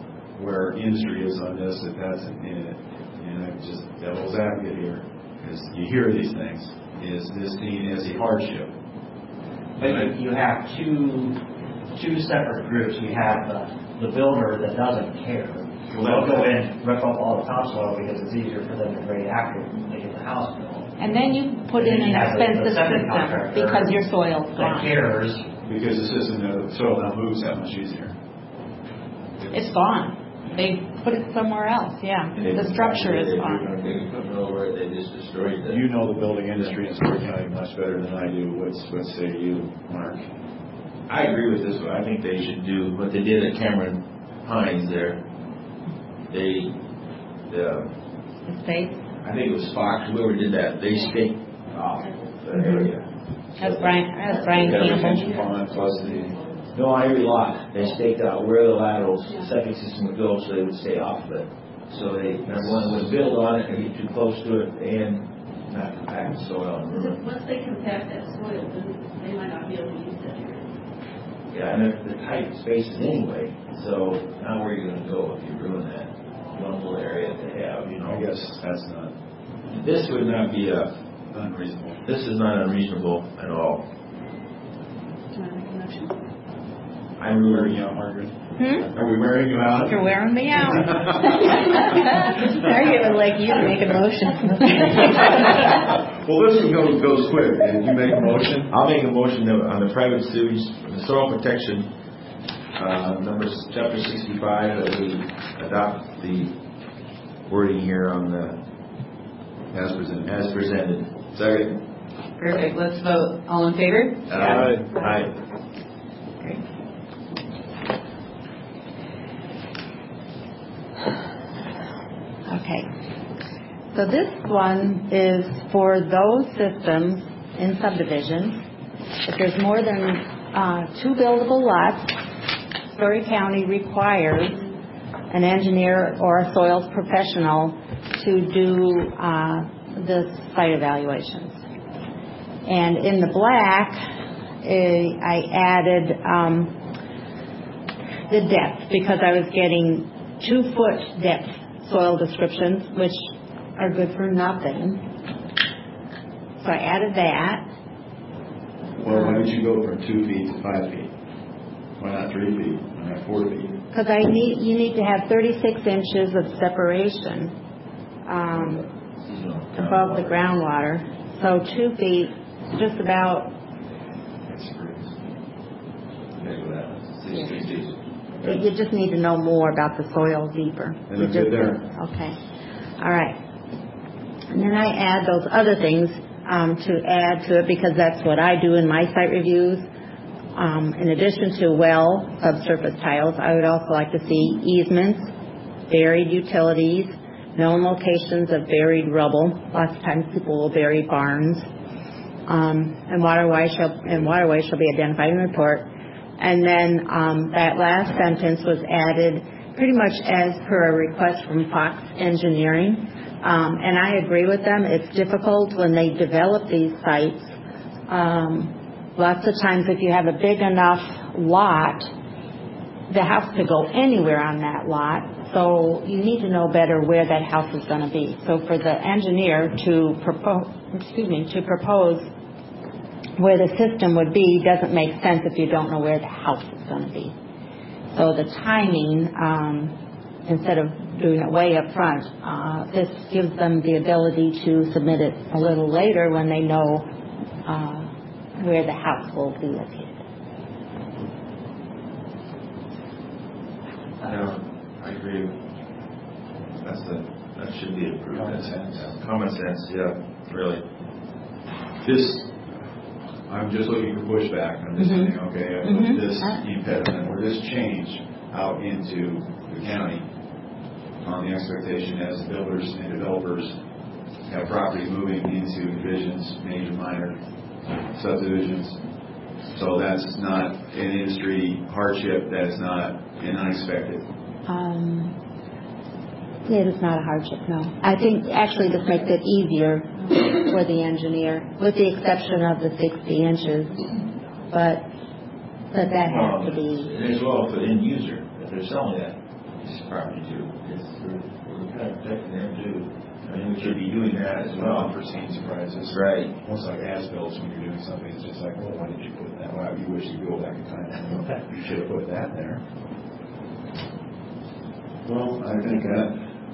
where industry is on this, if that's in it. And I'm just devil's advocate here, because you hear these things. Is this seen as a hardship? But you, you have two two separate groups. You have the, the builder that doesn't care. Well, they'll go in, rip up all the topsoil because it's easier for them to grade after they get the house built. And then you put in an expensive system because your soil's gone. That cares. Because the system, the soil now moves that much easier. It's gone. They put it somewhere else, yeah. The structure is gone. They just destroyed it. You know the building industry in Story County much better than I do. What's, what say you, Mark? I agree with this one. I think they should do what they did at Cameron Pines there. They, the, Estate? I think it was Fox, whoever did that, they staked off the area. That's Brian, that's Brian Retention Campbell. pond plus the, No, on every lot, they staked out where the laterals, the septic system would go so they would stay off of it. So they, number one, would build on it and get too close to it and not compact the soil. Once they compact that soil, then they might not be able to use that area. Yeah, and they're, they're tight spaces anyway, so now where are you going to go if you ruin that one little area that they have, you know? I guess that's not This would not be a, unreasonable. this is not unreasonable at all. Do you want to make a motion? I'm Wearing you out, Margaret? Hmm? Are we wearing you out? You're wearing me out. Margaret would like you to make a motion. Well, this one goes, goes quick. Did you make a motion? I'll make a motion that on the private sewage, the soil protection, uh, number, chapter sixty-five, that we adopt the wording here on the, As presented. as presented. Second. Perfect. Let's vote. All in favor? Aye. Aye. Great. Okay. So this one is for those systems in subdivisions. If there's more than uh, two buildable lots, Story County requires an engineer or a soils professional to do uh, the site evaluations. And in the black, eh, I added um, the depth because I was getting two-foot depth soil descriptions, which are good for nothing. So I added that. Well, why don't you go from two feet to five feet? Why not three feet? Why not four feet? Because I need, you need to have thirty-six inches of separation um, above the groundwater. So two feet, just about. Yeah. You just need to know more about the soil deeper. And You it's just- good there. Okay. All right. And then I add those other things um, to add to it because that's what I do in my site reviews. Um, in addition to well subsurface tiles, I would also like to see easements, buried utilities, known locations of buried rubble. Lots of times people will bury barns. Um, and waterways shall and waterways shall be identified in the report. And then um, that last sentence was added pretty much as per a request from Fox Engineering. Um, and I agree with them. It's difficult when they develop these sites. Um, lots of times if you have a big enough lot, the house could go anywhere on that lot. So you need to know better where that house is going to be. So for the engineer to propose, excuse me, to propose where the system would be doesn't make sense if you don't know where the house is going to be. So the timing, um, instead of doing it way up front, uh, this gives them the ability to submit it a little later when they know uh, where the house will be located. Yeah, I agree. That's the, that should be approved. Common sense. Yeah. Common sense, yeah, really. This, I'm just looking for pushback. I'm just Mhm. saying, okay, I Mhm. put this impediment or this change out into the county on the expectation as builders and developers have property moving into divisions, major, minor subdivisions. So that's not an industry hardship. That is not an unexpected. Um, it is not a hardship, no. I think actually this makes it easier for the engineer, with the exception of the sixty inches. But but that has to be. And as well for the end user, if they're selling that. this property too. It's, we're, we're kind of protecting them too. I mean, we should be doing that as well. Unforeseen surprises. Right. Almost like as-bills when you're doing something. It's just like, well, why did you put that? Wow, you wish you could go back in time. You should have put that there. Well, I think that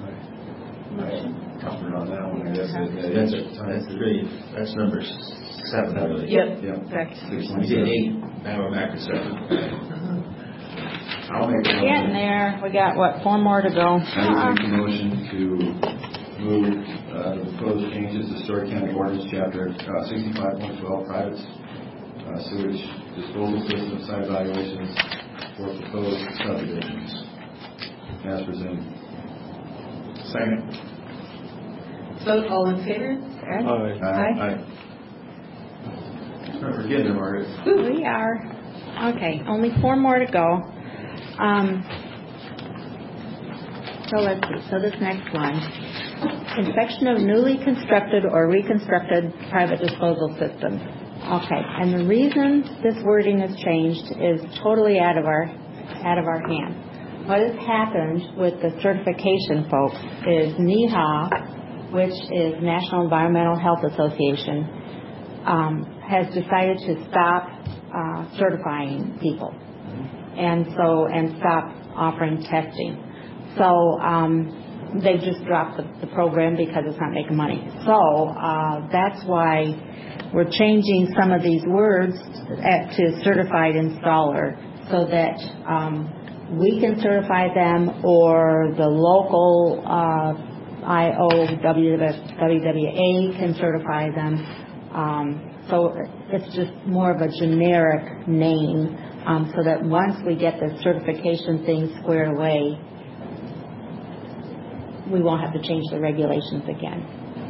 I covered on that one. I guess that, that That's, is that's three. That's number seven, I believe. Yep. Yep. Correct. We did eight. Now we're back to seven. I'll make a Getting motion. there. We got, what, four more to go. I make a motion to move uh, the proposed changes to Story County Ordinance Chapter uh, sixty-five point twelve, private uh, sewage disposal system site evaluations for proposed subdivisions, as presented. Second. Vote all in favor? Aye. Aye. We're getting there, Margaret. We are. Okay, only four more to go. Um, so let's see. So this next one. Inspection of newly constructed or reconstructed private disposal systems. Okay, and the reason this wording has changed is totally out of our out of our hand. What has happened with the certification folks is N E H A, which is National Environmental Health Association, um, has decided to stop uh, certifying people, and so and stop offering testing. So um, they've just dropped the, the program because it's not making money. So uh, that's why we're changing some of these words at, to certified installer, so that um, we can certify them, or the local uh, I O W W A can certify them. Um, so it's just more of a generic name, um, so that once we get the certification thing squared away, we won't have to change the regulations again.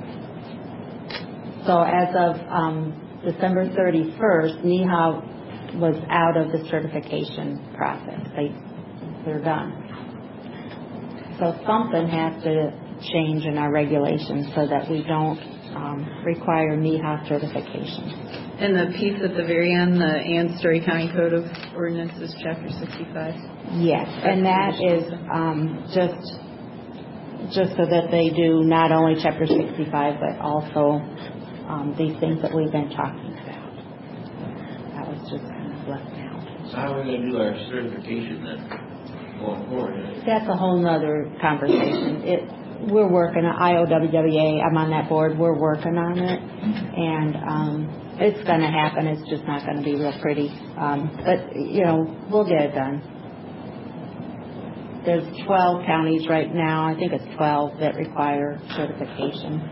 So as of um, December thirty-first, N E H A was out of the certification process. They, they're done. So something has to change in our regulations so that we don't um, require N E H A certification. And the piece at the very end, the and Story County Code of Ordinances, Chapter sixty-five? Yes, and that is um, just just so that they do not only Chapter sixty-five, but also um, these things that we've been talking about. That was just kind of left out. So how are we going to do our certification then, going forward? That's a whole nother conversation. It, we're working on I O W W A. I'm on that board. We're working on it, and um, it's going to happen. It's just not going to be real pretty. Um, but you know, we'll get it done. There's twelve counties right now. I think it's twelve that require certification.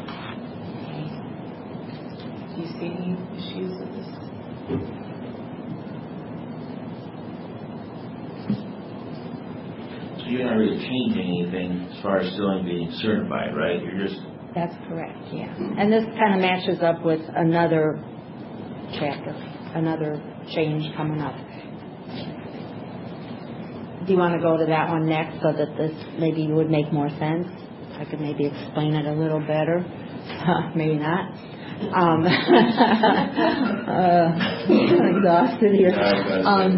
Do you see any issues with this? So you're not really changing anything as far as still being certified, right? You're just... That's correct, yeah. And this kind of matches up with another chapter, another change coming up. Do you want to go to that one next so that this maybe would make more sense? I could maybe explain it a little better. Maybe not. Um, uh, I'm exhausted here. Um,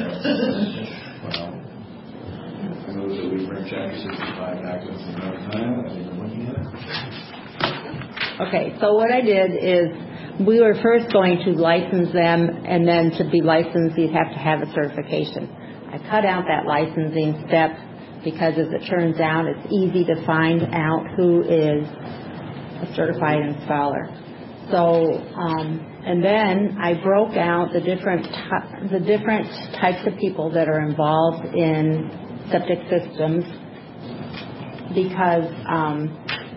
I know that we bring Chapter sixty-five back to us another time. I think we're looking at it. Okay, so what I did is we were first going to license them, and then to be licensed, you'd have to have a certification. I cut out that licensing step because, as it turns out, it's easy to find out who is a certified installer. So, um, and then I broke out the different ty- the different types of people that are involved in septic systems, because um,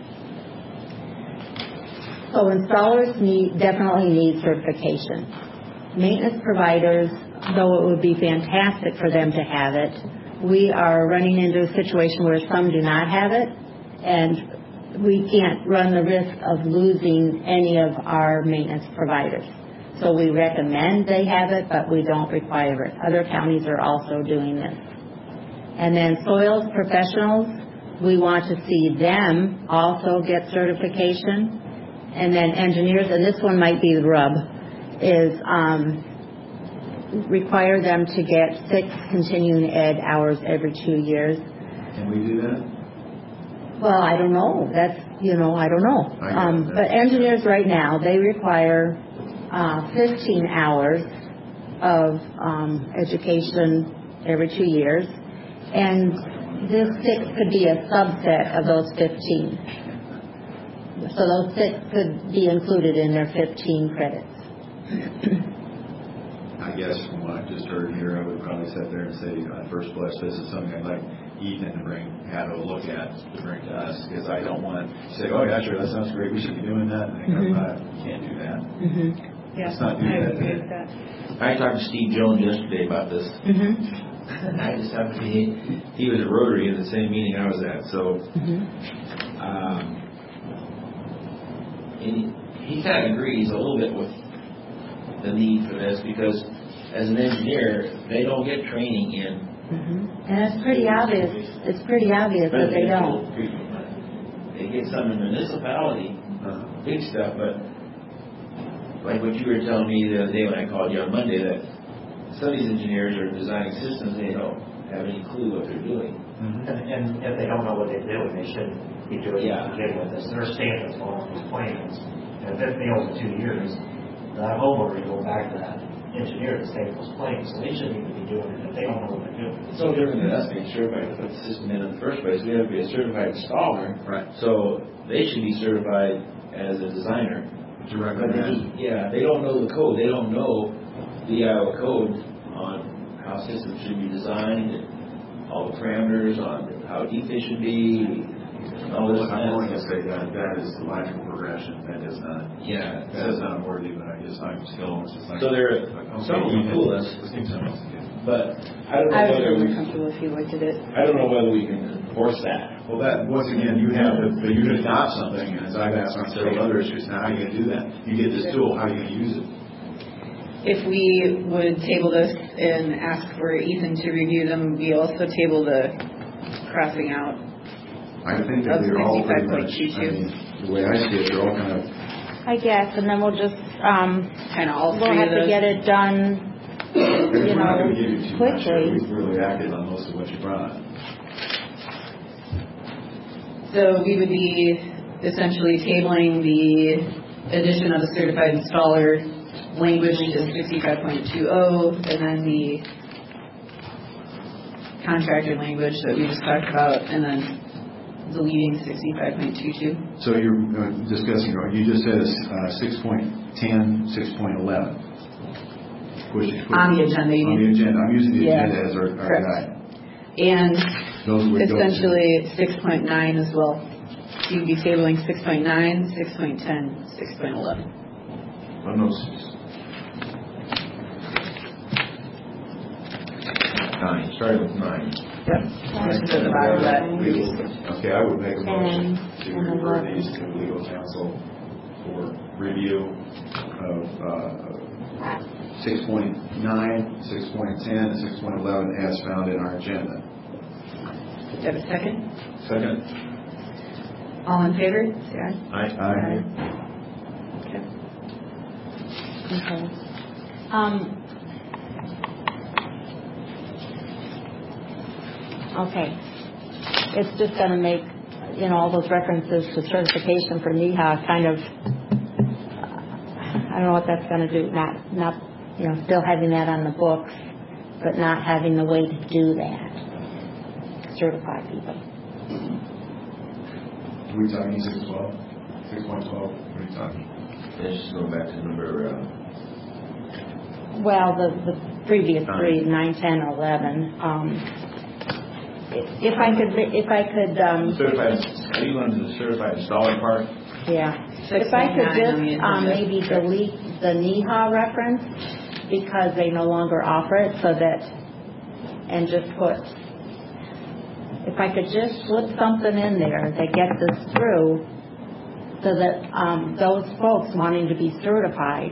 so installers need definitely need certification. Maintenance providers, though it would be fantastic for them to have it, we are running into a situation where some do not have it, and we can't run the risk of losing any of our maintenance providers. So we recommend they have it, but we don't require it. Other counties are also doing this. And then soils professionals, we want to see them also get certification. And then engineers, and this one might be the rub, is um, require them to get six continuing ed hours every two years. Can we do that? Well, I don't know. That's, you know, I don't know. I get Um, that. but engineers right now, they require uh, fifteen hours of um, education every two years. And this six could be a subset of those fifteen. So those six could be included in their fifteen credits. I guess from what I've just heard here, I would probably sit there and say, at first blush, this is something I'd like Ethan to bring, have a look at, to bring to us, because I don't want to say, oh yeah, sure, that sounds great, we should be doing that, and then come Mm-hmm. by, you can't do that. Mm-hmm. Let's not do I that. agree with that. I talked to Steve Jones yesterday about this. Mm-hmm. I just happened to be, he was a Rotary in the same meeting I was at, so Mm-hmm. um, he, he kind of agrees a little bit with the need for this because as an engineer, they don't get training in. Mm-hmm. And it's pretty obvious. It's pretty obvious that they don't. They get some in municipality, uh, big stuff, but like what you were telling me the other day when I called you on Monday, that some of these engineers are designing systems, they don't have any clue what they're doing. Mm-hmm. And, and if they don't know what they're doing, they shouldn't be doing Yeah. it to begin with. It's their standards on these plans. And if it fails in two years, that homeowner is going back to that engineer to state those plans. So they shouldn't even be doing it if they don't know what they're doing. It's no different than us being certified to put the system in in the first place. We have to be a certified installer. Right. So they should be certified as a designer. To But recommend. they, yeah, they don't know the code. They don't know the Iowa code on how systems should be designed, and all the parameters on how deep they should be, and all this. I'm going to stuff. say that, that is the logical progression, that is not, Yeah. that is not worthy, but I just, I'm still, it's just like. So there, like, some of them okay, fool us, let's give someone else to do it. but I don't know I would whether feel more we, comfortable if you looked at it. I don't know whether we can enforce that. Well, that, once again, you have, to- but you could adopt something, and as I've asked on several other issues, now how are you going to do that? You get this tool, how are you going to use it? If we would table this and ask for Ethan to review them, we also table the crossing out. I think that Of they're all pretty sixty-five point much, two I two. mean, the way I see it, they're all kind of, I guess, and then we'll just, um, Kind of all we'll three have of to those. get it done, we're you not know, going to give you too much. quickly. We've really acted on most of what you brought. So we would be essentially tabling the addition of a certified installer language to sixty-five point two oh, and then the contractor language that we just talked about, and then deleting sixty-five point two two. So you're uh, discussing, you just said uh, six point ten, six point eleven. Push it. On the agenda, you On the mean? agenda. I'm using the Yeah. agenda as our, our Correct. guide. And Those would go to- essentially six point nine as well. You'd be tabling six point nine, six point ten, six point eleven. On those nine, starting with nine. Yep. Just at the bottom of that previous page. Okay, I would make a motion to And- and refer eleven. these to legal counsel for review of uh, six point nine, six point ten, and six point eleven as found in our agenda. Do you have a second? Second. All in favor? Say aye. Aye. Okay. Okay. Um, okay. It's just going to make, you know, all those references to certification for N E H A kind of, I don't know what that's going to do. Not, not, you know, still having that on the books, but not having the way to do that. Certify people. Are we talking six twelve? six point twelve? What are you talking? Let's just go back to number, uh, Well, the, the previous three, nine, ten, eleven. Um, if I could, if I could, um, certified, are you going to the certified installer part? yeah. If I could six point nine on the just um, agenda. maybe delete the N E H A reference because they no longer offer it, so that, and just put, if I could just slip something in there that gets us through, so that um, those folks wanting to be certified.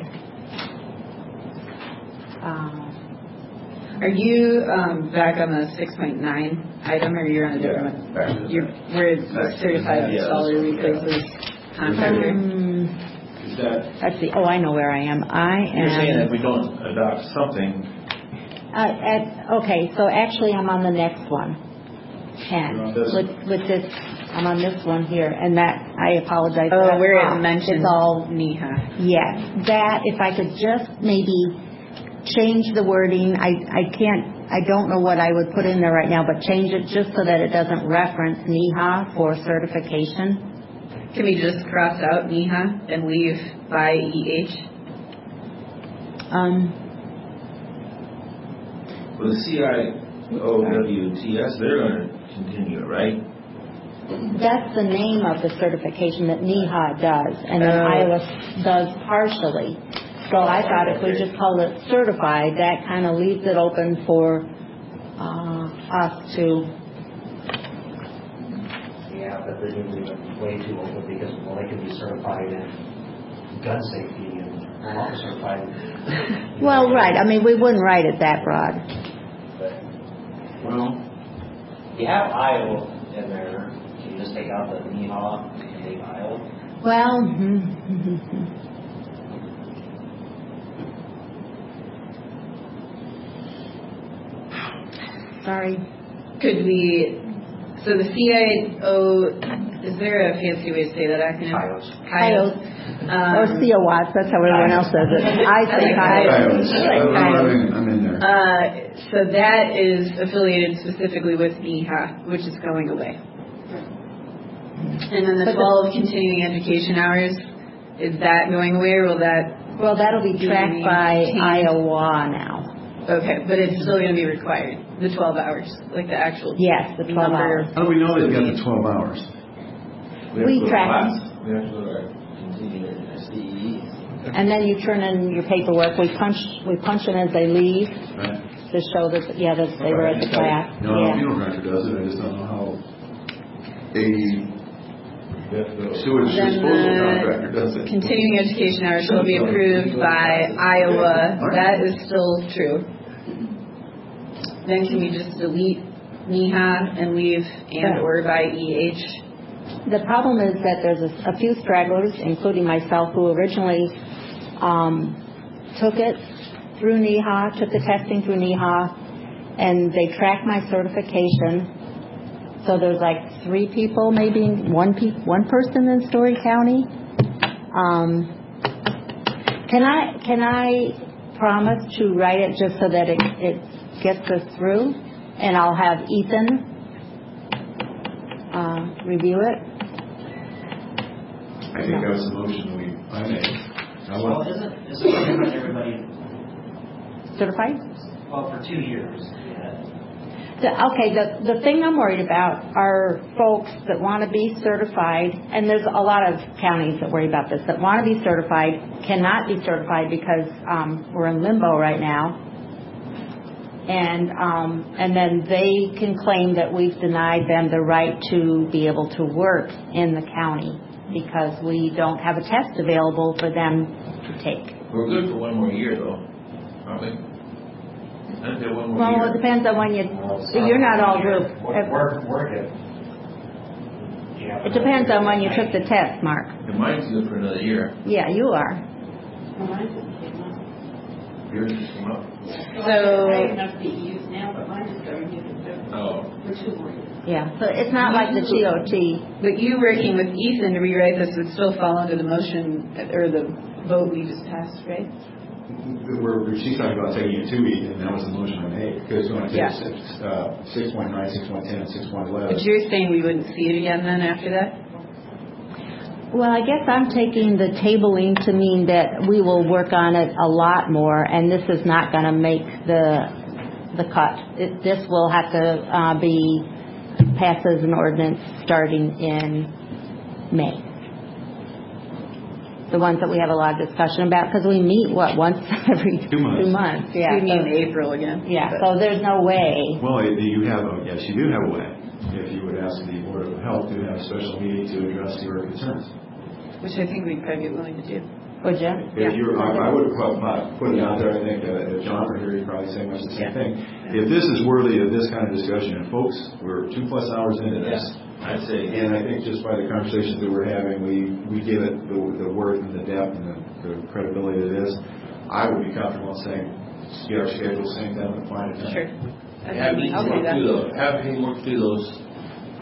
Um, Are you um, back on the six point nine item, or you're on a different one? back to the- You're, where it's Back to- certified yeah, installer that's- replaces contractor? um, Is that, let's see. Oh, I know where I am. I you're saying am. if we don't adopt something, Uh, at, okay, so actually I'm on the next one. ten. With, with this, I'm on this one here, and that, I apologize. Oh, That's where off. it mentions It's all, N E H A. yes, that, if I could just maybe change the wording, I, I can't, I don't know what I would put in there right now, but change it just so that it doesn't reference N E H A for certification. Can we just cross out N E H A and leave by E H? Um, Well, the C I O W T S, they're going to continue, right? That's the name of the certification that N E H A does, and then Oh. Iowa does partially. So I thought if we just call it certified, that kind of leaves it open for uh, us to. Yeah, but they're going to leave it way too open because, well, they could be certified in gun safety and well, also certified. Well, right. I mean, we wouldn't write it that broad. Well, you have Iowa in there. Can you just take out the N E H A and leave Iowa? Well, sorry. Could we, so the C I O, is there a fancy way to say that acronym? Coyotes. Coyotes. Um, Or C O Watts, that's how everyone else says it. I say coyotes. I'm I'm in there. Uh, so that is affiliated specifically with N E H A, which is going away. And then the twelve continuing education hours, is that going away, or will that? Well, that'll be tracked by maintained? Iowa now. Okay, but it's still going to be required, the twelve hours, like the actual Yes, the twelve number. hours. How do we know they've got the twelve hours? We track them. We have to go to our continuing S D E. And then you turn in your paperwork. We punch we punch them as they leave Right. to show that, yeah, that they were at the class. No, no, Yeah. funeral director does it, I just don't know how a sewage Then disposal the contractor does it. continuing education hours shall be approved by Iowa. That is still true. Then can we just delete N E H A and leave and or by E H? The problem is that there's a, a few stragglers, including myself, who originally um, took it through N E H A, took the testing through N E H A, and they track my certification. So there's like three people, maybe one pe- one person in Story County. Um, can I can I promise to write it just so that it, it gets us through, and I'll have Ethan uh, review it. I think that was the motion we, I made. I Well, want- isn't, isn't pretty much everybody, Certified? well, for two years, yeah. The, okay, the, the thing I'm worried about are folks that want to be certified, and there's a lot of counties that worry about this, that want to be certified, cannot be certified because um, we're in limbo right now. And um, and then they can claim that we've denied them the right to be able to work in the county because we don't have a test available for them to take. We're good for one more year, though, aren't we? I think they're one more Well, year. it depends on when you, you're not all group. Work, work, work it. Yeah. It depends on when you took the test, Mark. And mine's good for another year. Yeah, you are. Yours just came up. So- I have enough to use now, but mine is going to get it Oh. for two more years. Yeah, so it's not like the T O T. But you working with Ethan to rewrite this would still fall under the motion or the vote we just passed, right? We're, she's talking about taking it to E, and that was the motion I made, because when I Yeah. take six, uh, six point nine, six point ten, and six point eleven. But you're saying we wouldn't see it again then after that? Well, I guess I'm taking the tabling to mean that we will work on it a lot more, and this is not going to make the the cut. It, this will have to uh, be passed as an ordinance starting in May. The ones that we have a lot of discussion about, because we meet, what, once every Two months. Two months, yeah. We mean So- April again. Yeah, so there's no way. Well, if you have, a yes, you do have a way, if you would ask the Board of Health to have a special meeting to address your concerns. Which I think we'd probably be willing to do. Would you? If you're, I I would put put it out there, I think, uh, if John were here, he'd probably say much the same thing. If this is worthy of this kind of discussion, and folks, we're two plus hours into this, I'd say. and I think just by the conversations that we're having, we, we give it the, the worth and the depth and the, the credibility that it is, I would be comfortable in saying, get our schedule synced up and find a time. Sure. Have me I'll do work that. through those, have me work through those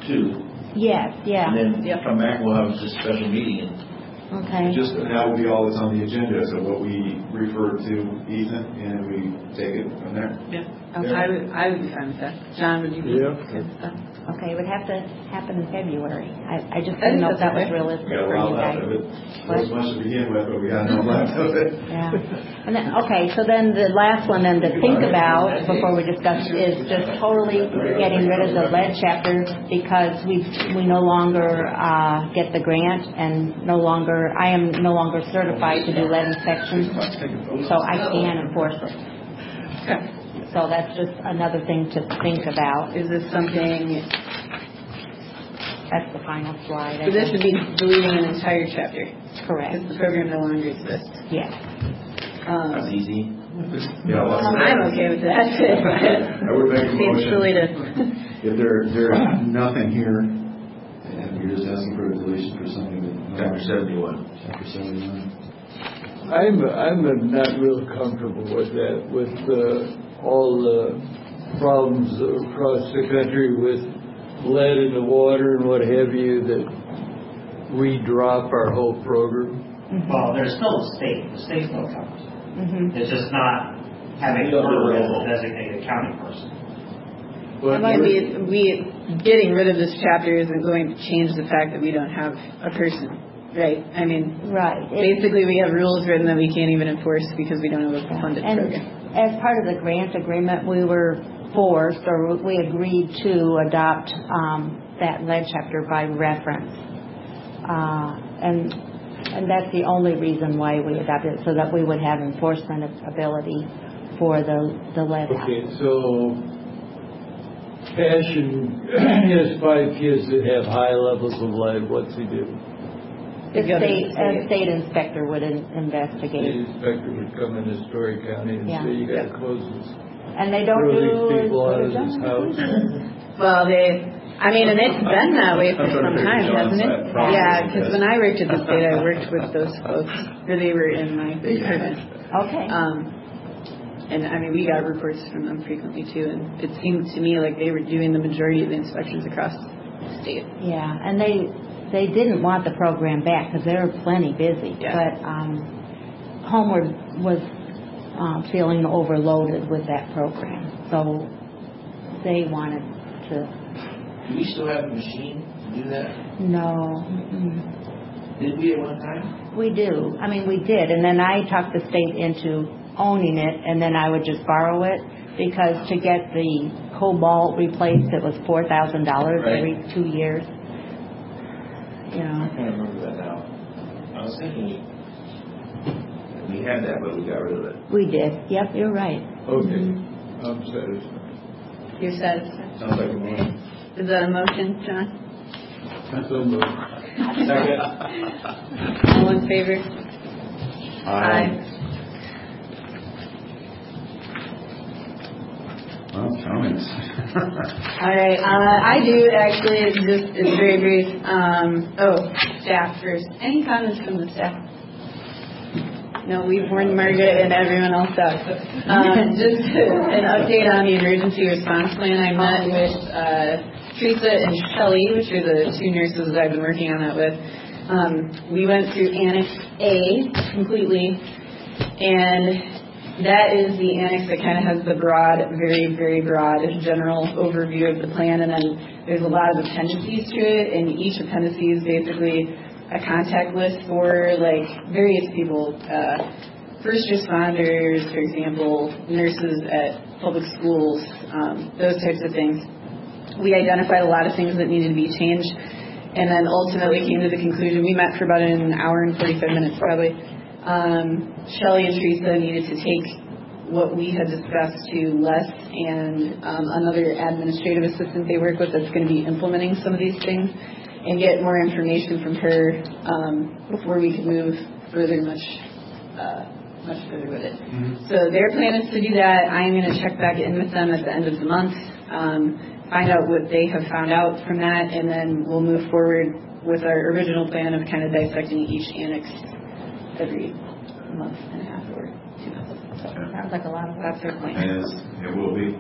two. Yes, yeah. And then come back, we'll have this special meeting. Okay. Just, that will be all that's on the agenda, so what we refer to Ethan, and we take it from there. Yeah. Okay. I would, I would be fine with that. John, would you be Yeah. good with that? Okay, it would have to happen in February. I, I just I didn't think know if that that's was okay. realistic We got a for lot you left guys. of it. What? There was much to begin with, but we got no left of it. Yeah. And then, okay, so then the last one then to think about before we discuss is just totally getting rid of the lead chapter because we we no longer uh, get the grant and no longer, I am no longer certified to do lead inspections, so I can enforce it. Okay. So that's just another thing to think about. Is this something, That's the final slide. I so this think. would be deleting an entire chapter? Correct. Because the program no longer exists. Yes. Um, That's easy. Yeah, well, I'm okay with that. I would make a Seems motion. silly to. If there, there's nothing here, and you're just asking for a deletion for something that. Chapter seventy-one. Chapter seventy-one. I'm, I'm not real comfortable with that, with uh, all the problems across the country with lead in the water and what have you, that we drop our whole program. Well, there's still a state. The state still covers it. Mm-hmm. It's just not having You don't her do as it. a designated county person. But And we, we, getting rid of this chapter isn't going to change the fact that we don't have a person, right? I mean, Right. It- basically we have rules written that we can't even enforce because we don't have a funded And program. as part of the grant agreement, we were forced, or we agreed to adopt um, that lead chapter by reference. Uh, and and that's the only reason why we adopted it, so that we would have enforcement ability for the, the lead. Okay, so Passion has five kids that have high levels of lead. What's he do? The You go to state, the a state. state inspector would in, The investigate. inspector would come into Story County and Yeah. say, you got to close this. And they don't Throw do these people out of what this is house. done. Well, they, I mean, and it's been that way for I'm trying some to time, figure John's hasn't it? side problem. Yeah, because when I worked at the state, I worked with those folks, or they were in my department. Okay. Um, and I mean, we got reports from them frequently too, and it seemed to me like they were doing the majority of the inspections across the state. Yeah, and they they didn't want the program back because they were plenty busy. Yeah. But um, Homeward was uh, feeling overloaded with that program, so they wanted to. Do we still have a machine to do that? No, mm-mm. Did we at one time? We do. I mean, we did, and then I talked the state into owning it, and then I would just borrow it because to get the cobalt replaced, it was four thousand dollars Right. every two years. You I know. can't remember that now. I was thinking we had that, but we got rid of it. We did. Yep, you're right. Okay, Mhm. I'm satisfied. You're satisfied? Sounds like a motion. Is that a motion, John? So moved. Second. All in favor? Aye. Well, comments. All right, uh, I do actually, it's just, it's very brief. Um, oh, staff first. Any comments from the staff? No, we've warned Margaret and everyone else out. Um, just an update on the emergency response plan. I met with uh, Teresa and Shelley, which are the two nurses that I've been working on that with. Um, we went through Annex A completely, and that is the annex that kind of has the broad, very, very broad general overview of the plan, and then there's a lot of appendices to it, and each appendix is basically a contact list for like various people, uh, first responders, for example, nurses at public schools, um, those types of things. We identified a lot of things that needed to be changed, and then ultimately came to the conclusion. We met for about an hour and forty-five minutes probably. Um, Shelley and Teresa needed to take what we had discussed to Les and um, another administrative assistant they work with that's going to be implementing some of these things, and get more information from her um, before we can move further, much uh, much further with it. Mm-hmm. So their plan is to do that. I'm going to check back in with them at the end of the month, um, find out what they have found out from that, and then we'll move forward with our original plan of kind of dissecting each annex every month and a half or two months. So Sounds like a lot of work. that's our plan. It is, it will be.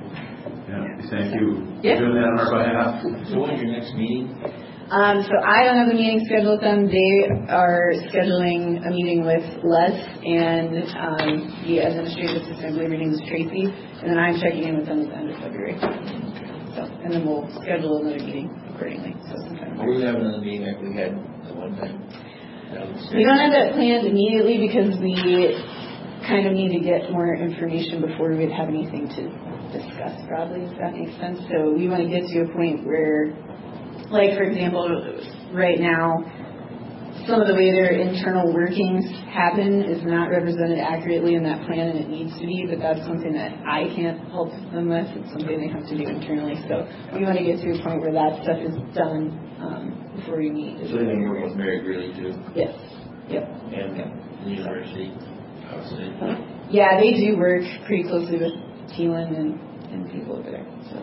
Yeah, thank you Yeah. for doing that on our behalf. So when's your next meeting? Um, so I don't have a meeting scheduled with them. They are scheduling a meeting with Les and um, the administrative assistant, I believe her name is Tracy, and then I'm checking in with them at the end of February. So, and then we'll schedule another meeting accordingly. So sometime. Will we have another meeting like we had at one time? We don't have that planned immediately because we kind of need to get more information before we would have anything to discuss, probably, if that makes sense. So we want to get to a point where, like, for example, right now, some of the way their internal workings happen is not represented accurately in that plan, and it needs to be, but that's something that I can't help them with. It's something they have to do internally. So we want to get to a point where that stuff is done um, before we meet. So they work with Mary Greeley too? Yes. Yep. And yep. The university, obviously. Yeah, they do work pretty closely with Keelan and, and people over there. So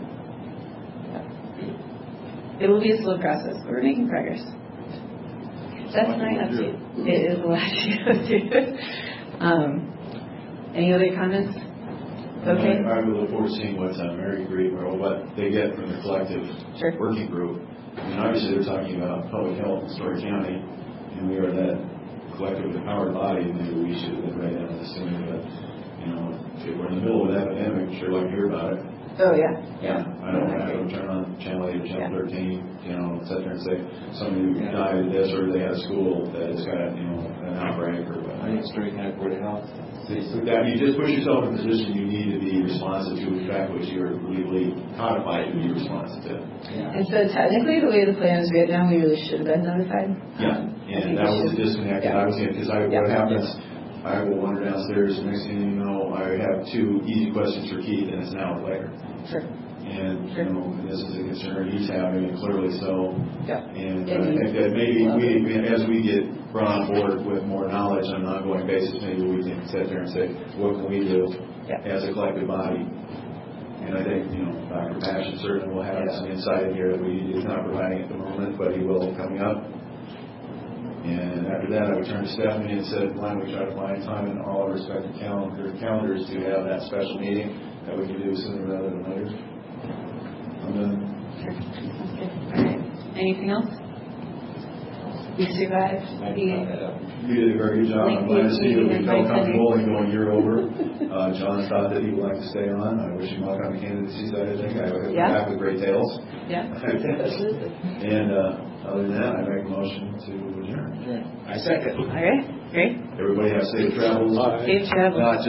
yeah. It will be a slow process, but we're making progress. That's my update. It is a lot to go through. Um, any other comments? Okay. I, I would look forward to seeing what uh, Mary Greeley, or what they get from the collective sure. working group. I mean, obviously they're talking about public health in Story County, and we are that collectively empowered body. Maybe we should have been right down this sooner, but you know, if we're in the middle of an epidemic, sure like to hear about it. Oh yeah, yeah. I don't have to turn on channel eight or channel yeah. thirteen, you know, sit there and say somebody yeah. died of this or they had a school that has got, you know, an outbreak or whatever. I think Story County Board of Health. That you just put yourself in a position you need to be responsive to the fact which you're legally codified to be responsive to. Yeah. And so technically, the way the plan is written now, we really should have been notified. Yeah, um, and that was the disconnect that I was in because I yeah. what happens. I will wander downstairs, and next thing you know, I have two easy questions for Keith, and it's an hour later. Sure. And, sure. you know, this is a concern he's having, and clearly so. Yeah. And uh, I think that maybe we, as we get brought on board with more knowledge on an ongoing basis, maybe we can sit there and say, what can we do yeah. as a collective body? And I think, you know, Doctor Passion certainly will have yeah. some insight in here that we is not providing at the moment, but he will coming up. And after that, I would turn to Stephanie and said, why don't we try to find time in all our respective calendar, calendars to have that special meeting that we can do sooner rather than later. I'm done. Sure. Sounds good. All right. Anything else? You survived. You, you did a very good job. I'm glad to see that we felt comfortable in going year over. Uh, John thought that he would like to stay on. I wish him luck on the candidacy side, I think. I would have yeah. come back with great tales. Yeah. And uh, other than that, I make a motion to adjourn. I second. All right. Great. Everybody have safe travels. Safe travels.